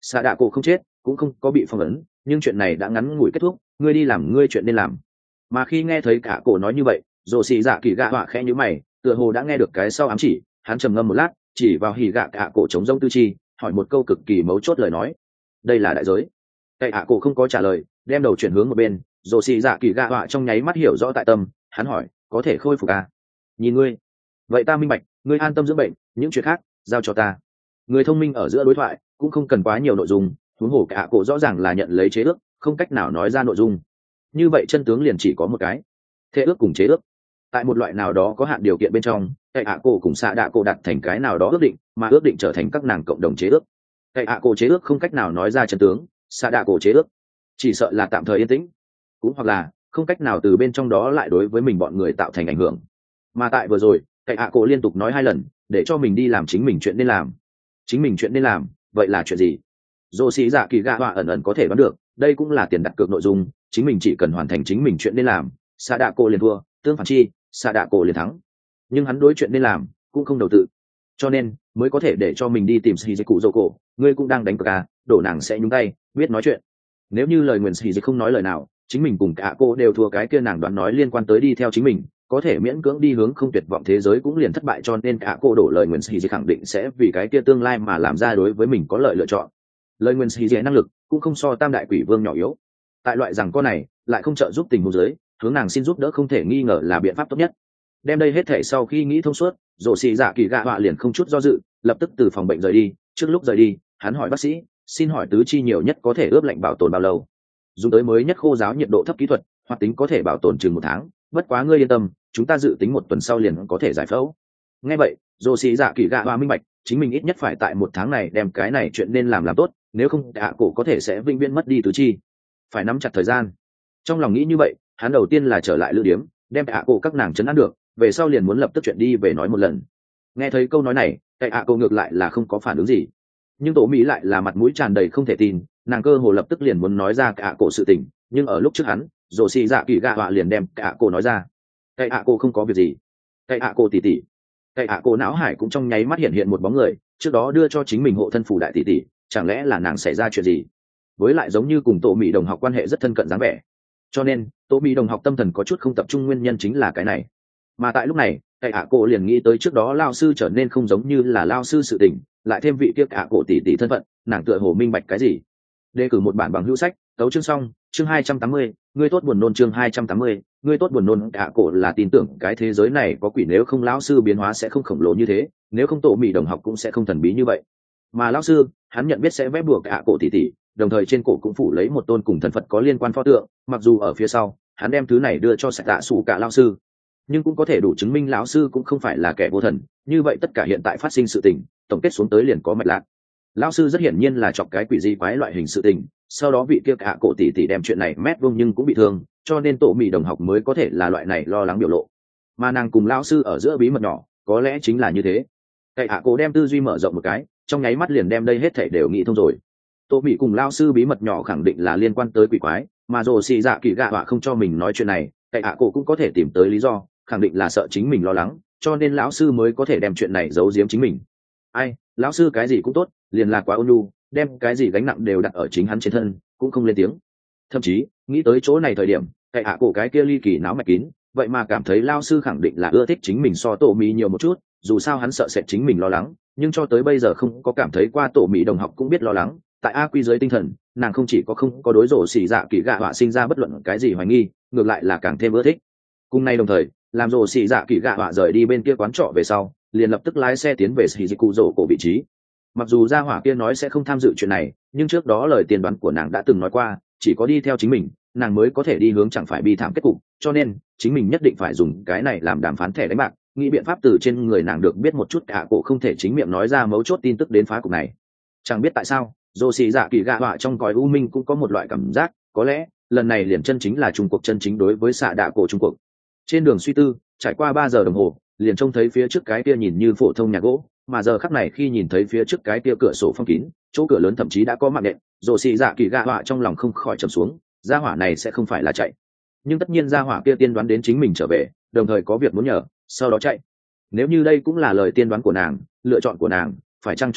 xạ đạ cổ không chết cũng không có bị phong ấn, nhưng chuyện này đã ngắn ngủi kết thúc, ngươi đi làm ngươi chuyện nên làm. Mà khi nghe thấy cả cổ nói như vậy, rồ xì dạ kỳ gạ họa khẽ nhíu mày, tựa hồ đã nghe được cái sau ám chỉ. Hắn trầm ngâm một lát, chỉ vào hỉ gạ cả cổ chống rông tư chi, hỏi một câu cực kỳ mấu chốt lời nói: đây là đại giới. Cậy ạ cổ không có trả lời, đem đầu chuyển hướng một bên. Rồ xì dạ kỳ gạ họa trong nháy mắt hiểu rõ tại tâm, hắn hỏi: có thể khôi phục à? Nhìn ngươi, vậy ta minh bạch, ngươi an tâm dưỡng bệnh, những chuyện khác giao cho ta. Người thông minh ở giữa đối thoại cũng không cần quá nhiều nội dung, huống hồ cả cổ rõ ràng là nhận lấy chế ước, không cách nào nói ra nội dung. Như vậy chân tướng liền chỉ có một cái: thệ ước cùng chế ước. Tại một loại nào đó có hạn điều kiện bên trong, cậy ạ cổ cùng xạ đạ cổ đặt thành cái nào đó ước định, mà ước định trở thành các nàng cộng đồng chế ước. Cậy ạ cổ chế ước không cách nào nói ra chân tướng, xạ đạ cổ chế ước chỉ sợ là tạm thời yên tĩnh, cũng hoặc là không cách nào từ bên trong đó lại đối với mình bọn người tạo thành ảnh hưởng. Mà tại vừa rồi, cậy ạ cổ liên tục nói hai lần để cho mình đi làm chính mình chuyện nên làm. Chính mình chuyện nên làm, vậy là chuyện gì? Dô sĩ dạ kỳ gạ họa ẩn ẩn có thể đoán được, đây cũng là tiền đặt cược nội dung, chính mình chỉ cần hoàn thành chính mình chuyện nên làm, xạ đạ cổ liền thua, tương phản chi, xạ đạ cổ liền thắng. Nhưng hắn đối chuyện nên làm cũng không đầu tư, cho nên mới có thể để cho mình đi tìm Shizuku Zoko. Ngươi cũng đang đánh cược à? Đổ nàng sẽ nhúng tay, biết nói chuyện. Nếu như lời nguyền Shizuku không nói lời nào, chính mình cùng cả cô đều thua, cái kia nàng đoán nói liên quan tới đi theo chính mình, có thể miễn cưỡng đi hướng không tuyệt vọng thế giới cũng liền thất bại, cho nên cả cô đổ lời nguyền Shizuku khẳng định sẽ vì cái kia tương lai mà làm ra đối với mình có lợi lựa chọn. Lời nguyền Shizuku năng lực cũng không so tam đại quỷ vương nhỏ yếu, tại loại rằng con này lại không trợ giúp tình huống giới, hướng nàng xin giúp đỡ không thể nghi ngờ là biện pháp tốt nhất. Đem đây hết thể sau khi nghĩ thông suốt, rồ xì dạ kỳ gạ họa liền không chút do dự, lập tức từ phòng bệnh rời đi. Trước lúc rời đi, hắn hỏi bác sĩ: xin hỏi tứ chi nhiều nhất có thể ướp lạnh bảo tồn bao lâu? Dùng tới mới nhất khô giáo nhiệt độ thấp kỹ thuật, hoạt tính có thể bảo tồn chừng một tháng, bất quá ngươi yên tâm, chúng ta dự tính một tuần sau liền có thể giải phẫu. Nghe vậy, rồ xì dạ kỳ gạ họa minh bạch, chính mình ít nhất phải tại một tháng này đem cái này chuyện nên làm làm tốt, nếu không ạ cổ có thể sẽ vĩnh viễn mất đi tứ chi. Phải nắm chặt thời gian. Trong lòng nghĩ như vậy, hắn đầu tiên là trở lại lữ điếm, đem ạ cổ các nàng chấn an được, về sau liền muốn lập tức chuyện đi về nói một lần. Nghe thấy câu nói này, cái ạ cổ ngược lại là không có phản ứng gì, nhưng tổ mỹ lại là mặt mũi tràn đầy không thể tin, nàng cơ hồ lập tức liền muốn nói ra cả cổ sự tình, nhưng ở lúc trước hắn, rồ xì dạ kỳ gạ họa liền đem cả cổ nói ra. Cái ạ cổ không có việc gì. Cái ạ cổ tỷ tỷ. Cái ạ cổ não hải cũng trong nháy mắt hiện hiện một bóng người, trước đó đưa cho chính mình hộ thân phù đại tỷ tỷ, chẳng lẽ là nàng xảy ra chuyện gì? Với lại giống như cùng tổ mỹ đồng học quan hệ rất thân cận dáng vẻ, cho nên tổ mỹ đồng học tâm thần có chút không tập trung, nguyên nhân chính là cái này. Mà tại lúc này, cái ạ cổ liền nghĩ tới trước đó lao sư trở nên không giống như là lao sư sự tình, lại thêm vị kia ạ cổ tỷ tỷ thân phận, nàng tựa hồ minh bạch cái gì. Đề cử một bản bằng hữu sách, tấu chương xong, chương hai trăm tám mươi, ngươi tốt buồn nôn, chương hai trăm tám mươi, ngươi tốt buồn nôn. Ạ cổ là tin tưởng cái thế giới này có quỷ, nếu không lão sư biến hóa sẽ không khổng lồ như thế, nếu không tổ mỹ đồng học cũng sẽ không thần bí như vậy. Mà lão sư, hắn nhận biết sẽ vẽ bùa ạ cổ tỷ tỷ, đồng thời trên cổ cũng phủ lấy một tôn cùng thần Phật có liên quan pho tượng, mặc dù ở phía sau, hắn đem thứ này đưa cho Sạch Tạ Sủ cả lão sư, nhưng cũng có thể đủ chứng minh lão sư cũng không phải là kẻ vô thần. Như vậy tất cả hiện tại phát sinh sự tình, tổng kết xuống tới liền có mạch lạc. Lão sư rất hiển nhiên là chọc cái quỷ di quái loại hình sự tình, sau đó vị kia cả cổ tỷ tỷ đem chuyện này mét vuông nhưng cũng bị thương, cho nên tổ mỹ đồng học mới có thể là loại này lo lắng biểu lộ. Mà nàng cùng lão sư ở giữa bí mật nhỏ, có lẽ chính là như thế. Cái ạ cổ đem tư duy mở rộng một cái, trong nháy mắt liền đem đây hết thảy đều nghĩ thông rồi. Tổ mỹ cùng lão sư bí mật nhỏ khẳng định là liên quan tới quỷ quái, mà rồ xì dạ kỳ gạ họa không cho mình nói chuyện này, cái ạ cổ cũng có thể tìm tới lý do, khẳng định là sợ chính mình lo lắng, cho nên lão sư mới có thể đem chuyện này giấu giếm chính mình. Ai, lão sư cái gì cũng tốt, liền là quá ôn nhu, đem cái gì gánh nặng đều đặt ở chính hắn trên thân, cũng không lên tiếng. Thậm chí nghĩ tới chỗ này thời điểm, cái ạ cổ cái kia ly kỳ náo mạch kín, vậy mà cảm thấy lão sư khẳng định là ưa thích chính mình so tổ mỹ nhiều một chút, dù sao hắn sợ sẽ chính mình lo lắng, nhưng cho tới bây giờ không có cảm thấy qua tổ mỹ đồng học cũng biết lo lắng. Tại A Quy dưới tinh thần, nàng không chỉ có không có đối rổ xì dạ kỳ gạ họa sinh ra bất luận cái gì hoài nghi, ngược lại là càng thêm ưa thích. Cùng nay đồng thời, làm rổ xì dạ kỳ gạ họa rời đi bên kia quán trọ về sau, liền lập tức lái xe tiến về Shizuku rổ cổ vị trí. Mặc dù gia hỏa kia nói sẽ không tham dự chuyện này, nhưng trước đó lời tiên đoán của nàng đã từng nói qua, chỉ có đi theo chính mình, nàng mới có thể đi hướng chẳng phải bi thảm kết cục, cho nên chính mình nhất định phải dùng cái này làm đàm phán thẻ đánh bạc, nghĩ biện pháp từ trên người nàng được biết một chút. Cả cổ không thể chính miệng nói ra mấu chốt tin tức đến phá cục này. Chẳng biết tại sao, rồ xì dạ kỳ gạ họa trong cõi u minh cũng có một loại cảm giác, có lẽ lần này liền chân chính là trung cuộc chân chính đối với xạ đạ cổ trung cuộc. Trên đường suy tư, trải qua ba giờ đồng hồ, liền trông thấy phía trước cái kia nhìn như phổ thông nhà gỗ, mà giờ khắc này khi nhìn thấy phía trước cái kia cửa sổ phong kín, chỗ cửa lớn thậm chí đã có mạng nện, rồ xì dạ kỳ gạ họa trong lòng không khỏi trầm xuống, gia hỏa này sẽ không phải là chạy. Nhưng tất nhiên gia hỏa kia tiên đoán đến chính mình trở về, đồng thời có việc muốn nhờ, sau đó chạy. Nếu như đây cũng là lời tiên đoán của nàng, lựa chọn của nàng, phải chăng cho thấy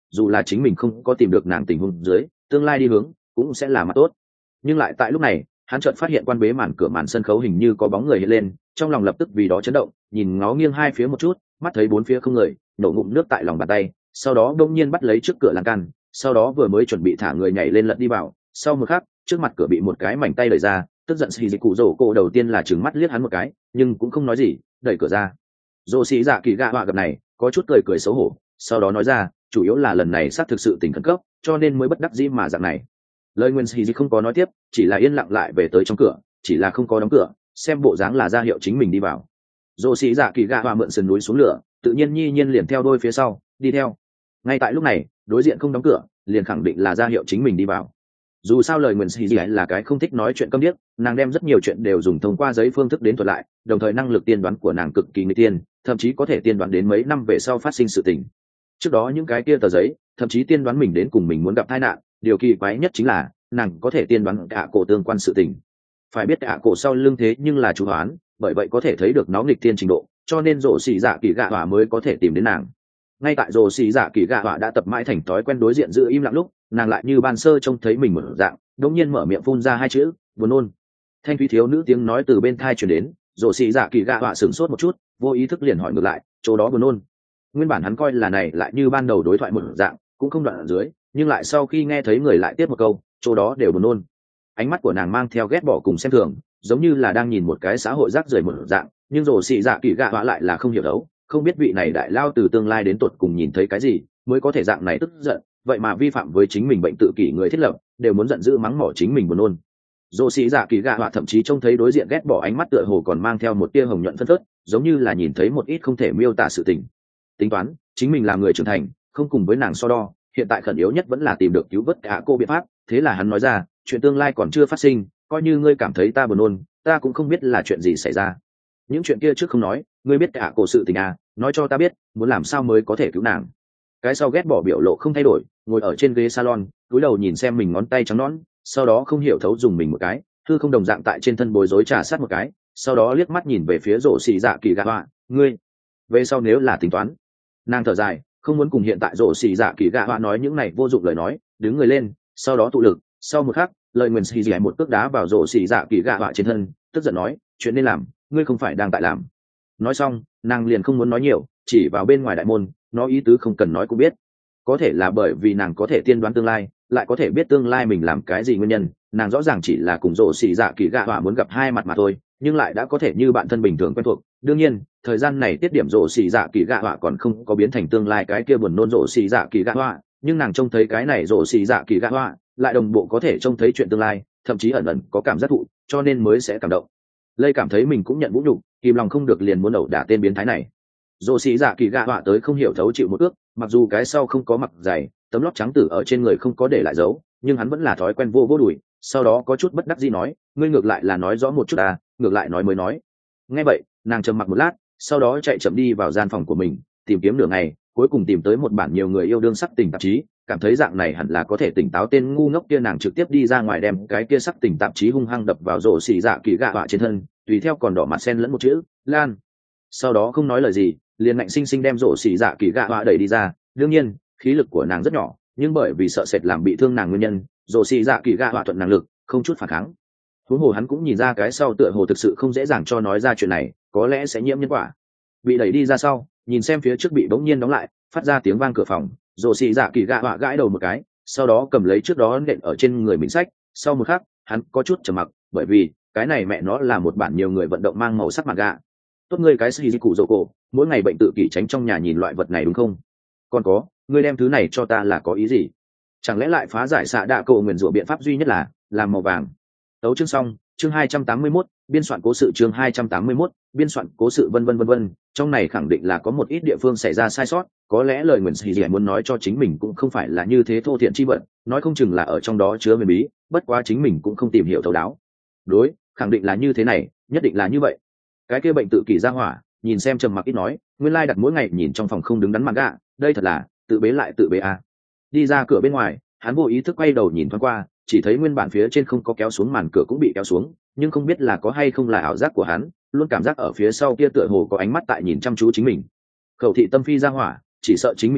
dù là chính mình không có tìm được nàng tình huống dưới tương lai đi hướng cũng sẽ là mặt tốt. Nhưng lại tại lúc này hắn chợt phát hiện quan bế màn cửa màn sân khấu hình như có bóng người hiện lên, trong lòng lập tức vì đó chấn động, nhìn ngó nghiêng hai phía một chút, mắt thấy bốn phía không người, nổ ngụm nước tại lòng bàn tay, sau đó đông nhiên bắt lấy trước cửa lan can, sau đó vừa mới chuẩn bị thả người nhảy lên lật đi vào, sau một khắc trước mặt cửa bị một cái mảnh tay đẩy ra, tức giận xì dịch cụ rổ cổ đầu tiên là trừng mắt liếc hắn một cái, nhưng cũng không nói gì, đẩy cửa ra. Rồ xì dạ kỳ gạ họa gặp này có chút cười cười xấu hổ, sau đó nói ra, chủ yếu là lần này xác thực sự tình khẩn cấp, cho nên mới bất đắc dĩ mà dạng này. Lời nguyên xì dịch không có nói tiếp, chỉ là yên lặng lại về tới trong cửa, chỉ là không có đóng cửa, xem bộ dáng là ra hiệu chính mình đi vào. Rồ xì dạ kỳ gạ họa mượn sườn núi xuống lửa, tự nhiên nhi nhiên liền theo đôi phía sau đi theo. Ngay tại lúc này đối diện không đóng cửa, liền khẳng định là ra hiệu chính mình đi vào. Dù sao lời nguyên xì dịch là cái không thích nói chuyện câm điếc, nàng đem rất nhiều chuyện đều dùng thông qua giấy phương thức đến thuật lại, đồng thời năng lực tiên đoán của nàng cực kỳ nguy tiên, thậm chí có thể tiên đoán đến mấy năm về sau phát sinh sự tình. Trước đó những cái kia tờ giấy thậm chí tiên đoán mình đến cùng mình muốn gặp tai nạn, điều kỳ quái nhất chính là nàng có thể tiên đoán cả cổ tương quan sự tình. Phải biết cả cổ sau lưng thế nhưng là chủ hoán, bởi vậy có thể thấy được nó nghịch tiên trình độ, cho nên rồ xì dạ kỳ gạ hỏa mới có thể tìm đến nàng. Ngay tại rồ xì dạ kỳ gạ hỏa đã tập mãi thành thói quen đối diện giữ im lặng lúc, nàng lại như ban sơ trông thấy mình một dạng, đột nhiên mở miệng phun ra hai chữ buồn nôn. Thanh thúy thiếu nữ tiếng nói từ bên thai truyền đến, rồ xì dạ kỳ gạ hỏa sửng sốt một chút, vô ý thức liền hỏi ngược lại, chỗ đó buồn nôn. Nguyên bản hắn coi là này lại như ban đầu đối thoại một dạng, cũng không đoạn ở dưới, nhưng lại sau khi nghe thấy người lại tiếp một câu, chỗ đó đều buồn nôn. Ánh mắt của nàng mang theo ghét bỏ cùng xem thường, giống như là đang nhìn một cái xã hội rác rưởi một dạng, nhưng rồ xì dạ kỳ gạ họa lại là không hiểu đấu, không biết vị này đại lao từ tương lai đến tột cùng nhìn thấy cái gì mới có thể dạng này tức giận, vậy mà vi phạm với chính mình bệnh tự kỷ người thiết lập, đều muốn giận dữ mắng mỏ chính mình buồn nôn. Rồ xì dạ kỳ gạ họa thậm chí trông thấy đối diện ghét bỏ ánh mắt tựa hồ còn mang theo một tia hồng nhuận phân phớt, giống như là nhìn thấy một ít không thể miêu tả sự tình. Tính toán chính mình là người trưởng thành, không cùng với nàng so đo, hiện tại khẩn yếu nhất vẫn là tìm được cứu vớt cả cô biện pháp. Thế là hắn nói ra, chuyện tương lai còn chưa phát sinh, coi như ngươi cảm thấy ta buồn nôn, ta cũng không biết là chuyện gì xảy ra. Những chuyện kia trước không nói, ngươi biết cả cổ sự tình à, nói cho ta biết, muốn làm sao mới có thể cứu nàng. Cái sau ghét bỏ biểu lộ không thay đổi, ngồi ở trên ghế salon, cúi đầu nhìn xem mình ngón tay trắng nõn, sau đó không hiểu thấu dùng mình một cái, thư không đồng dạng tại trên thân bối rối trà sát một cái, sau đó liếc mắt nhìn về phía rổ xì dạ kỳ gạ họa, ngươi về sau nếu là tính toán. Nàng thở dài, không muốn cùng hiện tại rổ xì dạ kỳ gạ họa nói những này vô dụng lời nói, đứng người lên, sau đó tụ lực, sau một khắc lời nguyền xì dẻ một cước đá vào rổ xì dạ kỳ gạ họa trên thân, tức giận nói, chuyện nên làm ngươi không phải đang tại làm. Nói xong nàng liền không muốn nói nhiều, chỉ vào bên ngoài đại môn, nó ý tứ không cần nói cũng biết. Có thể là bởi vì nàng có thể tiên đoán tương lai, lại có thể biết tương lai mình làm cái gì nguyên nhân, nàng rõ ràng chỉ là cùng rổ xì dạ kỳ gạ họa muốn gặp hai mặt mà thôi, nhưng lại đã có thể như bạn thân bình thường quen thuộc. Đương nhiên thời gian này tiết điểm rổ xì dạ kỳ gạ họa còn không có biến thành tương lai cái kia buồn nôn rổ xì dạ kỳ gạ họa, nhưng nàng trông thấy cái này rổ xì dạ kỳ gạ họa lại đồng bộ có thể trông thấy chuyện tương lai, thậm chí ẩn ẩn có cảm giác thụ, cho nên mới sẽ cảm động. Lây cảm thấy mình cũng nhận vũ nhục, kìm lòng không được liền muốn ẩu đả tên biến thái này. Rồ xì dạ kỳ gạ họa tới không hiểu thấu chịu một ước, mặc dù cái sau không có mặc giày, tấm lót trắng tử ở trên người không có để lại dấu, nhưng hắn vẫn là thói quen vô vô đùi, sau đó có chút bất đắc dĩ nói, ngươi ngược lại là nói rõ một chút à, ngược lại nói mới nói. Nghe vậy nàng trầm mặc một lát, sau đó chạy chậm đi vào gian phòng của mình, tìm kiếm nửa ngày, cuối cùng tìm tới một bản nhiều người yêu đương sắc tình tạp chí, cảm thấy dạng này hẳn là có thể tỉnh táo tên ngu ngốc kia, nàng trực tiếp đi ra ngoài đem cái kia sắc tình tạp chí hung hăng đập vào rổ xì dạ kỳ gạ họa trên thân, tùy theo còn đỏ mặt sen lẫn một chữ lan. Sau đó không nói lời gì, liền ngạnh sinh sinh đem rổ xì dạ kỳ gạ họa đẩy đi ra. Đương nhiên khí lực của nàng rất nhỏ, nhưng bởi vì sợ sệt làm bị thương nàng nguyên nhân, rổ xì dạ kỳ gạ họa thuận năng lực không chút phản kháng. huống hồ hắn cũng nhìn ra cái sau tựa hồ thực sự không dễ dàng cho nói ra chuyện này, có lẽ sẽ nhiễm nhân quả. Bị đẩy đi ra sau, nhìn xem phía trước bị bỗng nhiên đóng lại, phát ra tiếng vang cửa phòng, rổ xì dạ kỳ gạ họa gãi đầu một cái, sau đó cầm lấy trước đó nện ở trên người mình sách. Sau một khắc hắn có chút trầm mặc, bởi vì cái này mẹ nó là một bản nhiều người vận động mang màu sắc mặt gạ. Tốt ngươi cái xì cụ dỗ cổ, mỗi ngày bệnh tự kỷ tránh trong nhà nhìn loại vật này đúng không? Còn có, ngươi đem thứ này cho ta là có ý gì? Chẳng lẽ lại phá giải xạ đạ cổ nguyền rủa biện pháp duy nhất là làm màu vàng? Tấu chương xong, chương hai trăm tám mươi mốt, biên soạn cố sự, chương hai trăm tám mươi mốt, biên soạn cố sự vân vân vân vân. Trong này khẳng định là có một ít địa phương xảy ra sai sót, có lẽ lời nguyền xì dẻ muốn nói cho chính mình cũng không phải là như thế thô thiện chi vận, nói không chừng là ở trong đó chứa huyền bí, bất quá chính mình cũng không tìm hiểu thấu đáo. Đối, khẳng định là như thế này, nhất định là như vậy. Cái kia bệnh tự kỷ ra hỏa, nhìn xem trầm mặc ít nói, nguyên lai đặt mỗi ngày nhìn trong phòng không đứng đắn mặt gạ, đây thật là tự bế lại tự bế à. Đi ra cửa bên ngoài, hắn vô ý thức quay đầu nhìn thoáng qua, chỉ thấy nguyên bản phía trên không có kéo xuống màn cửa cũng bị kéo xuống, nhưng không biết là có hay không là ảo giác của hắn, luôn cảm giác ở phía sau kia tựa hồ có ánh mắt tại nhìn chăm chú chính mình. Khẩu thị tâm phi ra hỏa, chỉ sợ chính mình tới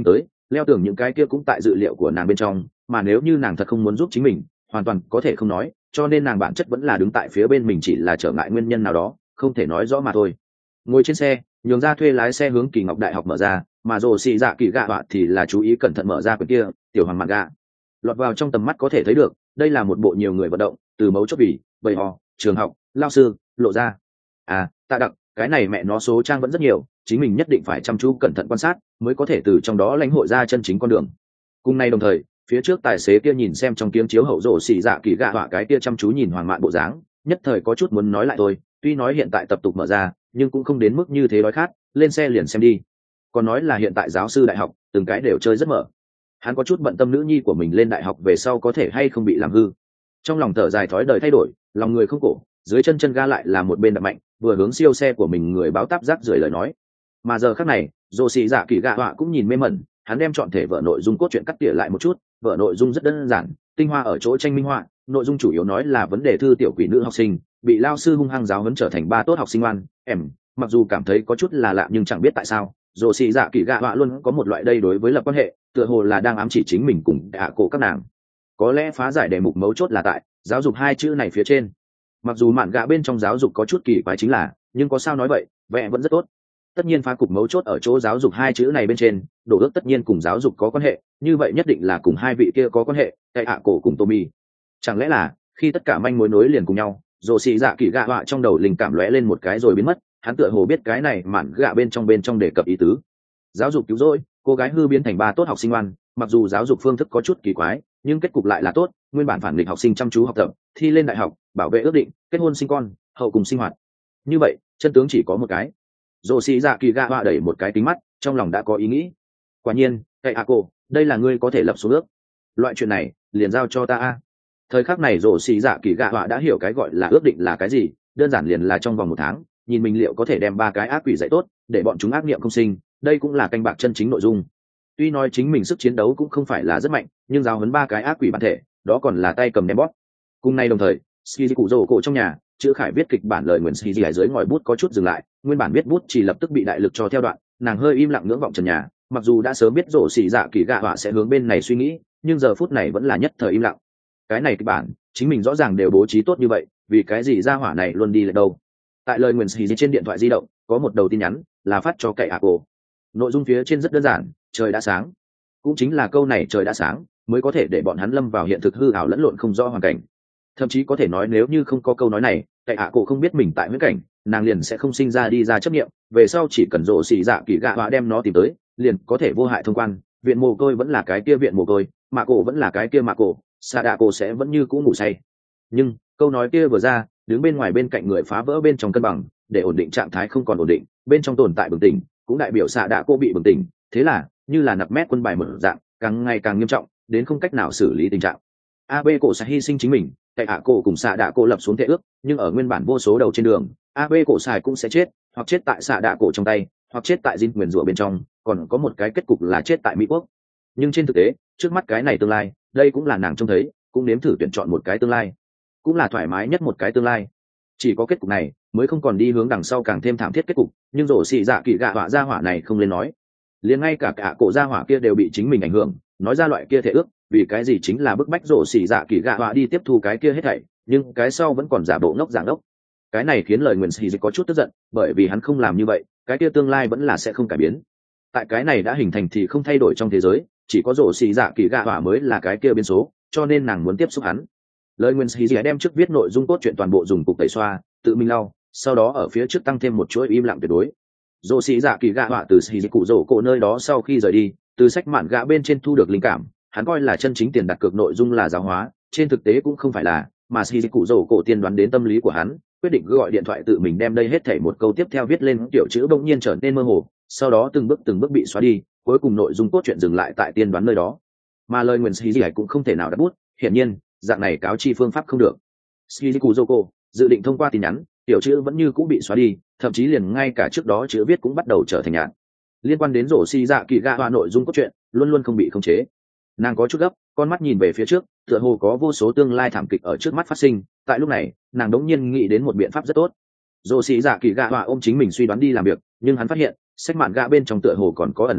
leo tưởng những cái kia cũng tại dự liệu của nàng bên trong, mà nếu như nàng thật không muốn giúp chính mình hoàn toàn có thể không nói, cho nên nàng bản chất vẫn là đứng tại phía bên mình, chỉ là trở ngại nguyên nhân nào đó không thể nói rõ mà thôi. Ngồi trên xe, nhường ra thuê lái xe hướng Kỳ Ngọc Đại học mở ra, mà rồ xì dạ kỳ gạ họa thì là chú ý cẩn thận mở ra quyển kia tiểu hoàng mạn gạ. Lọt vào trong tầm mắt có thể thấy được, đây là một bộ nhiều người vận động, từ mấu chốt bỉ, bầy hò, trường học, lao sư, lộ ra. À, Tạ Đặc, cái này mẹ nó số trang vẫn rất nhiều, chính mình nhất định phải chăm chú cẩn thận quan sát mới có thể từ trong đó lãnh hội ra chân chính con đường. Cùng nay đồng thời, phía trước tài xế kia nhìn xem trong kiếm chiếu hậu rồ xì dạ kỳ gạ họa cái kia chăm chú nhìn hoàng mạn bộ dáng, nhất thời có chút muốn nói lại thôi, tuy nói hiện tại tập tục mở ra nhưng cũng không đến mức như thế đói khát, lên xe liền xem đi. Còn nói là hiện tại giáo sư đại học từng cái đều chơi rất mở, hắn có chút bận tâm nữ nhi của mình lên đại học về sau có thể hay không bị làm hư. Trong lòng thở dài thói đời thay đổi, lòng người không cổ, dưới chân chân ga lại là một bên đập mạnh, vừa hướng siêu xe của mình người báo táp rác rưởi lời nói. Mà giờ khắc này dồ xì dạ kỳ gạ họa cũng nhìn mê mẩn, hắn đem chọn thể vở nội dung cốt truyện cắt tỉa lại một chút. Vở nội dung rất đơn giản, tinh hoa ở chỗ tranh minh họa, nội dung chủ yếu nói là vấn đề thư tiểu quỷ nữ học sinh bị lao sư hung hăng giáo huấn trở thành ba tốt học sinh ngoan em. Mặc dù cảm thấy có chút là lạ nhưng chẳng biết tại sao dồ xì dạ kỳ gạ họa luôn có một loại đây đối với lập quan hệ tựa hồ là đang ám chỉ chính mình cùng hạ cổ các nàng. Có lẽ phá giải đề mục mấu chốt là tại giáo dục hai chữ này phía trên. Mặc dù mạn gạ bên trong giáo dục có chút kỳ quái chính là, nhưng có sao nói vậy, vẽ vẫn rất tốt. Tất nhiên phá cục mấu chốt ở chỗ giáo dục hai chữ này bên trên, đổ ước tất nhiên cùng giáo dục có quan hệ, như vậy nhất định là cùng hai vị kia có quan hệ, tại hạ cổ cùng Tommy. Chẳng lẽ là khi tất cả manh mối nối liền cùng nhau, rồ xì dạ kỳ gạ họa trong đầu linh cảm lóe lên một cái rồi biến mất, hắn tựa hồ biết cái này mạn gạ bên trong bên trong đề cập ý tứ. Giáo dục cứu rỗi, cô gái hư biến thành ba tốt học sinh ngoan, mặc dù giáo dục phương thức có chút kỳ quái, nhưng kết cục lại là tốt, nguyên bản phản nghịch học sinh chăm chú học tập, thi lên đại học, bảo vệ ước định, kết hôn sinh con, hậu cùng sinh hoạt. Như vậy, chân tướng chỉ có một cái. Dô xì dạ kỳ gạ họa đẩy một cái kính mắt, trong lòng đã có ý nghĩ. Quả nhiên, cậy a cô, đây là ngươi có thể lập xuống ước. Loại chuyện này, liền giao cho ta a. Thời khắc này Dô xì dạ kỳ gạ họa đã hiểu cái gọi là ước định là cái gì, đơn giản liền là trong vòng một tháng, nhìn mình liệu có thể đem ba cái ác quỷ dạy tốt, để bọn chúng ác niệm không sinh, đây cũng là canh bạc chân chính nội dung. Tuy nói chính mình sức chiến đấu cũng không phải là rất mạnh, nhưng giáo huấn ba cái ác quỷ bản thể, đó còn là tay cầm ném bóp. Cùng nay đồng thời, Shizuku Dô cổ trong nhà, chữ khải viết kịch bản lời nguyện Shizuku ở dưới ngòi bút có chút dừng lại, nguyên bản viết bút chỉ lập tức bị đại lực cho theo đoạn, nàng hơi im lặng ngưỡng vọng trần nhà, mặc dù đã sớm biết rổ xì dạ kỳ gạ họa sẽ hướng bên này suy nghĩ, nhưng giờ phút này vẫn là nhất thời im lặng. Cái này kịch bản, chính mình rõ ràng đều bố trí tốt như vậy, vì cái gì ra hỏa này luôn đi lại đâu? Tại lời nguyện Shizuku trên điện thoại di động, có một đầu tin nhắn, là phát cho cậy Ako. Nội dung phía trên rất đơn giản, trời đã sáng. Cũng chính là câu này trời đã sáng, mới có thể để bọn hắn lâm vào hiện thực hư ảo lẫn lộn không rõ hoàn cảnh. Thậm chí có thể nói nếu như không có câu nói này, cậy hạ cổ không biết mình tại huyễn cảnh, nàng liền sẽ không sinh ra đi ra chấp nghiệm, về sau chỉ cần rộ xì dạ kỳ gạ họa đem nó tìm tới, liền có thể vô hại thông quan, viện mồ côi vẫn là cái kia viện mồ côi, mạ cổ vẫn là cái kia mạ cổ, xạ đạ cổ sẽ vẫn như cũ ngủ say. Nhưng câu nói kia vừa ra, đứng bên ngoài bên cạnh người phá vỡ bên trong cân bằng, để ổn định trạng thái không còn ổn định, bên trong tồn tại bừng tỉnh, cũng đại biểu xạ đạ cổ bị bừng tỉnh, thế là như là nặc mét quân bài mở dạng, càng ngày càng nghiêm trọng, đến không cách nào xử lý tình trạng. a bê cổ sẽ hy sinh chính mình, cậy hạ cổ cùng xạ đạ cổ lập xuống thệ ước, nhưng ở nguyên bản vô số đầu trên đường, a bê cổ xài cũng sẽ chết, hoặc chết tại xạ đạ cổ trong tay, hoặc chết tại dinh nguyền rủa bên trong, còn có một cái kết cục là chết tại Mỹ quốc. Nhưng trên thực tế, trước mắt cái này tương lai, đây cũng là nàng trông thấy, cũng nếm thử tuyển chọn một cái tương lai, cũng là thoải mái nhất một cái tương lai. Chỉ có kết cục này mới không còn đi hướng đằng sau càng thêm thảm thiết kết cục, nhưng rổ xì dạ kỳ gạ họa gia hỏa này không lên nói, liền ngay cả cả cổ gia hỏa kia đều bị chính mình ảnh hưởng, nói ra loại kia thể ước, vì cái gì chính là bức bách rổ xì dạ kỳ gạ họa đi tiếp thu cái kia hết thảy, nhưng cái sau vẫn còn giả bộ ngốc giảng đốc. Cái này khiến lời nguyền xì có chút tức giận, bởi vì hắn không làm như vậy, cái kia tương lai vẫn là sẽ không cải biến. Tại cái này đã hình thành thì không thay đổi trong thế giới, chỉ có rổ xì dạ kỳ gạ họa mới là cái kia biến số, cho nên nàng muốn tiếp xúc hắn. Lời nguyên sĩ đem trước viết nội dung cốt truyện toàn bộ dùng cục tẩy xoa, tự mình lau, sau đó ở phía trước tăng thêm một chuỗi im lặng tuyệt đối. Dô sĩ dạ kỳ gạ họa từ sĩ cụ rổ cổ nơi đó sau khi rời đi, từ sách mạn gạ bên trên thu được linh cảm, hắn coi là chân chính tiền đặt cược nội dung là giáo hóa, trên thực tế cũng không phải là, mà sĩ cụ rổ cổ tiên đoán đến tâm lý của hắn, quyết định gọi điện thoại tự mình đem đây hết thảy một câu tiếp theo viết lên tiểu chữ bỗng nhiên trở nên mơ hồ, sau đó từng bước từng bước bị xóa đi, cuối cùng nội dung cốt truyện dừng lại tại tiên đoán nơi đó. Mà lời nguyên sĩ cũng không thể nào đặt bút, hiển nhiên dạng này cáo chi phương pháp không được. Shizuku Zoko dự định thông qua tin nhắn, tiểu chữ vẫn như cũ bị xóa đi, thậm chí liền ngay cả trước đó chữ viết cũng bắt đầu trở thành nhạt. Liên quan đến rổ xì dạ kỳ gạ họa nội dung cốt truyện luôn luôn không bị khống chế. Nàng có chút gấp, con mắt nhìn về phía trước, tựa hồ có vô số tương lai thảm kịch ở trước mắt phát sinh. Tại lúc này, nàng đống nhiên nghĩ đến một biện pháp rất tốt. Rổ xì dạ kỳ gạ họa ôm chính mình suy đoán đi làm việc, nhưng hắn phát hiện sách mạn gạ bên trong tựa hồ còn có ẩn dụ,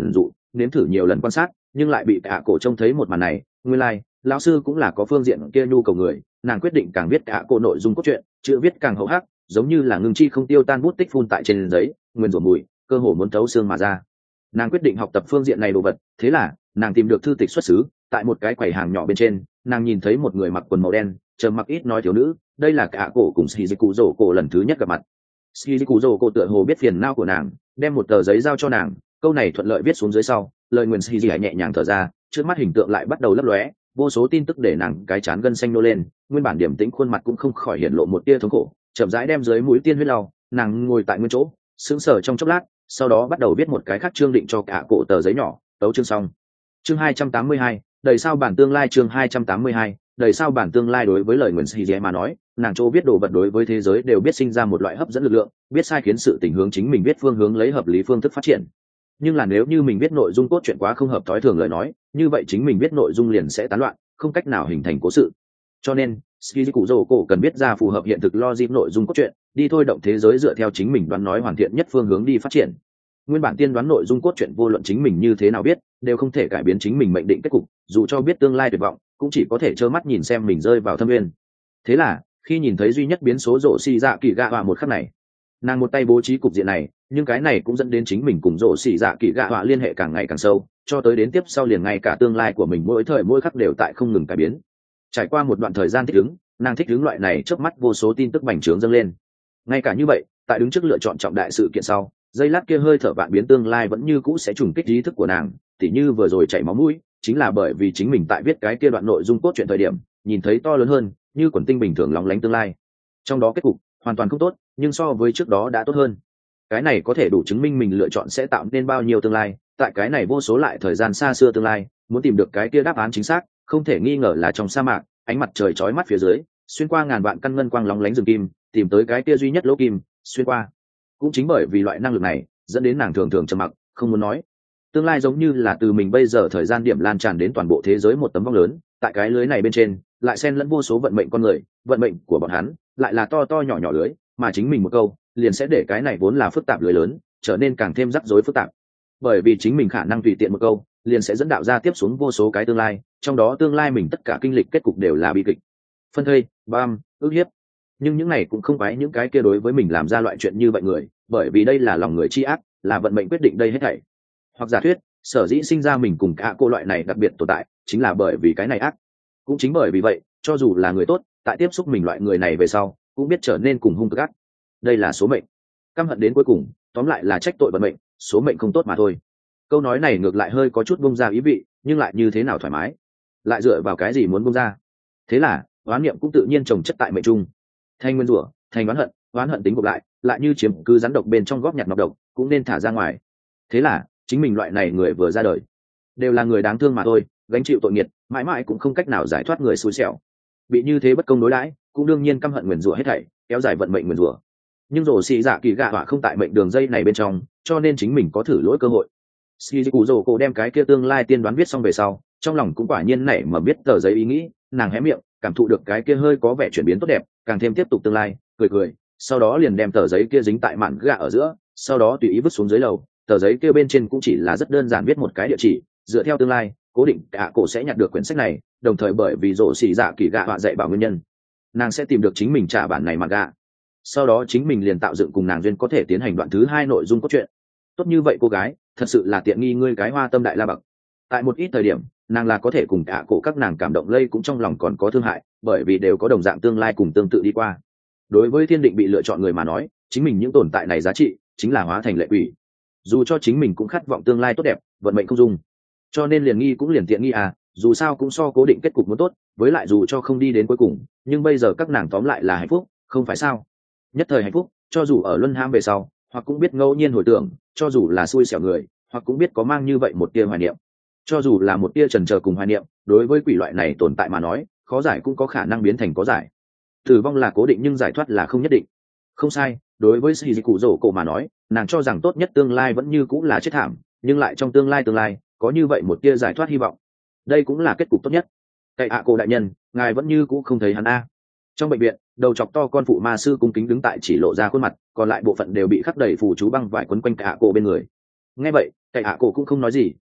nếm thử nhiều lần quan sát nhưng lại bị cả cổ trông thấy một màn này. Nguyên lai like, lão sư cũng là có phương diện kia nhu cầu người. Nàng quyết định càng viết cả cổ nội dung cốt truyện, chữ viết càng hậu hắc, giống như là ngưng chi không tiêu tan bút tích phun tại trên giấy, nguyên rủa mùi, cơ hồ muốn thấu xương mà ra. Nàng quyết định học tập phương diện này đồ vật, thế là nàng tìm được thư tịch xuất xứ. Tại một cái quầy hàng nhỏ bên trên, nàng nhìn thấy một người mặc quần màu đen, trầm mặc ít nói thiếu nữ. Đây là cả cổ cùng Shizuku Dỗ cổ lần thứ nhất gặp mặt. Shizuku Dỗ cổ tựa hồ biết phiền não của nàng, đem một tờ giấy giao cho nàng. Câu này thuận lợi viết xuống dưới sau, lời nguyền Shizuku nhẹ nhàng thở ra, trước mắt hình tượng lại bắt đầu lấp lóe, vô số tin tức để nàng cái chán gân xanh nô lên, nguyên bản điềm tĩnh khuôn mặt cũng không khỏi hiện lộ một tia thống khổ. Chậm rãi đem dưới mũi tiên huyết lau, nàng ngồi tại nguyên chỗ, sững sờ trong chốc lát, sau đó bắt đầu viết một cái khác chương định cho cả cổ tờ giấy nhỏ. Tấu chương xong. Chương hai trăm tám mươi hai, đầy sao bản tương lai. Chương hai trăm tám mươi hai, đầy sao bản tương lai. Đối với lời nguyền Shizuku mà nói, nàng chỗ viết đồ vật đối với thế giới đều biết sinh ra một loại hấp dẫn lực lượng, biết sai khiến sự tình hướng chính mình viết phương hướng lấy hợp lý phương thức phát triển. Nhưng là nếu như mình viết nội dung cốt truyện quá không hợp thói thường lời nói, như vậy chính mình viết nội dung liền sẽ tán loạn, không cách nào hình thành cố sự. Cho nên Shizuku Dỗ cổ cần biết ra phù hợp hiện thực logic nội dung cốt truyện, đi thôi động thế giới dựa theo chính mình đoán nói hoàn thiện nhất phương hướng đi phát triển. Nguyên bản tiên đoán nội dung cốt truyện vô luận chính mình như thế nào biết, đều không thể cải biến chính mình mệnh định kết cục, dù cho biết tương lai tuyệt vọng, cũng chỉ có thể trơ mắt nhìn xem mình rơi vào thâm nguyên. Thế là, khi nhìn thấy duy nhất biến số rổ xì dạ kỳ gạ họa một khắc này, nàng một tay bố trí cục diện này, nhưng cái này cũng dẫn đến chính mình cùng rổ xì dạ kỳ gạ họa liên hệ càng ngày càng sâu, cho tới đến tiếp sau liền ngay cả tương lai của mình mỗi thời mỗi khắc đều tại không ngừng cải biến. Trải qua một đoạn thời gian thích ứng, nàng thích ứng loại này trước mắt vô số tin tức bành trướng dâng lên. Ngay cả như vậy, tại đứng trước lựa chọn trọng đại sự kiện sau, giây lát kia hơi thở vạn biến tương lai vẫn như cũ sẽ trùng kích ý thức của nàng, tỉ như vừa rồi chảy máu mũi, chính là bởi vì chính mình tại viết cái kia đoạn nội dung cốt truyện thời điểm, nhìn thấy to lớn hơn, như quần tinh bình thường lóng lánh tương lai. Trong đó kết cục hoàn toàn không tốt, nhưng so với trước đó đã tốt hơn. Cái này có thể đủ chứng minh mình lựa chọn sẽ tạo nên bao nhiêu tương lai, tại cái này vô số lại thời gian xa xưa tương lai, muốn tìm được cái kia đáp án chính xác, không thể nghi ngờ là trong sa mạc, ánh mặt trời chói mắt phía dưới, xuyên qua ngàn vạn căn ngân quang lóng lánh rừng kim, tìm tới cái kia duy nhất lỗ kim, xuyên qua. Cũng chính bởi vì loại năng lực này, dẫn đến nàng thường thường trầm mặc, không muốn nói. Tương lai giống như là từ mình bây giờ thời gian điểm lan tràn đến toàn bộ thế giới một tấm vong lớn, tại cái lưới này bên trên, lại xen lẫn vô số vận mệnh con người, vận mệnh của bọn hắn, lại là to to nhỏ nhỏ lưới, mà chính mình một câu, liền sẽ để cái này vốn là phức tạp lưới lớn, trở nên càng thêm rắc rối phức tạp. Bởi vì chính mình khả năng tùy tiện một câu, liền sẽ dẫn đạo ra tiếp xuống vô số cái tương lai, trong đó tương lai mình tất cả kinh lịch kết cục đều là bi kịch. Phân thây, bam, ức hiếp. Nhưng những này cũng không phải những cái kia đối với mình làm ra loại chuyện như vậy người, bởi vì đây là lòng người chi ác, là vận mệnh quyết định đây hết thảy. Hoặc giả thuyết, sở dĩ sinh ra mình cùng cả cô loại này đặc biệt tồn tại, chính là bởi vì cái này ác. Cũng chính bởi vì vậy, cho dù là người tốt, tại tiếp xúc mình loại người này về sau, cũng biết trở nên cùng hung cực ác. Đây là số mệnh. Căm hận đến cuối cùng, tóm lại là trách tội vận mệnh, số mệnh không tốt mà thôi. Câu nói này ngược lại hơi có chút bung ra ý vị, nhưng lại như thế nào thoải mái, lại dựa vào cái gì muốn bung ra. Thế là oán niệm cũng tự nhiên trồng chất tại mệnh trung, thành nguyên rủa, thành oán hận, oán hận tính gộp lại, lại như chiếm cứ rắn độc bên trong góp nhặt nọc độc, cũng nên thả ra ngoài. Thế là chính mình loại này người vừa ra đời, đều là người đáng thương mà thôi, gánh chịu tội nghiệt, mãi mãi cũng không cách nào giải thoát người xui xẻo, bị như thế bất công đối đãi, cũng đương nhiên căm hận nguyền rủa hết thảy, kéo dài vận mệnh nguyền rủa. Nhưng rồ xì dạ kỳ gạ họa không tại mệnh đường dây này bên trong, cho nên chính mình có thử lỗi cơ hội. Shizuku Dỗ cổ đem cái kia tương lai tiên đoán viết xong về sau, trong lòng cũng quả nhiên nảy mà biết tờ giấy ý nghĩ, nàng hé miệng, cảm thụ được cái kia hơi có vẻ chuyển biến tốt đẹp, càng thêm tiếp tục tương lai, cười cười, sau đó liền đem tờ giấy kia dính tại mạn gạ ở giữa, sau đó tùy ý vứt xuống dưới lầu. Tờ giấy kia bên trên cũng chỉ là rất đơn giản viết một cái địa chỉ, dựa theo tương lai, cố định cả cổ sẽ nhặt được quyển sách này, đồng thời bởi vì rồ xì dạ kỳ gạ họa dạy bảo nguyên nhân, nàng sẽ tìm được chính mình trả bản này mạn gạ. Sau đó chính mình liền tạo dựng cùng nàng duyên có thể tiến hành đoạn thứ hai nội dung cốt truyện. Tốt như vậy cô gái, thật sự là tiện nghi ngươi cái hoa tâm đại la bậc. Tại một ít thời điểm, nàng là có thể cùng cả cổ các nàng cảm động lây cũng trong lòng còn có thương hại, bởi vì đều có đồng dạng tương lai cùng tương tự đi qua. Đối với thiên định bị lựa chọn người mà nói, chính mình những tồn tại này giá trị chính là hóa thành lệ quỷ. Dù cho chính mình cũng khát vọng tương lai tốt đẹp, vận mệnh không dung, cho nên liền nghi cũng liền tiện nghi à, dù sao cũng so cố định kết cục muốn tốt, với lại dù cho không đi đến cuối cùng, nhưng bây giờ các nàng tóm lại là hạnh phúc, không phải sao? Nhất thời hạnh phúc, cho dù ở luân ham về sau, hoặc cũng biết ngẫu nhiên hồi tưởng, cho dù là xui xẻo người, hoặc cũng biết có mang như vậy một tia hoài niệm. Cho dù là một tia chần chờ cùng hoài niệm, đối với quỷ loại này tồn tại mà nói, khó giải cũng có khả năng biến thành có giải. Tử vong là cố định nhưng giải thoát là không nhất định. Không sai, đối với Shizuku Dỗ cổ mà nói, nàng cho rằng tốt nhất tương lai vẫn như cũng là chết thảm, nhưng lại trong tương lai tương lai, có như vậy một tia giải thoát hy vọng. Đây cũng là kết cục tốt nhất. Cậy ạ cô đại nhân, ngài vẫn như cũ không thấy hắn a. Trong bệnh viện, đầu chọc to con phụ ma sư cung kính đứng tại chỉ lộ ra khuôn mặt, còn lại bộ phận đều bị khắc đầy phù chú băng vải quấn quanh cả cổ bên người. Nghe vậy, cậy ạ cổ cũng không nói gì,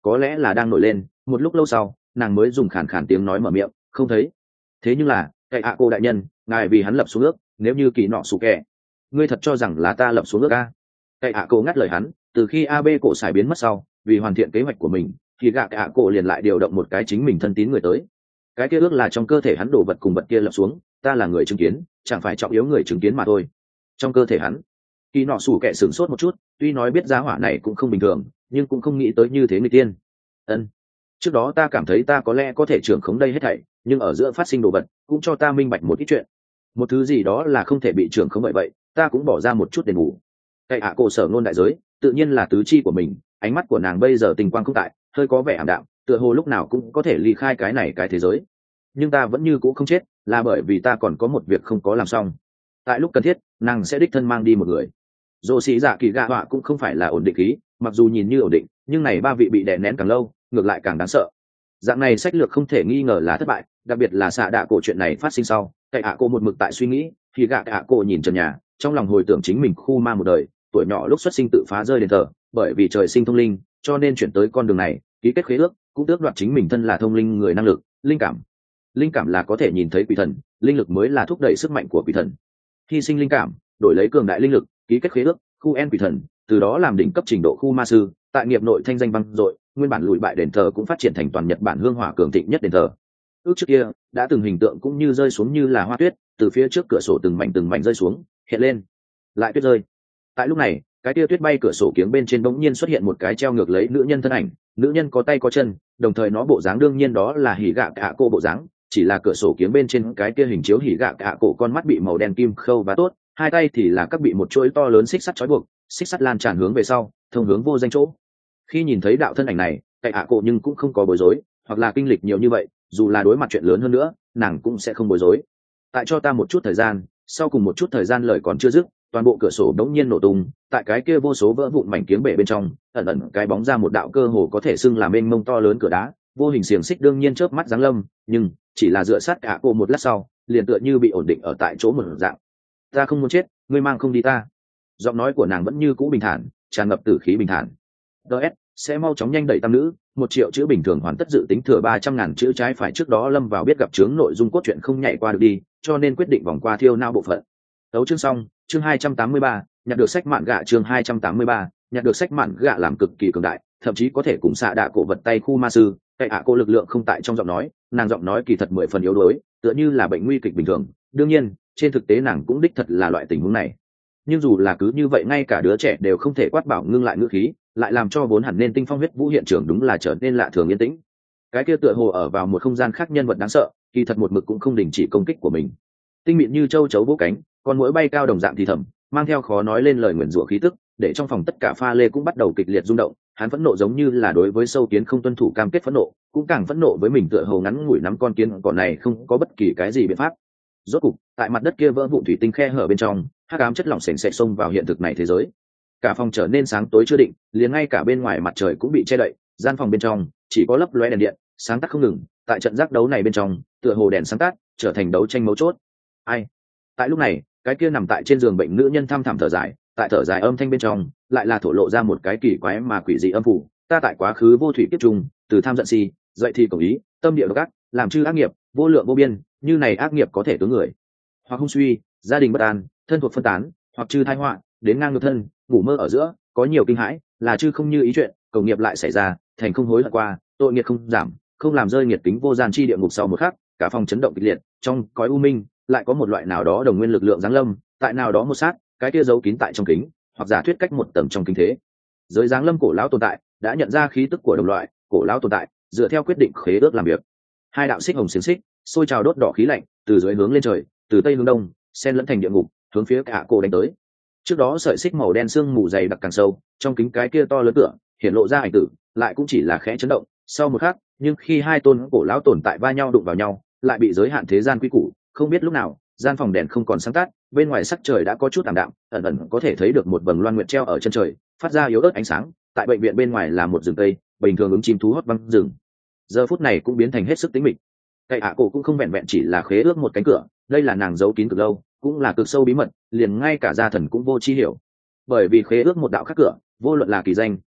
có lẽ là đang nổi lên. Một lúc lâu sau nàng mới dùng khàn khàn tiếng nói mở miệng, không thấy. Thế nhưng là cậy ạ cô đại nhân, ngài vì hắn lập xuống ước, nếu như kỳ nọ sủ kẹ, ngươi thật cho rằng là ta lập xuống ước a? Cậy ạ cô ngắt lời hắn, từ khi ab cổ xài biến mất sau, vì hoàn thiện kế hoạch của mình thì gạ ạ cổ liền lại điều động một cái chính mình thân tín người tới. Cái kia ước là trong cơ thể hắn đổ vật cùng vật kia lập xuống, ta là người chứng kiến, chẳng phải trọng yếu người chứng kiến mà thôi. Trong cơ thể hắn, kỳ nọ sủ kẹ sửng sốt một chút, tuy nói biết giá hỏa này cũng không bình thường, nhưng cũng không nghĩ tới như thế người tiên. Ân, trước đó ta cảm thấy ta có lẽ có thể trưởng khống đây hết thảy, nhưng ở giữa phát sinh đồ vật cũng cho ta minh bạch một ít chuyện. Một thứ gì đó là không thể bị trưởng khống, vậy vậy ta cũng bỏ ra một chút đền bù. Cậy ạ cổ sở ngôn đại giới tự nhiên là tứ chi của mình. Ánh mắt của nàng bây giờ tình quang không tại, hơi có vẻ ảm đạm, tựa hồ lúc nào cũng có thể ly khai cái này cái thế giới. Nhưng ta vẫn như cũ không chết, là bởi vì ta còn có một việc không có làm xong. Tại lúc cần thiết nàng sẽ đích thân mang đi một người. Dô sĩ dạ kỳ gạ họa cũng không phải là ổn định khí, mặc dù nhìn như ổn định nhưng này ba vị bị đè nén càng lâu ngược lại càng đáng sợ. Dạng này sách lược không thể nghi ngờ là thất bại, đặc biệt là xạ đạ cổ chuyện này phát sinh sau. Cậy ạ cô một mực tại suy nghĩ, thì gạ ạ cô nhìn trần nhà, trong lòng hồi tưởng chính mình khu ma một đời, tuổi nhỏ lúc xuất sinh tự phá rơi đền thờ, bởi vì trời sinh thông linh cho nên chuyển tới con đường này, ký kết khế ước cũng tước đoạt chính mình thân là thông linh người năng lực. Linh cảm linh cảm là có thể nhìn thấy quỷ thần, linh lực mới là thúc đẩy sức mạnh của quỷ thần. Hy sinh linh cảm đổi lấy cường đại linh lực, ký kết khế ước khu en quỷ thần, từ đó làm đỉnh cấp trình độ khu ma sư, tại nghiệp nội thanh danh vang dội, nguyên bản lùi bại đền thờ cũng phát triển thành toàn Nhật Bản hương hỏa cường thịnh nhất đền thờ. Ước trước kia đã từng hình tượng cũng như rơi xuống như là hoa tuyết, từ phía trước cửa sổ từng mảnh từng mảnh rơi xuống, hiện lên lại tuyết rơi. Tại lúc này, cái tia tuyết bay cửa sổ kiếng bên trên bỗng nhiên xuất hiện một cái treo ngược lấy nữ nhân thân ảnh. Nữ nhân có tay có chân, đồng thời nó bộ dáng đương nhiên đó là hỉ gạ cả cô bộ dáng, chỉ là cửa sổ kiếng bên trên cái kia hình chiếu hỉ gạ cả cổ con mắt bị màu đen kim khâu và tốt, hai tay thì là các bị một chuỗi to lớn xích sắt trói buộc, xích sắt lan tràn hướng về sau, thông hướng vô danh chỗ. Khi nhìn thấy đạo thân ảnh này, cậy ạ cổ nhưng cũng không có bối rối, hoặc là kinh lịch nhiều như vậy, dù là đối mặt chuyện lớn hơn nữa nàng cũng sẽ không bối rối. Tại cho ta một chút thời gian. Sau cùng một chút thời gian lời còn chưa dứt, toàn bộ cửa sổ đống nhiên nổ tung, tại cái kia vô số vỡ vụn mảnh kiếng bể bên trong ẩn ẩn cái bóng ra một đạo cơ hồ có thể xưng là mênh mông to lớn cửa đá, vô hình xiềng xích đương nhiên chớp mắt giáng lâm, nhưng chỉ là dựa sát cả cô một lát sau liền tựa như bị ổn định ở tại chỗ một dạng. Ta không muốn chết, ngươi mang không đi ta. Giọng nói của nàng vẫn như cũ bình thản, tràn ngập tử khí bình thản. ds sẽ mau chóng nhanh đẩy tam nữ, một triệu chữ bình thường hoàn tất, dự tính thừa ba trăm ngàn chữ trái phải, trước đó lâm vào biết gặp chướng nội dung cốt truyện không nhảy qua được đi, cho nên quyết định vòng qua thiêu não bộ phận. Tấu chương xong, chương hai trăm tám mươi ba, nhặt được sách mạn gạ, chương hai trăm tám mươi ba, nhặt được sách mạn gạ làm cực kỳ cường đại, thậm chí có thể cùng xạ đạ cổ vật tay khu ma sư. Cậy ạ cô lực lượng không tại trong giọng nói, nàng giọng nói kỳ thật mười phần yếu đuối, tựa như là bệnh nguy kịch bình thường. Đương nhiên, trên thực tế nàng cũng đích thật là loại tình huống này. Nhưng dù là cứ như vậy, ngay cả đứa trẻ đều không thể quát bảo ngưng lại ngữ khí, lại làm cho vốn hẳn nên tinh phong huyết vũ hiện trường đúng là trở nên lạ thường yên tĩnh. Cái kia tựa hồ ở vào một không gian khác nhân vật đáng sợ, kỳ thật một mực cũng không đình chỉ công kích của mình. Tinh mịn như châu chấu vỗ cánh, con muỗi bay cao đồng dạng thì thầm, mang theo khó nói lên lời nguyền rủa khí tức, để trong phòng tất cả pha lê cũng bắt đầu kịch liệt rung động. Hắn phẫn nộ giống như là đối với sâu kiến không tuân thủ cam kết phẫn nộ, cũng càng phẫn nộ với mình tựa hồ ngắn ngủi nắm con kiến cỏ này không có bất kỳ cái gì biện pháp. Rốt cục, tại mặt đất kia vỡ vụn thủy tinh khe hở bên trong, hắc ám chất lỏng sền sệt xông vào hiện thực này thế giới. Cả phòng trở nên sáng tối chưa định, liền ngay cả bên ngoài mặt trời cũng bị che đậy, gian phòng bên trong chỉ có lấp lóe đèn điện sáng tắt không ngừng. Tại trận giác đấu này bên trong, tựa hồ đèn sáng tắt trở thành đấu tranh mấu chốt. Ai? Tại lúc này, cái kia nằm tại trên giường bệnh nữ nhân thăm thẳm thở dài, tại thở dài âm thanh bên trong lại là thổ lộ ra một cái kỳ quái mà quỷ dị âm phủ. Ta tại quá khứ vô thủy kiếp trùng, từ tham giận si, dậy thì cầu ý, tâm địa độc ác, làm chư ác nghiệp vô lượng vô biên, như này ác nghiệp có thể tướng người, hoặc hung suy, gia đình bất an, thân thuộc phân tán, hoặc chư tai họa đến ngang ngược thân, ngủ mơ ở giữa có nhiều kinh hãi, là chư không như ý chuyện, cầu nghiệp lại xảy ra, thành không hối hận qua, tội nghiệp không giảm, không làm rơi nghiệt kính vô gian chi địa ngục. Sau một khắc, cả phòng chấn động kịch liệt, trong cõi u minh lại có một loại nào đó đồng nguyên lực lượng giáng lâm, tại nào đó một sát, cái kia giấu kín tại trong kính, hoặc giả thuyết cách một tầng trong kinh thế giới giáng lâm cổ lão tồn tại đã nhận ra khí tức của đồng loại. Cổ lão tồn tại dựa theo quyết định khế ước làm việc. Hai đạo xích hồng xiềng xích sôi trào đốt đỏ khí lạnh, từ dưới hướng lên trời, từ tây hướng đông, xen lẫn thành địa ngục, hướng phía cả cổ đánh tới. Trước đó sợi xích màu đen sương mù dày đặc càng sâu, trong kính cái kia to lớn tựa hiện lộ ra ảnh tử, lại cũng chỉ là khẽ chấn động. Sau một khắc, nhưng khi hai tôn cổ lão tồn tại va nhau đụng vào nhau, lại bị giới hạn thế gian quy củ. Không biết lúc nào, gian phòng đèn không còn sáng tắt, bên ngoài sắc trời đã có chút ảm đạm, ẩn ẩn có thể thấy được một vầng loan nguyệt treo ở chân trời, phát ra yếu ớt ánh sáng. Tại bệnh viện bên ngoài là một rừng cây, bình thường ứng chim thú hót văng rừng, giờ phút này cũng biến thành hết sức tĩnh mịch. Cậy ạ cổ cũng không vẹn vẹn chỉ là khế ước một cánh cửa, đây là nàng giấu kín cực lâu, cũng là cực sâu bí mật, liền ngay cả gia thần cũng vô chi hiểu. Bởi vì khế ước một đạo khác cửa, vô luận là kỳ danh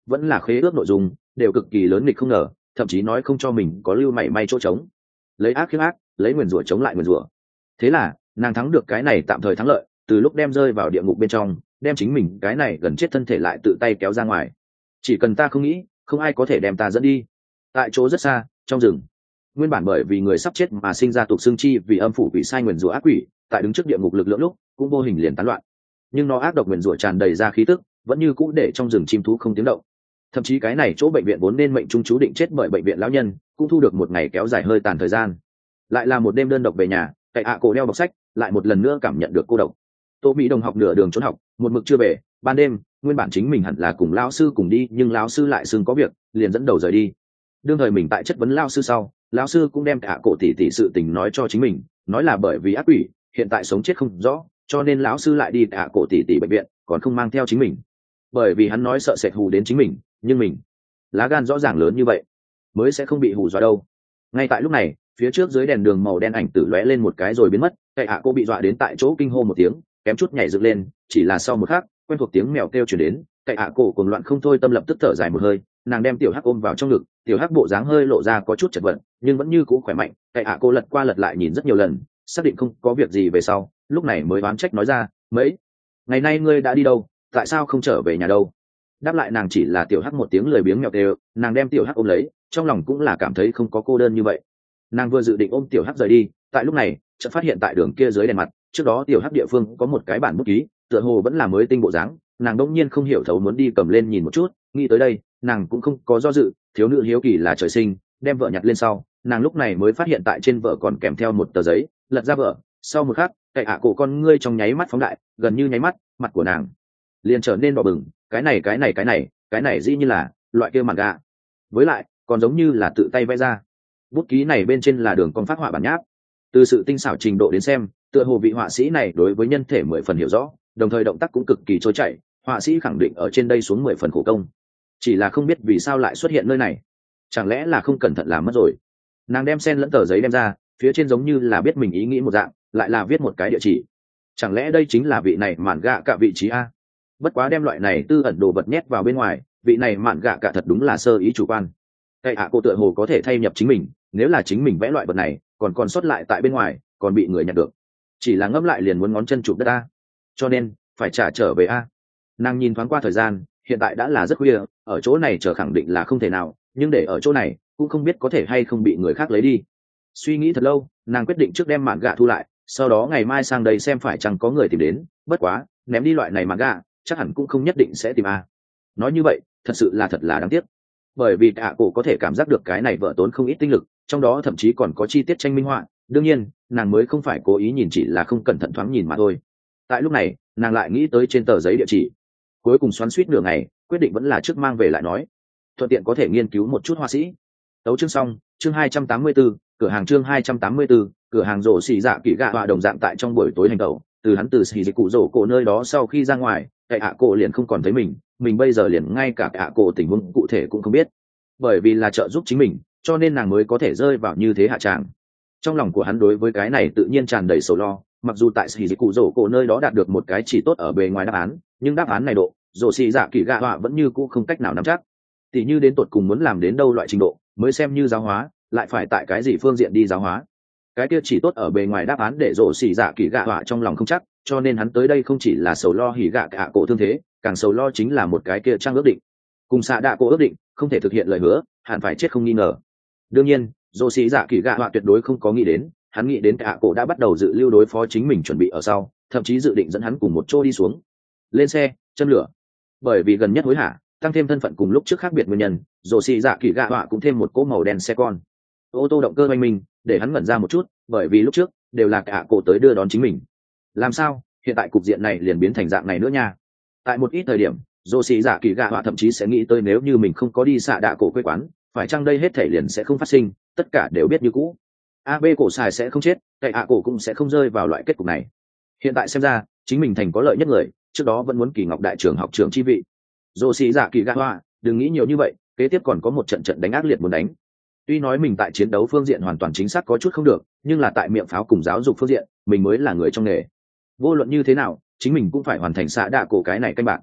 vẫn là khế ước nội dung đều cực kỳ lớn nghịch không ngờ, thậm chí nói không cho mình có lưu mảy may chỗ trống, lấy ác khiếp ác, lấy nguyền rủa chống lại nguyền rủa. Thế là nàng thắng được cái này tạm thời thắng lợi, từ lúc đem rơi vào địa ngục bên trong, đem chính mình cái này gần chết thân thể lại tự tay kéo ra ngoài. Chỉ cần ta không nghĩ, không ai có thể đem ta dẫn đi. Tại chỗ rất xa, trong rừng, nguyên bản bởi vì người sắp chết mà sinh ra tục xương chi vì âm phủ quỷ sai nguyền rủa ác quỷ, tại đứng trước địa ngục lực lượng lúc cũng vô hình liền tán loạn, nhưng nó ác độc nguyền rủa tràn đầy ra khí tức, vẫn như cũ để trong rừng chim thú không tiếng động. Thậm chí cái này chỗ bệnh viện vốn nên mệnh trung chú định chết bởi bệnh viện lão nhân, cũng thu được một ngày kéo dài hơi tàn thời gian. Lại là một đêm đơn độc về nhà, cậy ạ cổ đeo bọc sách, lại một lần nữa cảm nhận được cô độc. Tô Mỹ đồng học nửa đường trốn học, một mực chưa về, ban đêm nguyên bản chính mình hẳn là cùng lão sư cùng đi, nhưng lão sư lại xưng có việc, liền dẫn đầu rời đi. Đương thời mình tại chất vấn lão sư sau, lão sư cũng đem cả cổ tỷ tỷ sự tình nói cho chính mình, nói là bởi vì ác quỷ hiện tại sống chết không rõ, cho nên lão sư lại đi cả cổ tỷ tỷ bệnh viện, còn không mang theo chính mình, bởi vì hắn nói sợ sệt hù đến chính mình, nhưng mình lá gan rõ ràng lớn như vậy, mới sẽ không bị hù dọa đâu. Ngay tại lúc này, phía trước dưới đèn đường màu đen ảnh tử lóe lên một cái rồi biến mất, cậy ạ cô bị dọa đến tại chỗ kinh hô một tiếng, kém chút nhảy dựng lên, chỉ là sau một khắc quen thuộc tiếng mèo kêu chuyển đến, cậy ạ cổ cuồng loạn không thôi, tâm lập tức thở dài một hơi, nàng đem tiểu hắc ôm vào trong ngực, tiểu hắc bộ dáng hơi lộ ra có chút chật vật, nhưng vẫn như cũ khỏe mạnh. Cậy ạ cô lật qua lật lại nhìn rất nhiều lần, xác định không có việc gì về sau, lúc này mới oán trách nói ra, mấy ngày nay ngươi đã đi đâu, tại sao không trở về nhà đâu? Đáp lại nàng chỉ là tiểu hắc một tiếng lười biếng mèo kêu, nàng đem tiểu hắc ôm lấy, trong lòng cũng là cảm thấy không có cô đơn như vậy. Nàng vừa dự định ôm tiểu hắc rời đi, tại lúc này chợt phát hiện tại đường kia dưới đèn mặt, trước đó tiểu hắc địa phương có một cái bản bút ký, tựa hồ vẫn là mới tinh bộ dáng, nàng đỗng nhiên không hiểu thấu muốn đi cầm lên nhìn một chút, nghĩ tới đây nàng cũng không có do dự, thiếu nữ hiếu kỳ là trời sinh, đem vợ nhặt lên sau, nàng lúc này mới phát hiện tại trên vợ còn kèm theo một tờ giấy, lật ra vợ, sau một khắc cậy ạ cổ con ngươi trong nháy mắt phóng đại, gần như nháy mắt mặt của nàng liền trở nên đỏ bừng, cái này cái này cái này cái này dĩ như là loại kia mặt gà, với lại còn giống như là tự tay vẽ ra. Bút ký này bên trên là đường con phát họa bản nháp, từ sự tinh xảo trình độ đến xem, tựa hồ vị họa sĩ này đối với nhân thể mười phần hiểu rõ, đồng thời động tác cũng cực kỳ trôi chảy, họa sĩ khẳng định ở trên đây xuống mười phần khổ công, chỉ là không biết vì sao lại xuất hiện nơi này, chẳng lẽ là không cẩn thận làm mất rồi. Nàng đem sen lẫn tờ giấy đem ra, phía trên giống như là biết mình ý nghĩ một dạng, lại là viết một cái địa chỉ, chẳng lẽ đây chính là vị này mạn gạ cả vị trí a? Bất quá đem loại này tư ẩn đồ vật nhét vào bên ngoài, vị này mạn gạ cả thật đúng là sơ ý chủ quan. Cái ạ cô tựa hồ có thể thay nhập chính mình, nếu là chính mình vẽ loại vật này còn còn sót lại tại bên ngoài, còn bị người nhặt được, chỉ là ngẫm lại liền muốn ngón chân chụp đất a, cho nên phải trả trở về a. Nàng nhìn thoáng qua thời gian, hiện tại đã là rất khuya, ở chỗ này chờ khẳng định là không thể nào, nhưng để ở chỗ này cũng không biết có thể hay không bị người khác lấy đi. Suy nghĩ thật lâu, nàng quyết định trước đem mạn gạ thu lại, sau đó ngày mai sang đây xem phải chăng có người tìm đến. Bất quá ném đi loại này mạn gạ chắc hẳn cũng không nhất định sẽ tìm a. Nói như vậy thật sự là thật là đáng tiếc, bởi vì cả cổ có thể cảm giác được cái này vợ tốn không ít tinh lực, trong đó thậm chí còn có chi tiết tranh minh họa, đương nhiên nàng mới không phải cố ý nhìn, chỉ là không cẩn thận thoáng nhìn mà thôi. Tại lúc này nàng lại nghĩ tới trên tờ giấy địa chỉ, cuối cùng xoắn suýt nửa ngày, quyết định vẫn là trước mang về lại nói, thuận tiện có thể nghiên cứu một chút họa sĩ. Tấu chương xong, chương hai trăm tám mươi 284, cửa hàng chương hai trăm tám mươi 284, cửa hàng rổ xì dạ kỳ gạ họa đồng dạng tại trong buổi tối hành tẩu, từ hắn từ xì dịch cụ rổ cổ nơi đó sau khi ra ngoài, cậy hạ cổ liền không còn thấy mình, mình bây giờ liền ngay cả hạ cổ tình huống cụ thể cũng không biết, bởi vì là trợ giúp chính mình, cho nên nàng mới có thể rơi vào như thế hạ tràng. Trong lòng của hắn đối với cái này tự nhiên tràn đầy sầu lo, mặc dù tại xì dịch cụ rổ cổ nơi đó đạt được một cái chỉ tốt ở bề ngoài đáp án, nhưng đáp án này độ rổ xì dạ kỳ gạ họa vẫn như cũ không cách nào nắm chắc, tỉ như đến tột cùng muốn làm đến đâu loại trình độ mới xem như giáo hóa, lại phải tại cái gì phương diện đi giáo hóa. Cái kia chỉ tốt ở bề ngoài đáp án để rổ xì dạ kỳ gạ họa trong lòng không chắc, cho nên hắn tới đây không chỉ là sầu lo hỉ gạ cả cổ thương thế, càng sầu lo chính là một cái kia trang ước định cùng xạ đạ cổ ước định không thể thực hiện lời hứa, hẳn phải chết không nghi ngờ. Đương nhiên rổ xì dạ kỳ gạ họa tuyệt đối không có nghĩ đến, hắn nghĩ đến cả cổ đã bắt đầu dự lưu đối phó chính mình, chuẩn bị ở sau, thậm chí dự định dẫn hắn cùng một chỗ đi xuống lên xe châm lửa. Bởi vì gần nhất hối hả, tăng thêm thân phận cùng lúc trước khác biệt nguyên nhân, rổ xì dạ kỳ gạ họa cũng thêm một cỗ màu đen xe con. Ô tô động cơ oanh minh để hắn ngẩn ra một chút, bởi vì lúc trước đều là cả cổ tới đưa đón chính mình, làm sao hiện tại cục diện này liền biến thành dạng này nữa nha. Tại một ít thời điểm rổ xì dạ kỳ gạ họa thậm chí sẽ nghĩ tới, nếu như mình không có đi xạ đạ cổ quê quán, phải chăng đây hết thể liền sẽ không phát sinh, tất cả đều biết như cũ, ab cổ xài sẽ không chết, cậy ạ cổ cũng sẽ không rơi vào loại kết cục này. Hiện tại xem ra chính mình thành có lợi nhất người, trước đó vẫn muốn kỳ ngọc đại trưởng học trưởng chi vị. Rổ xì dạ kỳ gạ họa đừng nghĩ nhiều như vậy, kế tiếp còn có một trận trận đánh ác liệt muốn đánh. Tuy nói mình tại chiến đấu phương diện hoàn toàn chính xác có chút không được, nhưng là tại miệng pháo cùng giáo dục phương diện mình mới là người trong nghề, vô luận như thế nào chính mình cũng phải hoàn thành xạ đạ cổ cái này canh bạn.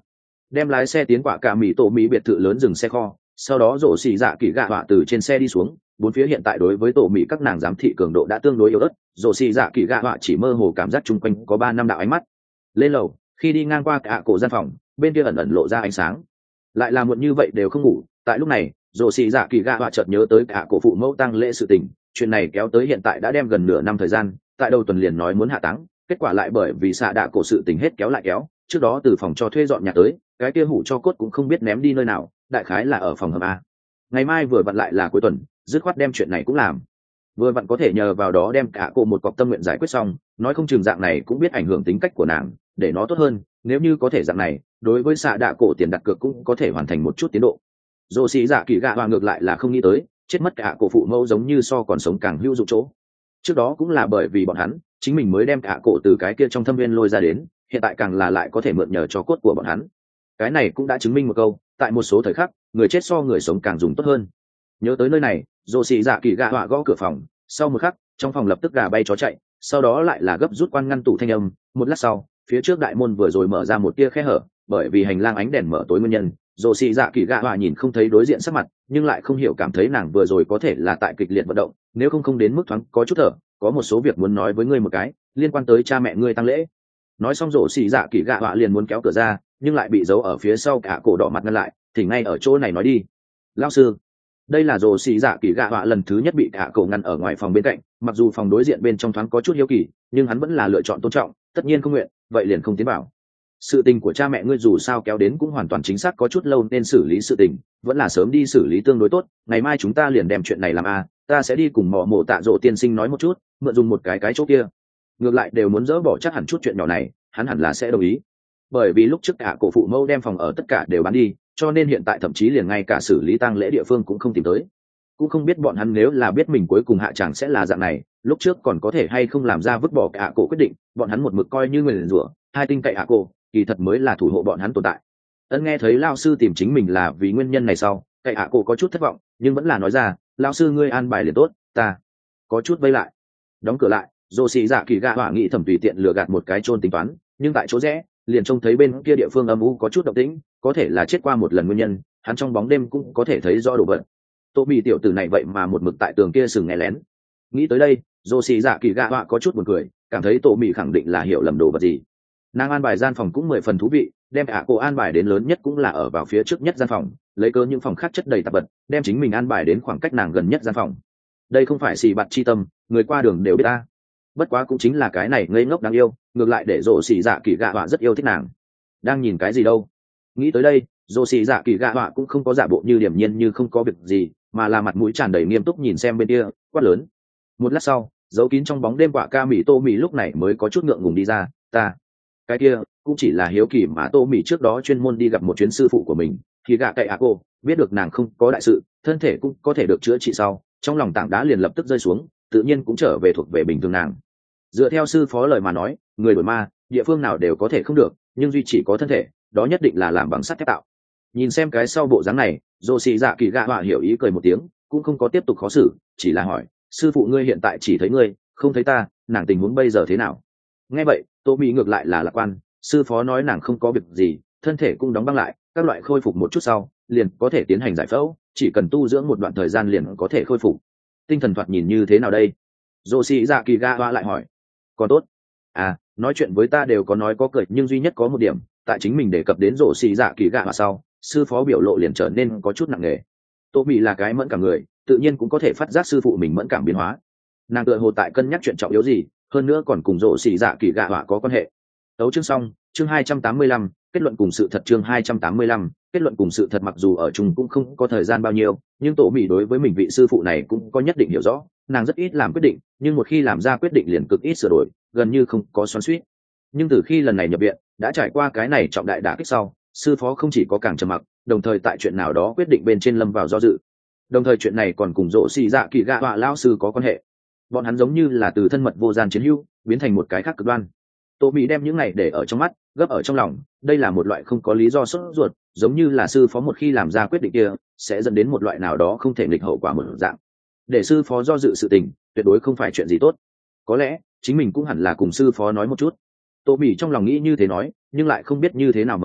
đem lái xe tiến quả cả mỹ tổ mỹ biệt thự lớn dừng xe kho, sau đó rổ xì dạ kỳ gạ họa từ trên xe đi xuống. Bốn phía hiện tại đối với tổ mỹ các nàng giám thị cường độ đã tương đối yếu ớt, rổ xì dạ kỳ gạ họa chỉ mơ hồ cảm giác chung quanh có ba năm đạo ánh mắt. Lên lầu, khi đi ngang qua cả cổ gian phòng, bên kia ẩn ẩn lộ ra ánh sáng. Lại là muộn như vậy đều không ngủ. Tại lúc này, rổ xì dạ kỳ gạ họa chợt nhớ tới cả cổ phụ mẫu tang lễ sự tình, chuyện này kéo tới hiện tại đã đem gần nửa năm thời gian. Tại đầu tuần liền nói muốn hạ táng, kết quả lại bởi vì xạ đạ cổ sự tình hết kéo lại kéo. Trước đó từ phòng cho thuê dọn nhà tới, cái kia hủ cho cốt cũng không biết ném đi nơi nào, đại khái là ở phòng hầm a. Ngày mai vừa vặn lại là cuối tuần, dứt khoát đem chuyện này cũng làm, vừa vặn có thể nhờ vào đó đem cả cổ một cọc tâm nguyện giải quyết xong. Nói không chừng dạng này cũng biết ảnh hưởng tính cách của nàng, để nó tốt hơn. Nếu như có thể dạng này, đối với xạ đạ cổ tiền đặt cược cũng có thể hoàn thành một chút tiến độ. Dô xì dạ kỳ gạ hòa ngược lại là không nghĩ tới, chết mất cả cổ phụ mẫu giống như so còn sống càng hữu dụng chỗ. Trước đó cũng là bởi vì bọn hắn chính mình mới đem cả cổ từ cái kia trong thâm viên lôi ra đến, hiện tại càng là lại có thể mượn nhờ cho cốt của bọn hắn. Cái này cũng đã chứng minh một câu, tại một số thời khắc người chết so người sống càng dùng tốt hơn. Nhớ tới nơi này, dô xì dạ kỳ gạ họa gõ cửa phòng, sau một khắc trong phòng lập tức gà bay chó chạy, sau đó lại là gấp rút quan ngăn tủ thanh âm. Một lát sau, phía trước đại môn vừa rồi mở ra một tia khe hở, bởi vì hành lang ánh đèn mở tối nguyên nhân, dô xì dạ kỳ gạ họa nhìn không thấy đối diện sắc mặt, nhưng lại không hiểu cảm thấy nàng vừa rồi có thể là tại kịch liệt vận động, nếu không không đến mức thoáng có chút thở. Có một số việc muốn nói với ngươi một cái, liên quan tới cha mẹ ngươi tang lễ. Nói xong rổ xì dạ kỳ gạ họa liền muốn kéo cửa ra, nhưng lại bị giấu ở phía sau cả cổ đỏ mặt ngăn lại. Thì ngay ở chỗ này nói đi. Lão sư, đây là rổ xì dạ kỳ gạ họa lần thứ nhất bị cả cổ ngăn ở ngoài phòng bên cạnh, mặc dù phòng đối diện bên trong thoáng có chút hiếu kỳ, nhưng hắn vẫn là lựa chọn tôn trọng, tất nhiên không nguyện, vậy liền không tiến vào. Sự tình của cha mẹ ngươi dù sao kéo đến cũng hoàn toàn chính xác có chút lâu, nên xử lý sự tình vẫn là sớm đi xử lý tương đối tốt. Ngày mai chúng ta liền đem chuyện này làm a, ta sẽ đi cùng mỏ mổ tạ rộ tiên sinh nói một chút, mượn dùng một cái cái chỗ kia. Ngược lại đều muốn dỡ bỏ chắc hẳn chút chuyện nhỏ này, hắn hẳn là sẽ đồng ý. Bởi vì lúc trước cả cổ phụ mẫu đem phòng ở tất cả đều bán đi, cho nên hiện tại thậm chí liền ngay cả xử lý tang lễ địa phương cũng không tìm tới. Cũng không biết bọn hắn nếu là biết mình cuối cùng hạ tràng sẽ là dạng này, lúc trước còn có thể hay không làm ra vứt bỏ cả cổ quyết định. Bọn hắn một mực coi như người liền rủa hai tinh cậy hạ cổ, kỳ thật mới là thủ hộ bọn hắn tồn tại. Ân nghe thấy lao sư tìm chính mình là vì nguyên nhân này sau, cậy hạ cổ có chút thất vọng, nhưng vẫn là nói ra, lao sư ngươi an bài liền tốt, ta có chút vây lại. Đóng cửa lại, dô xì dạ kỳ gạ họa nghĩ thẩm tùy tiện lừa gạt một cái chôn tính toán, nhưng tại chỗ rẽ liền trông thấy bên kia địa phương âm u có chút động tĩnh, có thể là chết qua một lần nguyên nhân, hắn trong bóng đêm cũng có thể thấy rõ đồ vật. Tô bị tiểu tử này vậy mà một mực tại tường kia sừng nghe lén. Nghĩ tới đây, dô xì dạ kỳ gạ họa có chút buồn cười, cảm thấy Tô Mị khẳng định là hiểu lầm đồ vật gì. Nàng an bài gian phòng cũng mười phần thú vị, đem cả cổ an bài đến lớn nhất cũng là ở vào phía trước nhất gian phòng, lấy cớ những phòng khác chất đầy tạp vật, đem chính mình an bài đến khoảng cách nàng gần nhất gian phòng. Đây không phải xì bạt chi tâm, người qua đường đều biết ta. Bất quá cũng chính là cái này ngây ngốc đáng yêu, ngược lại để rồ xì dạ kỳ gạ họa rất yêu thích nàng. Đang nhìn cái gì đâu? Nghĩ tới đây, rồ xì dạ kỳ gạ họa cũng không có giả bộ như điềm nhiên như không có việc gì, mà là mặt mũi tràn đầy nghiêm túc nhìn xem bên kia, quát lớn. Một lát sau, giấu kín trong bóng đêm quả ca mì tô mì lúc này mới có chút ngượng ngùng đi ra. Ta cái kia cũng chỉ là hiếu kỳ mà tô mì trước đó chuyên môn đi gặp một chuyến sư phụ của mình, thì gạ cậy ạ cô biết được nàng không có đại sự, thân thể cũng có thể được chữa trị sau, trong lòng tảng đá liền lập tức rơi xuống, tự nhiên cũng trở về thuộc về bình thường nàng. Dựa theo sư phó lời mà nói, người đổi ma địa phương nào đều có thể không được, nhưng duy chỉ có thân thể đó nhất định là làm bằng sắt thép tạo. Nhìn xem cái sau bộ dáng này, dô xì dạ kỳ gạ họa hiểu ý cười một tiếng, cũng không có tiếp tục khó xử, chỉ là hỏi, sư phụ ngươi hiện tại chỉ thấy ngươi không thấy ta, nàng tình huống bây giờ thế nào? Nghe vậy, tô mỹ ngược lại là lạc quan, sư phó nói nàng không có việc gì, thân thể cũng đóng băng lại, các loại khôi phục một chút sau liền có thể tiến hành giải phẫu, chỉ cần tu dưỡng một đoạn thời gian liền có thể khôi phục. Tinh thần thoạt nhìn như thế nào đây? Dô xì dạ kỳ gạ họa lại hỏi. Còn tốt. À, nói chuyện với ta đều có nói có cười, nhưng duy nhất có một điểm, tại chính mình đề cập đến rổ xì dạ kỳ gạ họa sau, sư phó biểu lộ liền trở nên có chút nặng nề. Tô mỹ là cái mẫn cảm người, tự nhiên cũng có thể phát giác sư phụ mình mẫn cảm biến hóa. Nàng tựa hồ tại cân nhắc chuyện trọng yếu gì, hơn nữa còn cùng rổ xì dạ kỳ gạ họa có quan hệ. Tấu chương xong, chương hai trăm tám mươi lăm, kết luận cùng sự thật. Chương hai trăm tám mươi lăm, kết luận cùng sự thật. Mặc dù ở chung cũng không có thời gian bao nhiêu, nhưng Tô mỹ đối với mình vị sư phụ này cũng có nhất định hiểu rõ. Nàng rất ít làm quyết định, nhưng một khi làm ra quyết định liền cực ít sửa đổi, gần như không có xoắn xuýt. Nhưng từ khi lần này nhập viện, đã trải qua cái này trọng đại đả kích sau, sư phó không chỉ có càng trầm mặc, đồng thời tại chuyện nào đó quyết định bên trên lâm vào do dự. Đồng thời chuyện này còn cùng rỗ xì dạ kỳ gạ họa lão sư có quan hệ. Bọn hắn giống như là từ thân mật vô gian chiến hữu biến thành một cái khác cực đoan. Tô mỹ đem những này để ở trong mắt, gấp ở trong lòng, đây là một loại không có lý do sốt ruột, giống như là sư phó một khi làm ra quyết định kia sẽ dẫn đến một loại nào đó không thể nghịch hậu quả một dạng. Để sư phó do dự sự tình tuyệt đối không phải chuyện gì tốt, có lẽ chính mình cũng hẳn là cùng sư phó nói một chút. Tô mỹ trong lòng nghĩ như thế nói, nhưng lại không biết như thế nào mở miệng,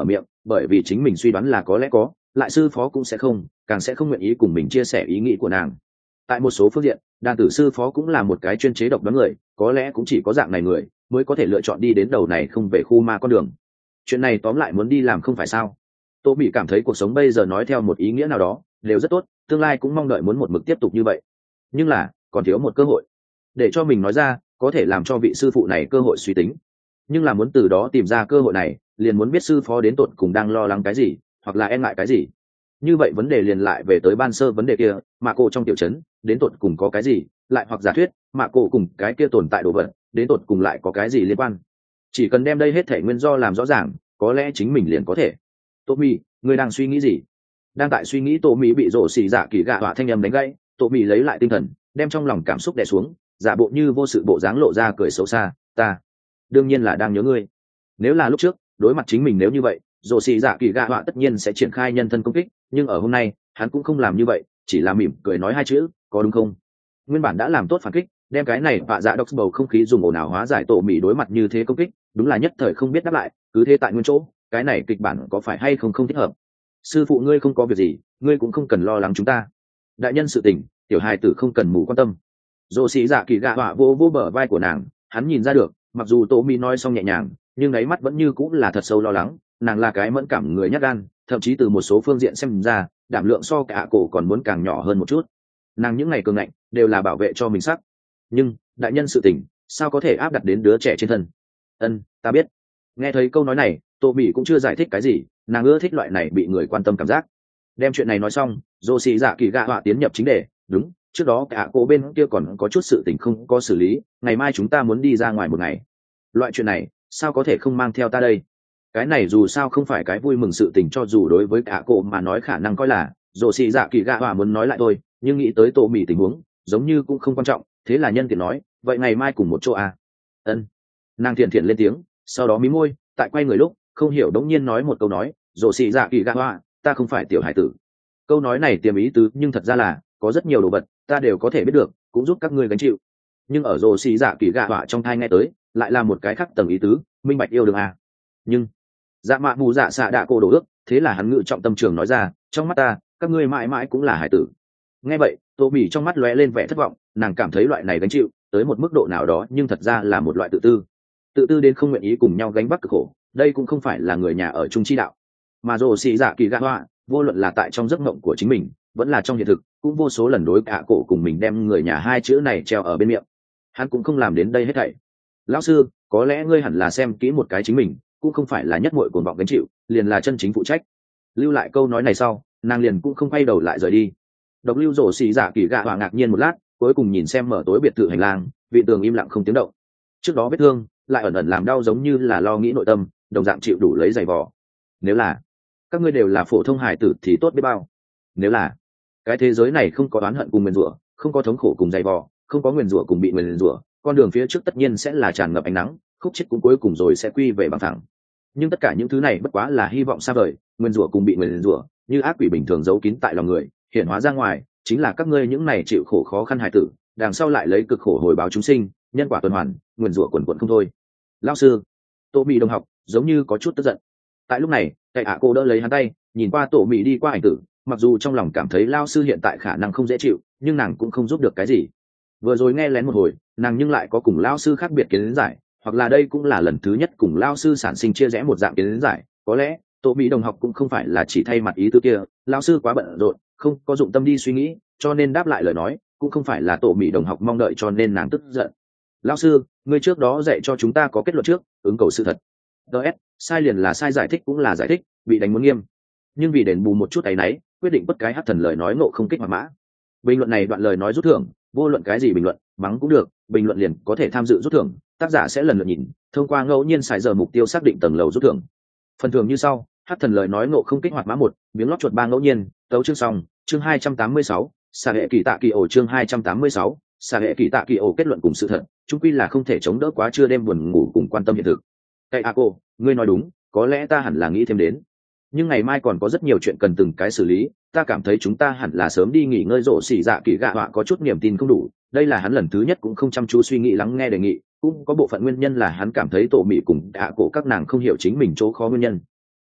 bởi vì chính mình suy đoán là có lẽ có, lại sư phó cũng sẽ không, càng sẽ không nguyện ý cùng mình chia sẻ ý nghĩ của nàng. Tại một số phương diện, đàn tử sư phó cũng là một cái chuyên chế độc đoán người, có lẽ cũng chỉ có dạng này người mới có thể lựa chọn đi đến đầu này không về khu ma con đường. Chuyện này tóm lại muốn đi làm không phải sao? Tô Mỹ cảm thấy cuộc sống bây giờ nói theo một ý nghĩa nào đó đều rất tốt, tương lai cũng mong đợi muốn một mực tiếp tục như vậy. Nhưng là còn thiếu một cơ hội để cho mình nói ra, có thể làm cho vị sư phụ này cơ hội suy tính. Nhưng là muốn từ đó tìm ra cơ hội này, liền muốn biết sư phó đến tột cùng đang lo lắng cái gì, hoặc là e ngại cái gì. Như vậy vấn đề liền lại về tới ban sơ vấn đề kia, mà cô trong tiểu trấn đến tột cùng có cái gì, lại hoặc giả thuyết mà cô cùng cái kia tồn tại đồ vật đến tột cùng lại có cái gì liên quan. Chỉ cần đem đây hết thể nguyên do làm rõ ràng, có lẽ chính mình liền có thể. Tô Mỹ, ngươi đang suy nghĩ gì? Đang tại suy nghĩ. Tô Mỹ bị rổ xì dạ kỳ gạ họa thanh âm đánh gãy. Tô Mỹ lấy lại tinh thần, đem trong lòng cảm xúc đè xuống, giả bộ như vô sự bộ dáng lộ ra cười xấu xa. Ta đương nhiên là đang nhớ ngươi. Nếu là lúc trước đối mặt chính mình nếu như vậy, rổ xì dạ kỳ gạ họa tất nhiên sẽ triển khai nhân thân công kích, nhưng ở hôm nay hắn cũng không làm như vậy, chỉ là mỉm cười nói hai chữ, có đúng không? Nguyên bản đã làm tốt phản kích, đem cái này vạ dạ độc bầu không khí dùng ồn ào hóa giải. Tô Mỹ đối mặt như thế công kích, đúng là nhất thời không biết đáp lại, cứ thế tại nguyên chỗ. Cái này kịch bản có phải hay không không thích hợp? Sư phụ ngươi không có việc gì, ngươi cũng không cần lo lắng chúng ta. Đại nhân sự tình, tiểu hài tử không cần mù quan tâm. Dỗ sĩ dạ kỳ gạ họa vô vô bờ vai của nàng, hắn nhìn ra được, mặc dù Tô Mỹ nói xong nhẹ nhàng, nhưng đáy mắt vẫn như cũng là thật sâu lo lắng. Nàng là cái mẫn cảm người nhát gan, thậm chí từ một số phương diện xem ra, đảm lượng so cả cổ còn muốn càng nhỏ hơn một chút. Nàng những ngày cường ngạnh đều là bảo vệ cho mình sắc, nhưng đại nhân sự tình sao có thể áp đặt đến đứa trẻ trên thân? Ân, ta biết. Nghe thấy câu nói này, Tô Mỹ cũng chưa giải thích cái gì, nàng ưa thích loại này bị người quan tâm cảm giác. Đem chuyện này nói xong, dô xì dạ kỳ gạ họa tiến nhập chính đề. Đúng, trước đó cả cô bên kia còn có chút sự tình không có xử lý, ngày mai chúng ta muốn đi ra ngoài một ngày. Loại chuyện này sao có thể không mang theo ta đây? Cái này dù sao không phải cái vui mừng sự tình, cho dù đối với cả cô mà nói khả năng coi là dô xì dạ kỳ gạ họa muốn nói lại thôi, nhưng nghĩ tới Tô Mỹ tình huống giống như cũng không quan trọng, thế là nhân tiện nói, vậy ngày mai cùng một chỗ à? Ân. Nàng thiện thiện lên tiếng, sau đó mí môi, tại quay người lúc không hiểu đống nhiên nói một câu nói, rổ xì dạ kỳ gạ hoa, ta không phải tiểu hải tử. Câu nói này tiềm ý tứ, nhưng thật ra là có rất nhiều đồ vật ta đều có thể biết được, cũng giúp các ngươi gánh chịu. Nhưng ở rổ xì dạ kỳ gạ hoa trong thai nghe tới lại là một cái khác tầng ý tứ, minh bạch yêu đương à. Nhưng dạ mạ mù dạ xạ đạ cô đổ ước, thế là hắn ngự trọng tâm trường nói ra, trong mắt ta các ngươi mãi mãi cũng là hải tử. Nghe vậy, Tô Mỹ trong mắt lóe lên vẻ thất vọng, nàng cảm thấy loại này gánh chịu tới một mức độ nào đó, nhưng thật ra là một loại tự tư, tự tư đến không nguyện ý cùng nhau gánh vác cực khổ. Đây cũng không phải là người nhà ở chung chi đạo, mà rồ xì dạ kỳ gạ hoa, vô luận là tại trong giấc mộng của chính mình vẫn là trong hiện thực, cũng vô số lần đối cả cổ cùng mình đem người nhà hai chữ này treo ở bên miệng. Hắn cũng không làm đến đây hết thảy. Lão sư, có lẽ ngươi hẳn là xem kỹ một cái chính mình, cũng không phải là nhất muội cuồng vọng gánh chịu, liền là chân chính phụ trách. Lưu lại câu nói này sau, nàng liền cũng không quay đầu lại rời đi. Độc lưu rồ xì dạ kỳ gạ hoa ngạc nhiên một lát, cuối cùng nhìn xem mở tối biệt thự hành lang, vị tường im lặng không tiếng động. Trước đó vết thương lại ẩn ẩn làm đau, giống như là lo nghĩ nội tâm, đồng dạng chịu đủ lấy giày vò. Nếu là các ngươi đều là phổ thông hải tử thì tốt biết bao. Nếu là cái thế giới này không có oán hận cùng nguyền rủa, không có thống khổ cùng giày vò, không có nguyền rủa cùng bị nguyền rủa, con đường phía trước tất nhiên sẽ là tràn ngập ánh nắng, khúc chết cũng cuối cùng rồi sẽ quy về bằng thẳng. Nhưng tất cả những thứ này bất quá là hy vọng xa vời, nguyền rủa cùng bị nguyền rủa như ác quỷ bình thường giấu kín tại lòng người, hiện hóa ra ngoài chính là các ngươi những này chịu khổ khó khăn hải tử, đằng sau lại lấy cực khổ hồi báo chúng sinh, nhân quả tuần hoàn, nguyền rủa quần quần không thôi. Lão sư, Tô Mỹ đồng học giống như có chút tức giận. Tại lúc này, cậy ạ cô đỡ lấy hắn tay, nhìn qua Tô Mỹ đi qua ảnh tử, mặc dù trong lòng cảm thấy lao sư hiện tại khả năng không dễ chịu, nhưng nàng cũng không giúp được cái gì. Vừa rồi nghe lén một hồi, nàng nhưng lại có cùng lao sư khác biệt kiến giải, hoặc là đây cũng là lần thứ nhất cùng lao sư sản sinh chia rẽ một dạng kiến giải. Có lẽ Tô Mỹ đồng học cũng không phải là chỉ thay mặt ý tứ kia, lao sư quá bận rộn, không có dụng tâm đi suy nghĩ, cho nên đáp lại lời nói cũng không phải là Tô Mỹ đồng học mong đợi, cho nên nàng tức giận. Lão sư, người trước đó dạy cho chúng ta có kết luận trước, ứng cầu sự thật. ds sai liền là sai, giải thích cũng là giải thích, bị đánh muốn nghiêm. Nhưng vì đền bù một chút áy náy, quyết định bất cái hát thần lời nói ngộ không kích hoạt mã. Bình luận này đoạn lời nói rút thưởng, vô luận cái gì bình luận, mắng cũng được, bình luận liền có thể tham dự rút thưởng, tác giả sẽ lần lượt nhìn, thông qua ngẫu nhiên xài giờ mục tiêu xác định tầng lầu rút thưởng. Phần thưởng như sau: hát thần lời nói ngộ không kích hoạt mã một, miếng lót chuột ba ngẫu nhiên, tấu chương xong, chương hai trăm tám mươi sáu, xà hệ kỳ tạ kỳ ổ, chương hai trăm tám mươi sáu, xà hệ kỳ tạ kỳ ổ. Kết luận cùng sự thật, chung quy là không thể chống đỡ quá trưa đêm buồn ngủ cùng quan tâm hiện thực. Cậy a cô, ngươi nói đúng, có lẽ ta hẳn là nghĩ thêm đến, nhưng ngày mai còn có rất nhiều chuyện cần từng cái xử lý, ta cảm thấy chúng ta hẳn là sớm đi nghỉ ngơi. Rộ xỉ dạ kỳ gạ họa có chút niềm tin không đủ, đây là hắn lần thứ nhất cũng không chăm chú suy nghĩ lắng nghe đề nghị, cũng có bộ phận nguyên nhân là hắn cảm thấy Tổ Mị cùng ạ cổ các nàng không hiểu chính mình chỗ khó nguyên nhân.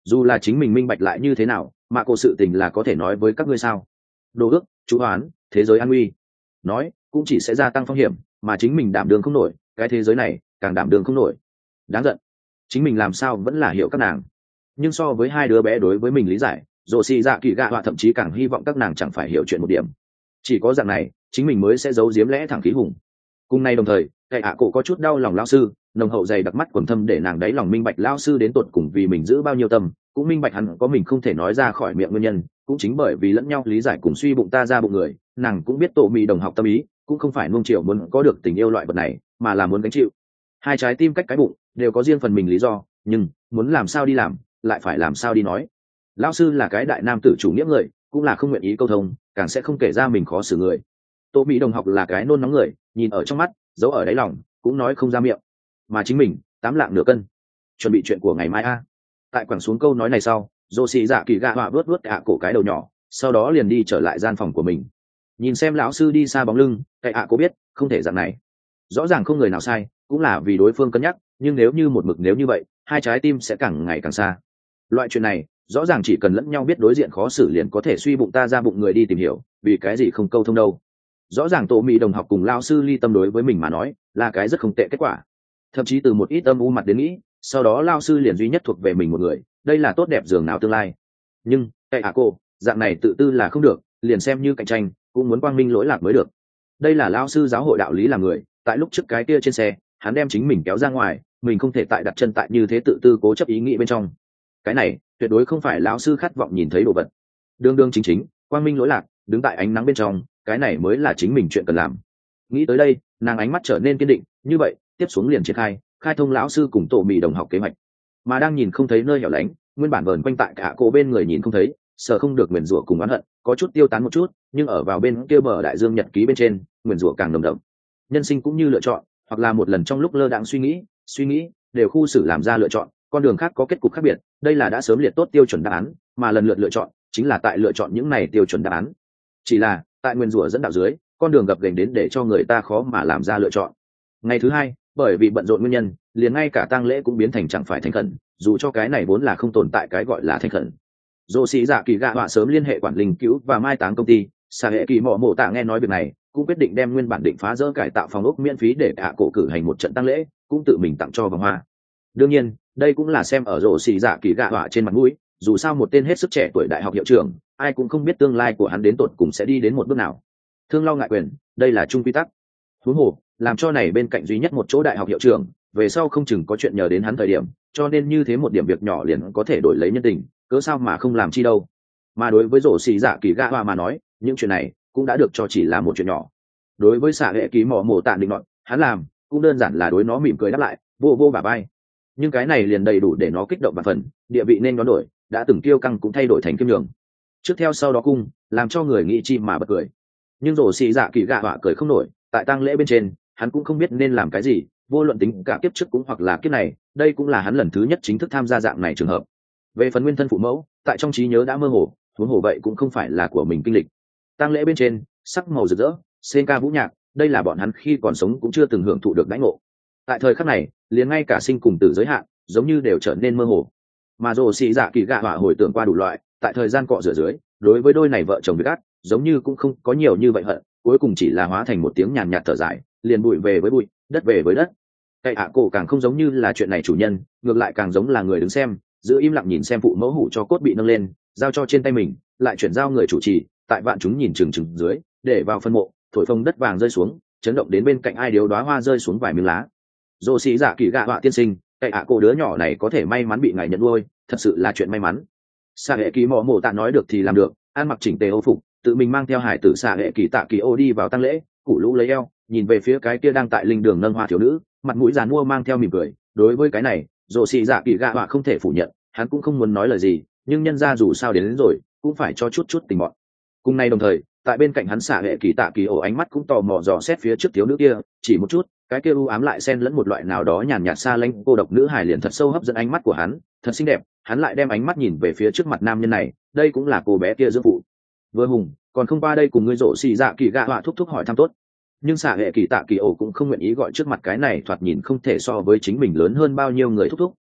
dù là chính mình minh bạch lại như thế nào, mà cô sự tình là có thể nói với các ngươi sao? Đồ ước, chú hoán, thế giới an nguy, nói cũng chỉ sẽ gia tăng phong hiểm, mà chính mình đảm đường không nổi, cái thế giới này càng đảm đường không nổi. Đáng giận, chính mình làm sao vẫn là hiểu các nàng. Nhưng so với hai đứa bé đối với mình lý giải, rồ xì dạ kỳ gạ họa thậm chí càng hy vọng các nàng chẳng phải hiểu chuyện một điểm. Chỉ có dạng này chính mình mới sẽ giấu giếm lẽ thẳng khí hùng. Cùng nay đồng thời, cậy ạ cổ có chút đau lòng lao sư, nồng hậu dày đặc mắt quần thâm để nàng đáy lòng minh bạch lao sư đến tột cùng vì mình giữ bao nhiêu tâm, cũng minh bạch hắn có mình không thể nói ra khỏi miệng nguyên nhân, cũng chính bởi vì lẫn nhau lý giải cùng suy bụng ta ra bụng người, nàng cũng biết tổ mì đồng học tâm ý, cũng không phải nuông chiều muốn có được tình yêu loại vật này, mà là muốn gánh chịu. Hai trái tim cách cái bụng đều có riêng phần mình lý do, nhưng muốn làm sao đi làm lại phải làm sao đi nói. Lão sư là cái đại nam tử chủ nghĩa người, cũng là không nguyện ý câu thông, càng sẽ không kể ra mình khó xử người. Tô Mỹ đồng học là cái nôn nóng người, nhìn ở trong mắt, giấu ở đáy lòng, cũng nói không ra miệng. Mà chính mình, tám lạng nửa cân, chuẩn bị chuyện của ngày mai a. Tại quẳng xuống câu nói này sau, Dô xì dạ kỳ gạ họa vớt vớt ạ cổ cái đầu nhỏ, sau đó liền đi trở lại gian phòng của mình. Nhìn xem lão sư đi xa bóng lưng, cái ạ cổ biết, không thể dạng này. Rõ ràng không người nào sai, cũng là vì đối phương cân nhắc, nhưng nếu như một mực nếu như vậy, hai trái tim sẽ càng ngày càng xa. Loại chuyện này, rõ ràng chỉ cần lẫn nhau biết đối diện khó xử liền có thể suy bụng ta ra bụng người đi tìm hiểu, vì cái gì không câu thông đâu. Rõ ràng tổ mỹ đồng học cùng lao sư ly tâm đối với mình mà nói là cái rất không tệ kết quả, thậm chí từ một ít âm u mặt đến nghĩ sau đó lao sư liền duy nhất thuộc về mình một người, đây là tốt đẹp dường nào tương lai. Nhưng hệ à cô dạng này tự tư là không được, liền xem như cạnh tranh cũng muốn quang minh lỗi lạc mới được. Đây là lao sư giáo hội đạo lý là người, tại lúc trước cái kia trên xe hắn đem chính mình kéo ra ngoài, mình không thể tại đặt chân tại như thế tự tư cố chấp ý nghĩ bên trong. Cái này tuyệt đối không phải lão sư khát vọng nhìn thấy đồ vật. Đương đương chính chính quang minh lỗi lạc đứng tại ánh nắng bên trong, cái này mới là chính mình chuyện cần làm. Nghĩ tới đây, nàng ánh mắt trở nên kiên định, như vậy tiếp xuống liền triển khai khai thông lão sư cùng tổ mì đồng học kế hoạch. Mà đang nhìn không thấy nơi hẻo lánh, nguyên bản vờn quanh tại cả cổ bên người nhìn không thấy, sợ không được nguyền rủa cùng oán hận có chút tiêu tán một chút, nhưng ở vào bên kia bờ đại dương nhật ký bên trên, nguyền rủa càng nồng đậm. Nhân sinh cũng như lựa chọn, hoặc là một lần trong lúc lơ đãng suy nghĩ suy nghĩ đều khu xử làm ra lựa chọn, con đường khác có kết cục khác biệt, đây là đã sớm liệt tốt tiêu chuẩn đáp án, mà lần lượt lựa chọn chính là tại lựa chọn những này tiêu chuẩn đáp án. Chỉ là tại nguyên rủa dẫn đạo dưới, con đường gập ghềnh đến để cho người ta khó mà làm ra lựa chọn. Ngày thứ hai, bởi vì bận rộn nguyên nhân, liền ngay cả tang lễ cũng biến thành chẳng phải thành khẩn, dù cho cái này vốn là không tồn tại cái gọi là thành khẩn. Dô sĩ dạ kỳ gạ họa sớm liên hệ quản linh cứu và mai táng công ty, xà hệ kỳ mỏ mổ tạ nghe nói việc này, cũng quyết định đem nguyên bản định phá rỡ cải tạo phòng ốc miễn phí để hạ cổ cử hành một trận tang lễ, cũng tự mình tặng cho vòng hoa. Đương nhiên, đây cũng là xem ở rổ xì dạ kỳ gạ họa trên mặt mũi, dù sao một tên hết sức trẻ tuổi đại học hiệu trưởng, ai cũng không biết tương lai của hắn đến tột cùng sẽ đi đến một bước nào. Thương lo ngại quyền, đây là chung quy tắc. Huống hồ, làm cho này bên cạnh duy nhất một chỗ đại học hiệu trưởng, về sau không chừng có chuyện nhờ đến hắn thời điểm, cho nên như thế một điểm việc nhỏ liền có thể đổi lấy nhân tình, cớ sao mà không làm chi đâu. Mà đối với rổ xì dạ kỳ gạ họa mà nói, những chuyện này cũng đã được cho chỉ là một chuyện nhỏ. Đối với xạ hệ ký mỏ mổ tạ định luận, hắn làm cũng đơn giản là đối nó mỉm cười đáp lại, vô vô bả vai. Nhưng cái này liền đầy đủ để nó kích động và phần, địa vị nên nó đổi, đã từng kiêu căng cũng thay đổi thành kiêm nhường. Trước theo sau đó cung, làm cho người nghĩ chi mà bật cười. Nhưng rổ xì dạ kỳ gạ họa cười không nổi, tại tang lễ bên trên, hắn cũng không biết nên làm cái gì, vô luận tính cả kiếp trước cũng hoặc là kiếp này, đây cũng là hắn lần thứ nhất chính thức tham gia dạng này trường hợp. Về phần nguyên thân phụ mẫu, tại trong trí nhớ đã mơ hồ, huống hồ vậy cũng không phải là của mình kinh lịch. Tang lễ bên trên, sắc màu rực rỡ, sen ca vũ nhạc, đây là bọn hắn khi còn sống cũng chưa từng hưởng thụ được đãi ngộ. Tại thời khắc này, liền ngay cả sinh cùng tử giới hạn, giống như đều trở nên mơ hồ. Mà rồ xì dạ kỳ gạ họa hồi tưởng qua đủ loại, tại thời gian cọ rửa dưới, đối với đôi này vợ chồng việc ác, giống như cũng không có nhiều như vậy hận, cuối cùng chỉ là hóa thành một tiếng nhàn nhạt thở dài, liền bụi về với bụi, đất về với đất. Cái ạ cổ càng không giống như là chuyện này chủ nhân, ngược lại càng giống là người đứng xem, giữ im lặng nhìn xem phụ mẫu hủ cho cốt bị nâng lên, giao cho trên tay mình, lại chuyển giao người chủ trì, tại vạn chúng nhìn chừng chừng dưới, để vào phân mộ, thổi phồng đất vàng rơi xuống, chấn động đến bên cạnh ai điếu đóa hoa rơi xuống vài miếng lá. Dô sĩ dạ kỳ gạ họa tiên sinh, cái ạ cổ đứa nhỏ này có thể may mắn bị ngài nhận nuôi, thật sự là chuyện may mắn. Xạ hệ kỳ mỏ mổ tạ nói được thì làm được, ăn mặc chỉnh tề ô phục, tự mình mang theo hải tử xạ hệ kỳ tạ kỳ ô đi vào tang lễ, củ lũ lấy eo, nhìn về phía cái kia đang tại linh đường nâng hoa thiếu nữ, mặt mũi giàn mua mang theo mỉm cười. Đối với cái này, dô sĩ dạ kỳ gạ họa không thể phủ nhận, hắn cũng không muốn nói lời gì, nhưng nhân ra dù sao đến, đến rồi, cũng phải cho chút chút tình bọn. Cùng nay đồng thời, tại bên cạnh hắn xạ hệ kỳ tạ kỳ ổ ánh mắt cũng tò mò dò xét phía trước thiếu nữ kia, chỉ một chút, cái kia u ám lại xen lẫn một loại nào đó nhàn nhạt xa lánh cô độc nữ hài liền thật sâu hấp dẫn ánh mắt của hắn, thật xinh đẹp. Hắn lại đem ánh mắt nhìn về phía trước mặt nam nhân này, đây cũng là cô bé kia dưỡng phụ. Vừa hùng, còn không qua đây cùng ngươi rổ xì dạ kỳ gạ họa thúc thúc hỏi thăm tốt. Nhưng xạ hệ kỳ tạ kỳ ổ cũng không nguyện ý gọi trước mặt cái này thoạt nhìn không thể so với chính mình lớn hơn bao nhiêu người thúc thúc,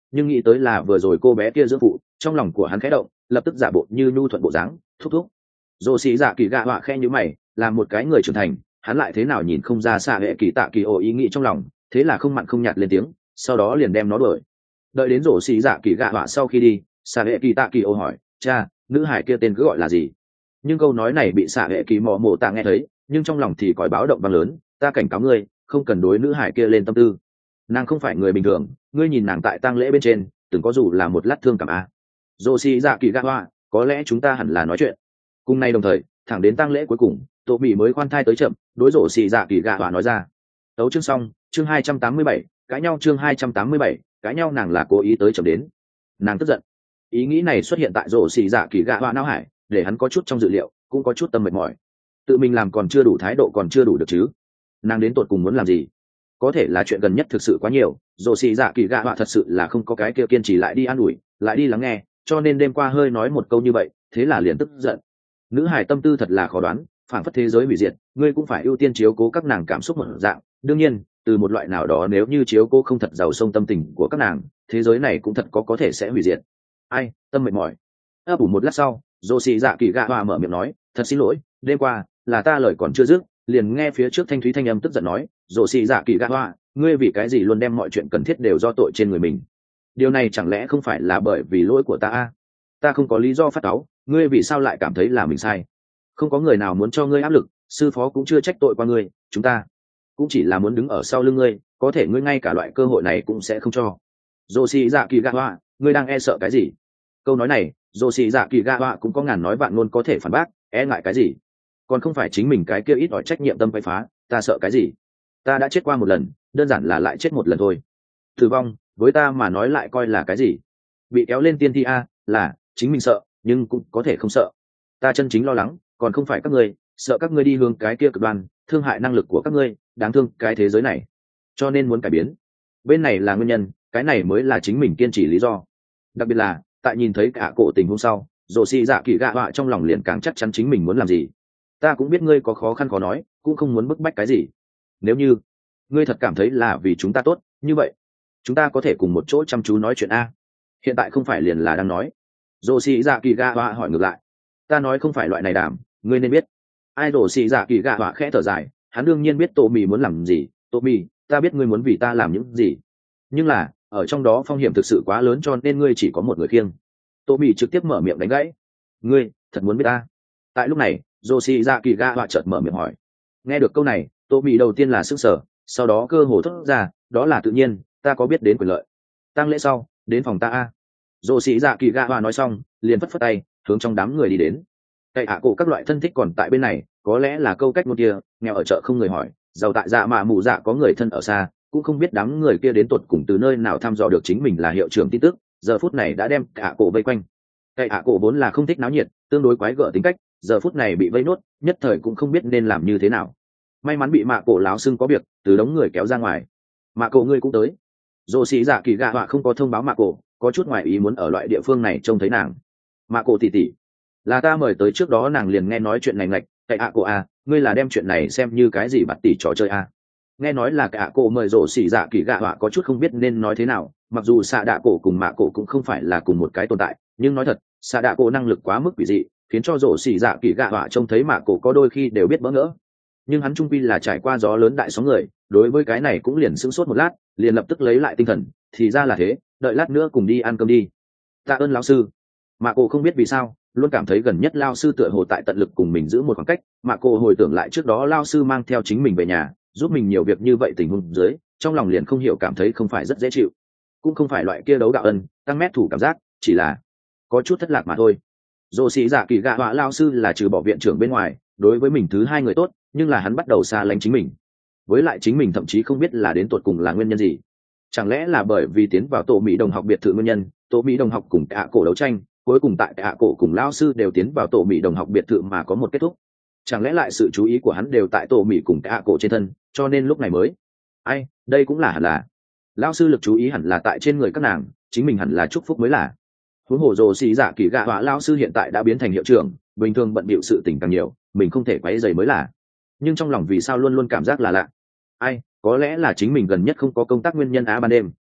nhưng nghĩ tới là vừa rồi cô bé kia dưỡng phụ, trong lòng của hắn khẽ động, lập tức giả bộ như nhu thuận bộ dáng, thúc thúc. Dô xì dạ kỳ gạ họa khe như mày, là một cái người trưởng thành, hắn lại thế nào nhìn không ra xạ hệ kỳ tạ kỳ ô ý nghĩ trong lòng, thế là không mặn không nhạt lên tiếng, sau đó liền đem nó đuổi. Đợi đến rổ xì dạ kỳ gạ họa sau khi đi, xạ hệ kỳ tạ kỳ ô hỏi, cha, nữ hải kia tên cứ gọi là gì? Nhưng câu nói này bị xạ hệ kỳ mò mổ tạ nghe thấy, nhưng trong lòng thì còi báo động vang lớn, ta cảnh cáo ngươi, không cần đối nữ hải kia lên tâm tư. Nàng không phải người bình thường, ngươi nhìn nàng tại tang lễ bên trên, từng có dù là một lát thương cảm a. Dô xì dạ kỳ gạ họa, có lẽ chúng ta hẳn là nói chuyện. Cùng nay đồng thời, thẳng đến tang lễ cuối cùng, Tô Mỹ mới khoan thai tới chậm, đối rổ xì dạ kỳ gạ họa nói ra. Tấu chương xong, chương hai trăm tám mươi bảy, cãi nhau chương hai trăm tám mươi bảy, cãi nhau nàng là cố ý tới chậm đến. Nàng tức giận. Ý nghĩ này xuất hiện tại rổ xì dạ kỳ gạ họa não hải, để hắn có chút trong dự liệu, cũng có chút tâm mệt mỏi. Tự mình làm còn chưa đủ thái độ còn chưa đủ được chứ. Nàng đến tột cùng muốn làm gì? Có thể là chuyện gần nhất thực sự quá nhiều, rổ xì dạ kỳ gạ họa thật sự là không có cái kia kiên trì lại đi an ủi, lại đi lắng nghe, cho nên đêm qua hơi nói một câu như vậy, thế là liền tức giận. Nữ hải tâm tư thật là khó đoán, phản phất thế giới hủy diệt, ngươi cũng phải ưu tiên chiếu cố các nàng cảm xúc một dạng. Đương nhiên, từ một loại nào đó nếu như chiếu cố không thật giàu sông tâm tình của các nàng, thế giới này cũng thật có có thể sẽ hủy diệt. Ai, tâm mệt mỏi. ấp ủ một lát sau, dô xì dạ kỳ gạ họa mở miệng nói, thật xin lỗi, đêm qua là ta lời còn chưa dứt, liền nghe phía trước thanh thúy thanh âm tức giận nói, dô xì dạ kỳ gạ họa, ngươi vì cái gì luôn đem mọi chuyện cần thiết đều do tội trên người mình? Điều này chẳng lẽ không phải là bởi vì lỗi của ta à? Ta không có lý do phát cáu, ngươi vì sao lại cảm thấy là mình sai? Không có người nào muốn cho ngươi áp lực, sư phó cũng chưa trách tội qua ngươi, chúng ta cũng chỉ là muốn đứng ở sau lưng ngươi, có thể ngươi ngay cả loại cơ hội này cũng sẽ không cho. Dô xì dạ kỳ gạ họa, ngươi đang e sợ cái gì? Câu nói này, dô xì dạ kỳ gạ họa cũng có ngàn nói vạn ngôn có thể phản bác, e ngại cái gì? Còn không phải chính mình cái kia ít ỏi trách nhiệm tâm quay phá, ta sợ cái gì? Ta đã chết qua một lần, đơn giản là lại chết một lần thôi. Tử vong với ta mà nói lại coi là cái gì? Bị kéo lên tiên thi a, là chính mình sợ, nhưng cũng có thể không sợ. Ta chân chính lo lắng còn không phải các ngươi, sợ các ngươi đi hướng cái kia cực đoan, thương hại năng lực của các ngươi, đáng thương cái thế giới này, cho nên muốn cải biến. Bên này là nguyên nhân, cái này mới là chính mình kiên trì lý do. Đặc biệt là tại nhìn thấy cả cổ tình hôm sau, rồ xì dạ kỳ gạ họa trong lòng liền càng chắc chắn chính mình muốn làm gì. Ta cũng biết ngươi có khó khăn khó nói, cũng không muốn bức bách cái gì. Nếu như ngươi thật cảm thấy là vì chúng ta tốt, như vậy chúng ta có thể cùng một chỗ chăm chú nói chuyện a. Hiện tại không phải liền là đang nói. Rồ xì dạ kỳ gạ họa hỏi ngược lại, ta nói không phải loại này đảm, ngươi nên biết. Ai rồ xì dạ kỳ gạ họa khẽ thở dài, hắn đương nhiên biết Tô Mì muốn làm gì. Tô Mì, ta biết ngươi muốn vì ta làm những gì, nhưng là ở trong đó phong hiểm thực sự quá lớn cho nên ngươi chỉ có một người khiêng. Tô Mì trực tiếp mở miệng đánh gãy, ngươi thật muốn biết ta? Tại lúc này, rồ xì dạ kỳ gạ họa chợt mở miệng hỏi. Nghe được câu này, Tô Mì đầu tiên là sững sờ, sau đó cơ hồ thốt ra, đó là tự nhiên, ta có biết đến quyền lợi. Tăng lễ sau, đến phòng ta a. Rồ xì dạ kỳ gạ họa nói xong, liền phất phất tay, hướng trong đám người đi đến. Cậy hạ cổ các loại thân thích còn tại bên này, có lẽ là câu cách ngôn kia, nghèo ở chợ không người hỏi, giàu tại dạ mà mù dạ có người thân ở xa, cũng không biết đám người kia đến tuột cùng từ nơi nào thăm dò được chính mình là hiệu trưởng tin tức, giờ phút này đã đem cả cổ vây quanh. Cậy hạ cổ vốn là không thích náo nhiệt, tương đối quái gở tính cách, giờ phút này bị vây nốt, nhất thời cũng không biết nên làm như thế nào. May mắn bị mạ cổ láo xưng có việc, từ đống người kéo ra ngoài. Mạ cổ ngươi cũng tới. Dô xì dạ kỳ gạ họa không có thông báo mạ cổ, có chút ngoài ý muốn ở loại địa phương này trông thấy nàng. Mạ cổ tỉ tỉ, là ta mời tới, trước đó nàng liền nghe nói chuyện này ngạch. Cậy ạ cổ à, ngươi là đem chuyện này xem như cái gì bạt tỉ trò chơi à? Nghe nói là cậy ạ cổ mời rổ xỉ dạ kỳ gạ họa có chút không biết nên nói thế nào, mặc dù xạ đạ cổ cùng mạ cổ cũng không phải là cùng một cái tồn tại, nhưng nói thật, xạ đạ cổ năng lực quá mức quỷ dị, khiến cho rổ xỉ dạ kỳ gạ họa trông thấy mạ cổ có đôi khi đều biết bỡ ngỡ. Nhưng hắn trung quy là trải qua gió lớn đại sóng người, đối với cái này cũng liền sững sốt một lát, liền lập tức lấy lại tinh thần, thì ra là thế, đợi lát nữa cùng đi ăn cơm đi. Tạ ơn lão sư. Mạ cổ không biết vì sao luôn cảm thấy gần nhất lao sư tựa hồ tại tận lực cùng mình giữ một khoảng cách. Mạ cổ hồi tưởng lại trước đó lao sư mang theo chính mình về nhà, giúp mình nhiều việc như vậy, tình huống dưới trong lòng liền không hiểu cảm thấy không phải rất dễ chịu, cũng không phải loại kia đấu đạo ân tăng mét thủ cảm giác, chỉ là có chút thất lạc mà thôi. Dô sĩ dạ kỳ gạ họa lao sư là trừ bỏ viện trưởng bên ngoài đối với mình thứ hai người tốt, nhưng là hắn bắt đầu xa lánh chính mình, với lại chính mình thậm chí không biết là đến tột cùng là nguyên nhân gì. Chẳng lẽ là bởi vì tiến vào tổ mỹ đồng học biệt thự nguyên nhân? Tổ mỹ đồng học cùng cả cổ đấu tranh, cuối cùng tại cả cổ cùng lao sư đều tiến vào tổ mỹ đồng học biệt thự mà có một kết thúc. Chẳng lẽ lại sự chú ý của hắn đều tại tổ mỹ cùng cả cổ trên thân, cho nên lúc này mới ai đây cũng là hẳn là lao sư lực chú ý hẳn là tại trên người các nàng, chính mình hẳn là chúc phúc mới là. huống hồ dồ xì dạ kỳ gạ họa lao sư hiện tại đã biến thành hiệu trưởng, bình thường bận bịu sự tình càng nhiều, mình không thể quấy rầy mới là. Nhưng trong lòng vì sao luôn luôn cảm giác là lạ. Ai có lẽ là chính mình gần nhất không có công tác nguyên nhân á. Ban đêm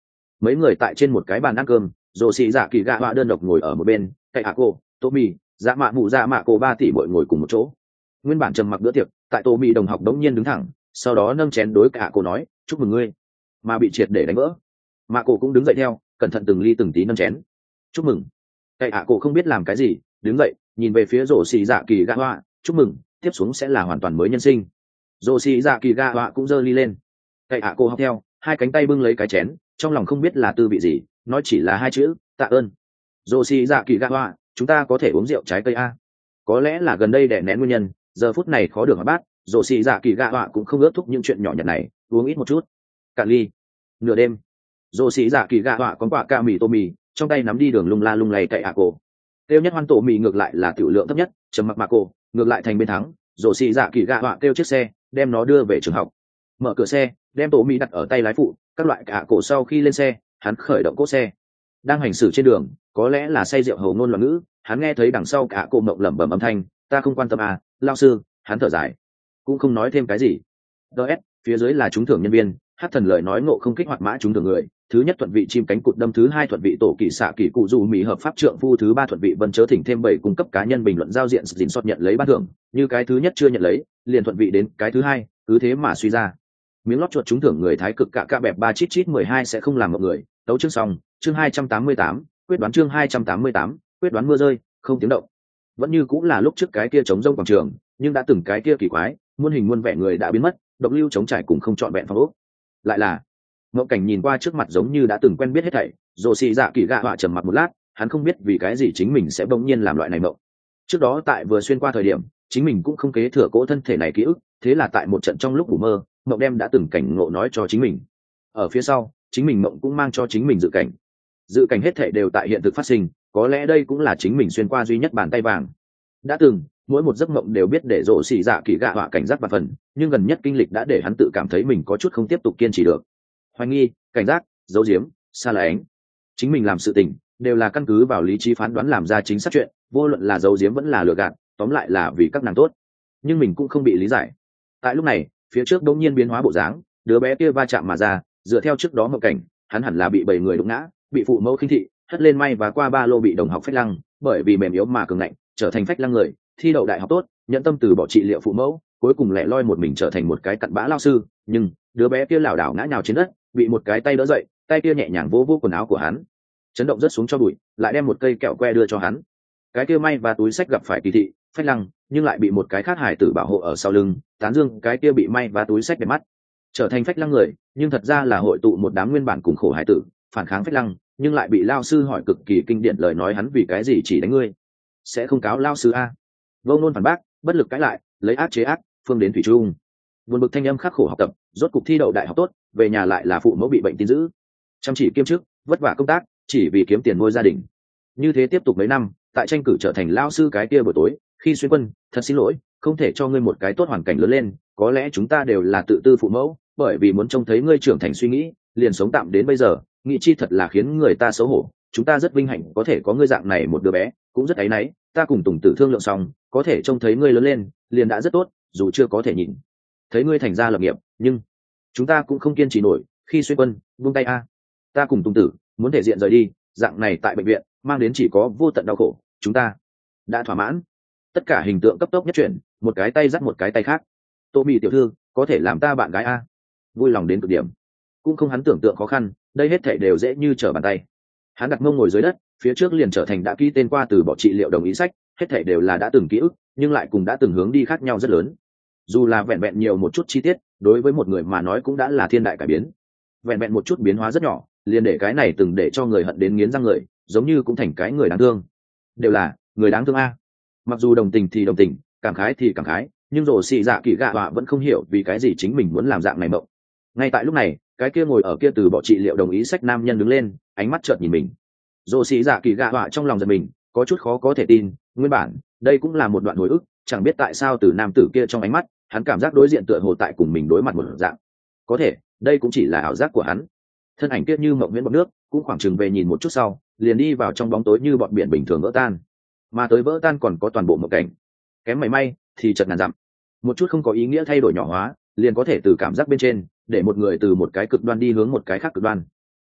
mấy người tại trên một cái bàn ăn cơm, rồ xì dạ kỳ gạ họa đơn độc ngồi ở một bên, cậy hạ cô tô mì dạ mạ mụ dạ mạ cô ba tỷ bội ngồi cùng một chỗ. Nguyên bản trầm mặc bữa tiệc, tại tô mì đồng học đống nhiên đứng thẳng, sau đó nâng chén đối cả cô nói chúc mừng ngươi, mà bị triệt để đánh vỡ. Mạ cô cũng đứng dậy theo, cẩn thận từng ly từng tí nâng chén chúc mừng. Cậy hạ cô không biết làm cái gì, đứng dậy nhìn về phía rồ xì dạ kỳ gạ họa, chúc mừng, tiếp xuống sẽ là hoàn toàn mới nhân sinh. Rồ xì dạ kỳ gạ họa cũng giơ ly lên. Cậy hạ cô học theo, hai cánh tay bưng lấy cái chén, trong lòng không biết là tư vị gì, nói chỉ là hai chữ tạ ơn. Rồ xì dạ kỳ gạ họa, chúng ta có thể uống rượu trái cây a? Có lẽ là gần đây đè nén nguyên nhân, giờ phút này khó được hóa bát, rồ xì dạ kỳ gạ họa cũng không ước thúc những chuyện nhỏ nhặt này, uống ít một chút. Cạn ly. Nửa đêm, rồ xì dạ kỳ gạ họa con quả ca mì tô mì, trong tay nắm đi đường lung la lung lay cậy hạ cô. Kêu nhất hoan tổ mì ngược lại là tiểu lượng thấp nhất, trầm mặc mà cô ngược lại thành bên thắng. Rồ xì dạ kỳ gạ họa kêu chiếc xe đem nó đưa về trường học, mở cửa xe đem tổ mì đặt ở tay lái phụ, các loại cả cổ sau khi lên xe hắn khởi động cỗ xe. Đang hành xử trên đường, có lẽ là say rượu hầu ngôn loạn ngữ, hắn nghe thấy đằng sau cả cô mộng lẩm bẩm âm thanh, ta không quan tâm à, lao sư. Hắn thở dài, cũng không nói thêm cái gì. ds phía dưới là trúng thưởng nhân viên, hát thần lời nói ngộ không kích hoạt mã trúng thưởng người. Thứ nhất thuận vị chim cánh cụt đâm, thứ hai thuận vị tổ kỳ xạ kỳ cụ dù mỹ hợp pháp trượng phu, thứ ba thuận vị vân chớ thỉnh thêm bảy cung cấp cá nhân bình luận giao diện dình soát nhận lấy ban thưởng, như cái thứ nhất chưa nhận lấy liền thuận vị đến cái thứ hai, cứ thế mà suy ra. Miếng lót chuột trúng thưởng người thái cực cả cả bẹp ba chít chít mười hai sẽ không làm mọi người. Tấu chương xong, chương hai trăm tám mươi tám, quyết đoán chương hai trăm tám mươi tám, quyết đoán mưa rơi không tiếng động. Vẫn như cũng là lúc trước cái kia trống rông quảng trường, nhưng đã từng cái kia kỳ quái muôn hình muôn vẻ người đã biến mất, độc lưu chống trải cùng không trọn vẹn phong ốc. Lại là Ngộ Cảnh nhìn qua trước mặt giống như đã từng quen biết hết thảy, rồ xì dạ kỳ gạ họa trầm mặt một lát, hắn không biết vì cái gì chính mình sẽ bỗng nhiên làm loại này mộng. Trước đó tại vừa xuyên qua thời điểm, chính mình cũng không kế thừa cỗ thân thể này ký ức, thế là tại một trận trong lúc ngủ mơ, mộng đem đã từng cảnh ngộ nói cho chính mình. Ở phía sau, chính mình mộng cũng mang cho chính mình dự cảnh. Dự cảnh hết thảy đều tại hiện thực phát sinh, có lẽ đây cũng là chính mình xuyên qua duy nhất bàn tay vàng. Đã từng, mỗi một giấc mộng đều biết để rồ xì dạ kỳ gạ họa cảnh giác và phần, nhưng gần nhất kinh lịch đã để hắn tự cảm thấy mình có chút không tiếp tục kiên trì được. Hoài nghi, cảnh giác, giấu giếm, xa lánh, chính mình làm sự tình đều là căn cứ vào lý trí phán đoán làm ra chính xác chuyện, vô luận là giấu giếm vẫn là lừa gạt, tóm lại là vì các nàng tốt, nhưng mình cũng không bị lý giải. Tại lúc này, phía trước đột nhiên biến hóa bộ dáng, đứa bé kia va chạm mà ra, dựa theo trước đó mộng cảnh, hắn hẳn là bị bảy người đụng ngã, bị phụ mẫu khinh thị, hất lên may và qua ba lô bị đồng học phách lăng, bởi vì mềm yếu mà cường ngạnh, trở thành phách lăng người, thi đậu đại học tốt, nhận tâm từ bỏ trị liệu phụ mẫu, cuối cùng lẻ loi một mình trở thành một cái cặn bã lao sư. Nhưng đứa bé kia lảo đảo ngã nhào trên đất, bị một cái tay đỡ dậy, tay kia nhẹ nhàng vỗ vỗ quần áo của hắn, chấn động rất xuống cho bụi, lại đem một cây kẹo que đưa cho hắn. Cái kia may và túi sách gặp phải kỳ thị, phách lăng, nhưng lại bị một cái khác hải tử bảo hộ ở sau lưng, tán dương cái kia bị may và túi sách để mắt, trở thành phách lăng người, nhưng thật ra là hội tụ một đám nguyên bản cùng khổ hải tử, phản kháng phách lăng, nhưng lại bị lao sư hỏi cực kỳ kinh điển lời nói, hắn vì cái gì chỉ đánh ngươi, sẽ không cáo lao sư a? Vô Nôn phản bác, bất lực cãi lại, lấy ác chế ác, phương đến thủy trung. Buồn bực thanh âm khắc khổ học tập, rốt cục thi đậu đại học tốt, về nhà lại là phụ mẫu bị bệnh tin dữ, chăm chỉ kiêm chức, vất vả công tác, chỉ vì kiếm tiền nuôi gia đình. Như thế tiếp tục mấy năm, tại tranh cử trở thành lao sư cái kia buổi tối, khi xuyên quân, thật xin lỗi, không thể cho ngươi một cái tốt hoàn cảnh lớn lên, có lẽ chúng ta đều là tự tư phụ mẫu, bởi vì muốn trông thấy ngươi trưởng thành suy nghĩ, liền sống tạm đến bây giờ, nghĩ chi thật là khiến người ta xấu hổ. Chúng ta rất vinh hạnh có thể có ngươi dạng này một đứa bé, cũng rất áy náy, ta cùng Tùng Tử thương lượng xong, có thể trông thấy ngươi lớn lên, liền đã rất tốt, dù chưa có thể nhìn thấy ngươi thành gia lập nghiệp, nhưng chúng ta cũng không kiên trì nổi. Khi xuyên quân, buông tay a. Ta cùng Tùng Tử muốn thể diện rời đi, dạng này tại bệnh viện mang đến chỉ có vô tận đau khổ, chúng ta đã thỏa mãn. Tất cả hình tượng cấp tốc nhất chuyển, một cái tay dắt một cái tay khác. Tô Mị tiểu thư, có thể làm ta bạn gái a? Vui lòng đến cực điểm, cũng không hắn tưởng tượng khó khăn, đây hết thảy đều dễ như trở bàn tay. Hắn đặt mông ngồi dưới đất, phía trước liền trở thành đã ký tên qua từ bỏ trị liệu đồng ý sách, hết thảy đều là đã từng ký ức, nhưng lại cùng đã từng hướng đi khác nhau rất lớn. Dù là vẹn vẹn nhiều một chút chi tiết, đối với một người mà nói cũng đã là thiên đại cải biến. Vẹn vẹn một chút biến hóa rất nhỏ, liền để cái này từng để cho người hận đến nghiến răng người, giống như cũng thành cái người đáng thương. Đều là người đáng thương a. Mặc dù đồng tình thì đồng tình, cảm khái thì cảm khái, nhưng rồ xì dạ kỳ gạ họa vẫn không hiểu vì cái gì chính mình muốn làm dạng này mộng. Ngay tại lúc này, cái kia ngồi ở kia từ bỏ trị liệu đồng ý sách nam nhân đứng lên, ánh mắt chợt nhìn mình. Rồ xì dạ kỳ gạ họa trong lòng giật mình, có chút khó có thể tin, nguyên bản đây cũng là một đoạn hồi ức, chẳng biết tại sao từ nam tử kia trong ánh mắt, hắn cảm giác đối diện tựa hồ tại cùng mình đối mặt một dạng. Có thể đây cũng chỉ là ảo giác của hắn. Thân ảnh kia như mộng nguyễn bọt nước, cũng khoảng chừng về nhìn một chút sau, liền đi vào trong bóng tối như bọt biển bình thường vỡ tan. Mà tới vỡ tan còn có toàn bộ một cảnh, kém mảy may thì chợt ngàn dặm. Một chút không có ý nghĩa thay đổi nhỏ hóa, liền có thể từ cảm giác bên trên để một người từ một cái cực đoan đi hướng một cái khác cực đoan.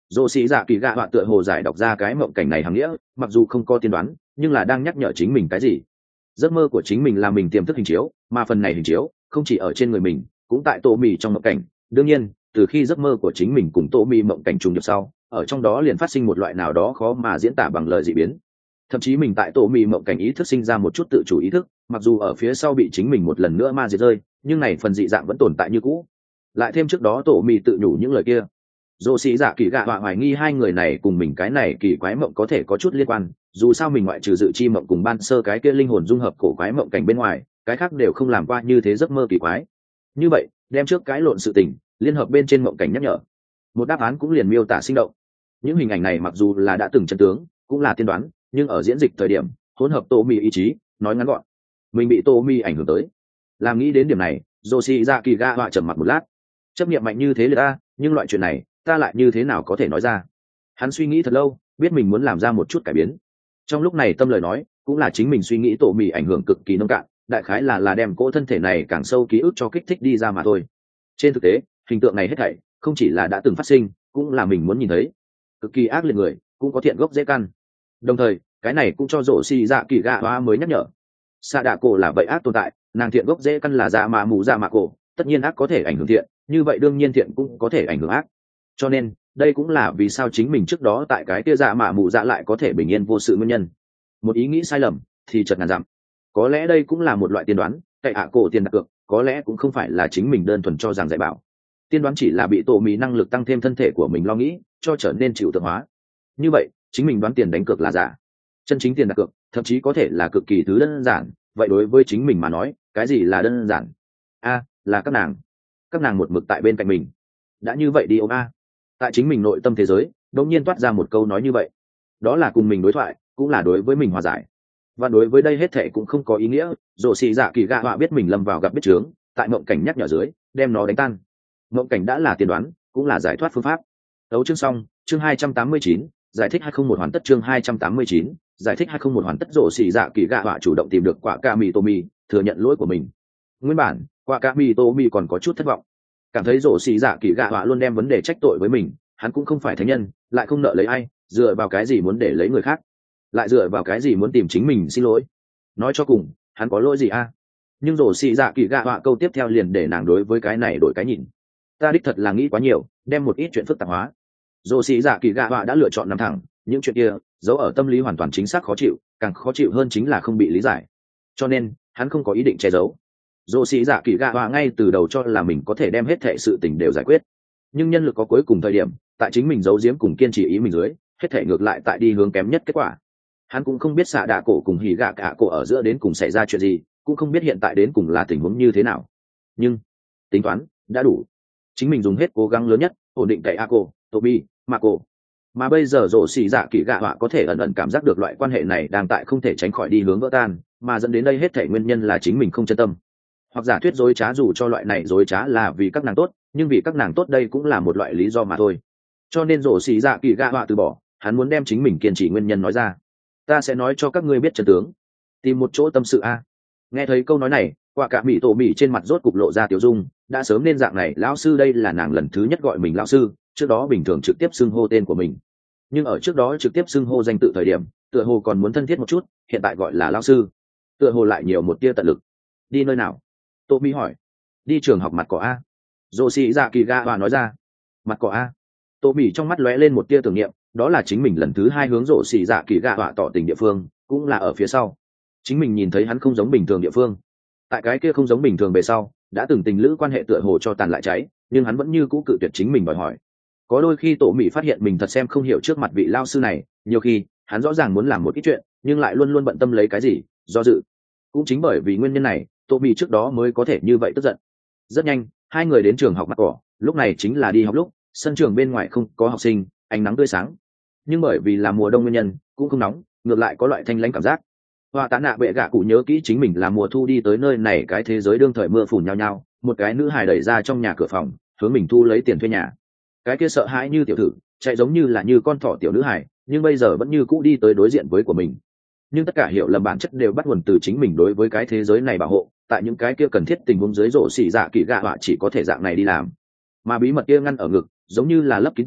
Dô sĩ dạ kỳ gạ họa tựa hồ giải đọc ra cái mộng cảnh này hàm nghĩa, mặc dù không có tiên đoán nhưng là đang nhắc nhở chính mình cái gì. Giấc mơ của chính mình là mình tiềm thức hình chiếu, mà phần này hình chiếu không chỉ ở trên người mình, cũng tại tô mì trong mộng cảnh. Đương nhiên từ khi giấc mơ của chính mình cùng tô mì mộng cảnh trùng nhập sau, ở trong đó liền phát sinh một loại nào đó khó mà diễn tả bằng lời dị biến. Thậm chí mình tại tô mì mộng cảnh ý thức sinh ra một chút tự chủ ý thức, mặc dù ở phía sau bị chính mình một lần nữa ma diệt rơi, nhưng này phần dị dạng vẫn tồn tại như cũ. Lại thêm trước đó tô mì tự nhủ những lời kia, dô sĩ dạ kỳ gạ họa hoài nghi hai người này cùng mình cái này kỳ quái mộng có thể có chút liên quan. Dù sao mình ngoại trừ dự chi mộng cùng ban sơ cái kia linh hồn dung hợp cổ quái mộng cảnh bên ngoài, cái khác đều không làm qua như thế giấc mơ kỳ quái. Như vậy đem trước cái lộn sự tình liên hợp bên trên mộng cảnh nhắc nhở, một đáp án cũng liền miêu tả sinh động. Những hình ảnh này mặc dù là đã từng chân tướng, cũng là tiên đoán, nhưng ở diễn dịch thời điểm hỗn hợp tô mi ý chí. Nói ngắn gọn, mình bị tô mi ảnh hưởng tới. Làm nghĩ đến điểm này, dô sĩ dạ kỳ gạ họa trầm mặc một lát. Chấp niệm mạnh như thế là ta, nhưng loại chuyện này ta lại như thế nào có thể nói ra. Hắn suy nghĩ thật lâu, biết mình muốn làm ra một chút cải biến. Trong lúc này tâm lời nói cũng là chính mình suy nghĩ tổ mì ảnh hưởng cực kỳ nông cạn, đại khái là là đem cỗ thân thể này càng sâu ký ức cho kích thích đi ra mà thôi. Trên thực tế hình tượng này hết thảy không chỉ là đã từng phát sinh, cũng là mình muốn nhìn thấy. Cực kỳ ác liệt người cũng có thiện gốc dễ căn, đồng thời cái này cũng cho rổ xì dạ kỳ gạ hoa mới nhắc nhở. Xạ đạ cổ là vậy ác tồn tại, nàng thiện gốc dễ căn là dạ mà mù dạ mạ cổ, tất nhiên ác có thể ảnh hưởng thiện, như vậy đương nhiên thiện cũng có thể ảnh hưởng ác. Cho nên đây cũng là vì sao chính mình trước đó tại cái kia dạ mạ mù dạ lại có thể bình yên vô sự nguyên nhân. Một ý nghĩ sai lầm thì chợt ngàn dặm. Có lẽ đây cũng là một loại tiên đoán, cậy hạ cổ tiền đặt cược có lẽ cũng không phải là chính mình đơn thuần cho rằng dạy bảo. Tiên đoán chỉ là bị tổ mì năng lực tăng thêm thân thể của mình lo nghĩ cho trở nên chịu tượng hóa. Như vậy chính mình đoán tiền đánh cược là giả. Chân chính tiền đặt cược thậm chí có thể là cực kỳ thứ đơn giản. Vậy đối với chính mình mà nói, cái gì là đơn giản? A là các nàng các nàng một mực tại bên cạnh mình. Đã như vậy đi ôm a. Tại chính mình nội tâm thế giới đột nhiên toát ra một câu nói như vậy, đó là cùng mình đối thoại, cũng là đối với mình hòa giải. Và đối với đây hết thệ cũng không có ý nghĩa. Dỗ xì dạ kỳ gạ họa biết mình lâm vào gặp biết chướng, tại mộng cảnh nhắc nhở dưới đem nó đánh tan. Mộng cảnh đã là tiên đoán, cũng là giải thoát phương pháp. Đấu chương xong. Chương hai trăm tám mươi chín, giải thích hai không một hoàn tất. Chương hai trăm tám mươi chín, giải thích hai không một hoàn tất. Dỗ xì dạ kỳ gạ họa chủ động tìm được quả ca mì tô mì, thừa nhận lỗi của mình. Nguyên bản quả ca mì tô mì còn có chút thất vọng, cảm thấy rổ xì dạ kỳ gạ họa luôn đem vấn đề trách tội với mình. Hắn cũng không phải thánh nhân, lại không nợ lấy ai, dựa vào cái gì muốn để lấy người khác, lại dựa vào cái gì muốn tìm chính mình xin lỗi. Nói cho cùng hắn có lỗi gì a? Nhưng rổ xì dạ kỳ gạ họa câu tiếp theo liền để nàng đối với cái này đổi cái nhìn. Ta đích thật là nghĩ quá nhiều, đem một ít chuyện phức tạp hóa. Rổ xì dạ kỳ gạ họa đã lựa chọn nằm thẳng, những chuyện kia giấu ở tâm lý hoàn toàn chính xác khó chịu, càng khó chịu hơn chính là không bị lý giải, cho nên hắn không có ý định che giấu. Dô sĩ dạ kỳ gạ họa ngay từ đầu cho là mình có thể đem hết thệ sự tình đều giải quyết, nhưng nhân lực có cuối cùng thời điểm, tại chính mình giấu giếm cùng kiên trì ý mình dưới, hết thệ ngược lại tại đi hướng kém nhất kết quả. Hắn cũng không biết xạ đạ cổ cùng hỉ gạ cả cổ ở giữa đến cùng xảy ra chuyện gì, cũng không biết hiện tại đến cùng là tình huống như thế nào, nhưng tính toán đã đủ. Chính mình dùng hết cố gắng lớn nhất ổn định cậy a cổ, Toby, Marco, mà bây giờ rổ xì dạ kỳ gạ họa có thể ẩn ẩn cảm giác được loại quan hệ này đang tại không thể tránh khỏi đi hướng vỡ tan, mà dẫn đến đây hết thảy nguyên nhân là chính mình không chân tâm. Hoặc giả thuyết dối trá, dù cho loại này dối trá là vì các nàng tốt, nhưng vì các nàng tốt đây cũng là một loại lý do mà thôi. Cho nên rổ xì dạ kỳ gạ họa từ bỏ, hắn muốn đem chính mình kiên trì nguyên nhân nói ra. Ta sẽ nói cho các ngươi biết chân tướng, tìm một chỗ tâm sự a. Nghe thấy câu nói này, quả cả mỹ tổ mỹ trên mặt rốt cục lộ ra tiểu dung. Đã sớm nên dạng này lão sư, đây là nàng lần thứ nhất gọi mình lão sư, trước đó bình thường trực tiếp xưng hô tên của mình, nhưng ở trước đó trực tiếp xưng hô danh tự thời điểm tựa hồ còn muốn thân thiết một chút, hiện tại gọi là lão sư tựa hồ lại nhiều một tia tận lực. Đi nơi nào? Tô mỹ hỏi. Đi trường học mặt cỏ a. Dô sĩ dạ kỳ gạ họa nói ra. Mặt cỏ a. Tô mỹ trong mắt lóe lên một tia tưởng niệm, đó là chính mình lần thứ hai hướng rổ xì dạ kỳ gạ họa tỏ tình địa phương, cũng là ở phía sau. Chính mình nhìn thấy hắn không giống bình thường địa phương, tại cái kia không giống bình thường về sau đã từng tình lữ quan hệ tựa hồ cho tàn lại cháy, nhưng hắn vẫn như cũ cự tuyệt chính mình đòi hỏi. Có đôi khi tổ mỹ phát hiện mình thật xem không hiểu trước mặt vị lao sư này, nhiều khi hắn rõ ràng muốn làm một ít chuyện nhưng lại luôn luôn bận tâm lấy cái gì, do dự. Cũng chính bởi vì nguyên nhân này tổ mỹ trước đó mới có thể như vậy tức giận. Rất nhanh hai người đến trường học mặt cỏ, lúc này chính là đi học lúc, sân trường bên ngoài không có học sinh, ánh nắng tươi sáng, nhưng bởi vì là mùa đông nguyên nhân cũng không nóng, ngược lại có loại thanh lãnh cảm giác. Hoa tá nạ bệ gạ cụ nhớ kỹ chính mình là mùa thu đi tới nơi này, cái thế giới đương thời mưa phùn nhao nhao, một cái nữ hài đẩy ra trong nhà cửa phòng hướng mình thu lấy tiền thuê nhà. Cái kia sợ hãi như tiểu thử, chạy giống như là như con thỏ tiểu nữ hài, nhưng bây giờ vẫn như cũ đi tới đối diện với của mình. Nhưng tất cả hiểu lầm bản chất đều bắt nguồn từ chính mình đối với cái thế giới này bảo hộ, tại những cái kia cần thiết tình huống dưới rổ xỉ dạ kỳ gạ họa chỉ có thể dạng này đi làm, mà bí mật kia ngăn ở ngực giống như là lấp ký tưởng,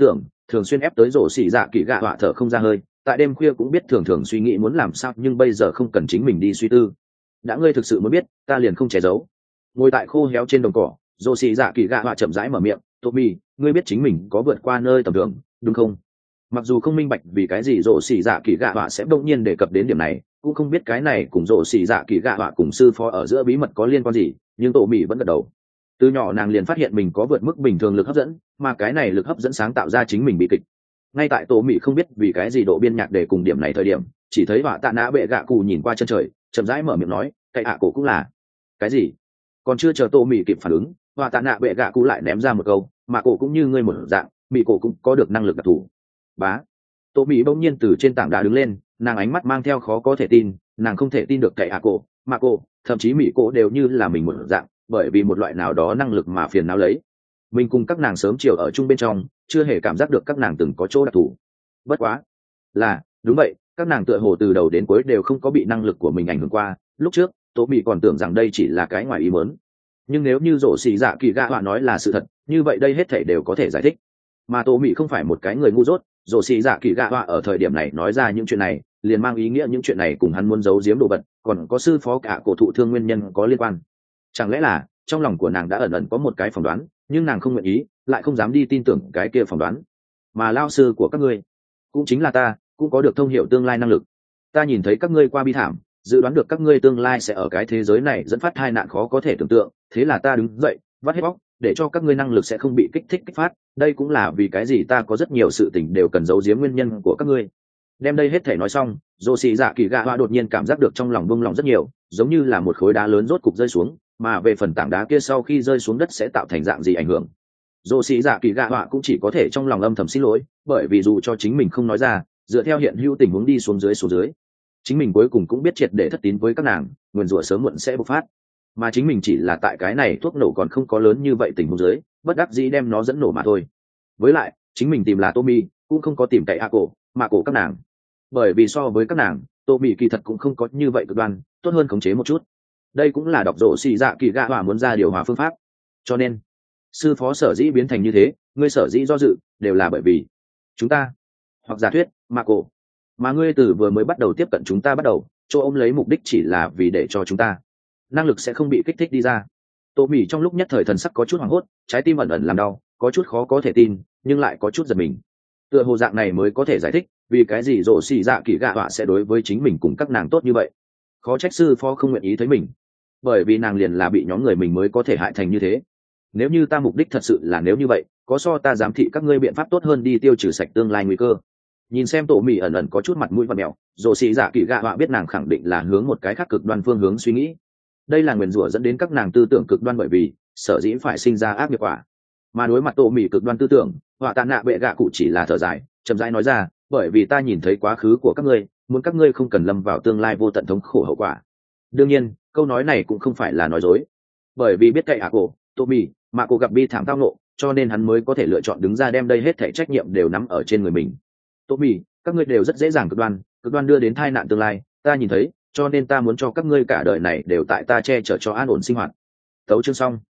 thường xuyên ép tới rổ xì dạ kỳ gạ họa thở không ra hơi, tại đêm khuya cũng biết thường thường suy nghĩ muốn làm sao, nhưng bây giờ không cần chính mình đi suy tư. Đã ngươi thực sự muốn biết, ta liền không che giấu. Ngồi tại khô héo trên đồng cỏ, rổ xì dạ kỳ gạ họa chậm rãi mở miệng, Tommy, ngươi biết chính mình có vượt qua nơi tầm thường, đúng không? Mặc dù không minh bạch vì cái gì rổ xì dạ kỳ gạ họa sẽ đông nhiên đề cập đến điểm này, cũng không biết cái này cùng rổ xì dạ kỳ gạ họa cùng sư phó ở giữa bí mật có liên quan gì, nhưng tổ mỹ vẫn gật đầu. Từ nhỏ nàng liền phát hiện mình có vượt mức bình thường lực hấp dẫn, mà cái này lực hấp dẫn sáng tạo ra chính mình bi kịch. Ngay tại tổ mỹ không biết vì cái gì độ biên nhạc để cùng điểm này thời điểm, chỉ thấy họa tạ nã bệ gạ cụ nhìn qua chân trời, chậm rãi mở miệng nói, cái hạ cổ cũng là cái gì? Còn chưa chờ tổ mỹ kịp phản ứng, họa tạ nã bệ gạ cụ lại ném ra một câu, mà cổ cũng như ngươi một dạng, mỹ cổ cũng có được năng lực đặc thù. Bá. Tổ mỹ bỗng nhiên từ trên tảng đá đứng lên, nàng ánh mắt mang theo khó có thể tin, nàng không thể tin được cái hạ cổ, mà cổ, thậm chí mỹ cổ đều như là mình một dạng, bởi vì một loại nào đó năng lực mà phiền não lấy. Mình cùng các nàng sớm chiều ở chung bên trong, chưa hề cảm giác được các nàng từng có chỗ đặc thù. Bất quá, là đúng vậy, các nàng tựa hồ từ đầu đến cuối đều không có bị năng lực của mình ảnh hưởng qua. Lúc trước Tố Mỹ còn tưởng rằng đây chỉ là cái ngoài ý muốn, nhưng nếu như rổ xì dạ kỳ gạ họa nói là sự thật, như vậy đây hết thảy đều có thể giải thích. Mà Tố Mỹ không phải một cái người ngu dốt, rổ xì dạ kỳ gạ họa ở thời điểm này nói ra những chuyện này, liền mang ý nghĩa những chuyện này cùng hắn muốn giấu giếm đồ vật, còn có sư phó cả cổ thụ thương nguyên nhân có liên quan. Chẳng lẽ là trong lòng của nàng đã ẩn ẩn có một cái phỏng đoán, nhưng nàng không nguyện ý, lại không dám đi tin tưởng cái kia phỏng đoán. Mà lao sư của các ngươi cũng chính là ta, cũng có được thông hiểu tương lai năng lực. Ta nhìn thấy các ngươi qua bi thảm, dự đoán được các ngươi tương lai sẽ ở cái thế giới này dẫn phát tai nạn khó có thể tưởng tượng, thế là ta đứng dậy vắt hết bóc để cho các ngươi năng lực sẽ không bị kích thích kích phát. Đây cũng là vì cái gì ta có rất nhiều sự tình đều cần giấu giếm nguyên nhân của các ngươi. Đem đây hết thể nói xong, dô xì dạ kỳ gạ họa đột nhiên cảm giác được trong lòng bông lòng rất nhiều, giống như là một khối đá lớn rốt cục rơi xuống, mà về phần tảng đá kia sau khi rơi xuống đất sẽ tạo thành dạng gì ảnh hưởng, dô xì dạ kỳ gạ họa cũng chỉ có thể trong lòng âm thầm xin lỗi, bởi vì dù cho chính mình không nói ra, dựa theo hiện hữu tình huống đi xuống dưới xuống dưới, chính mình cuối cùng cũng biết triệt để thất tín với các nàng, nguyền rủa sớm muộn sẽ bộc phát, mà chính mình chỉ là tại cái này thuốc nổ còn không có lớn như vậy tình huống dưới, bất đắc dĩ đem nó dẫn nổ mà thôi. Với lại chính mình tìm là Tommy, cũng không có tìm cậy a cổ mà cổ các nàng, bởi vì so với các nàng, Tommy kỳ thật cũng không có như vậy cực đoan, tốt hơn khống chế một chút. Đây cũng là đọc rổ xì dạ kỳ gạ họa muốn ra điều hòa phương pháp. Cho nên sư phó sở dĩ biến thành như thế, ngươi sở dĩ do dự, đều là bởi vì chúng ta, hoặc giả thuyết mà cổ, mà ngươi từ vừa mới bắt đầu tiếp cận chúng ta bắt đầu, chỗ ôm lấy mục đích chỉ là vì để cho chúng ta năng lực sẽ không bị kích thích đi ra. Tô Mỹ trong lúc nhất thời thần sắc có chút hoảng hốt, trái tim ẩn ẩn làm đau, có chút khó có thể tin, nhưng lại có chút giật mình. Tựa hồ dạng này mới có thể giải thích vì cái gì rổ xì dạ kỳ gạ họa sẽ đối với chính mình cùng các nàng tốt như vậy. Khó trách sư phó không nguyện ý thấy mình, bởi vì nàng liền là bị nhóm người mình mới có thể hại thành như thế. Nếu như ta mục đích thật sự là nếu như vậy, có so ta giám thị các ngươi biện pháp tốt hơn đi tiêu trừ sạch tương lai nguy cơ. Nhìn xem Tổ Mỹ ẩn ẩn có chút mặt mũi và mèo, rổ xì dạ kỳ gạ họa biết nàng khẳng định là hướng một cái khác cực đoan phương hướng suy nghĩ. Đây là nguyền rủa dẫn đến các nàng tư tưởng cực đoan, bởi vì sở dĩ phải sinh ra ác nghiệp quả. Mà đối mặt Tổ Mỹ cực đoan tư tưởng, họa tạ nạ bệ gạ cụ chỉ là thở dài, chậm rãi nói ra, bởi vì ta nhìn thấy quá khứ của các ngươi, muốn các ngươi không cần lâm vào tương lai vô tận thống khổ hậu quả. Đương nhiên câu nói này cũng không phải là nói dối, bởi vì biết cậy ạ cổ Tổ Mỹ mà cô gặp bi thảm tao nộ, cho nên hắn mới có thể lựa chọn đứng ra đem đây hết thảy trách nhiệm đều nắm ở trên người mình. Tổ Mỹ, các ngươi đều rất dễ dàng cực đoan, cực đoan đưa đến tai nạn tương lai, ta nhìn thấy, cho nên ta muốn cho các ngươi cả đời này đều tại ta che chở cho an ổn sinh hoạt. Tấu chương xong.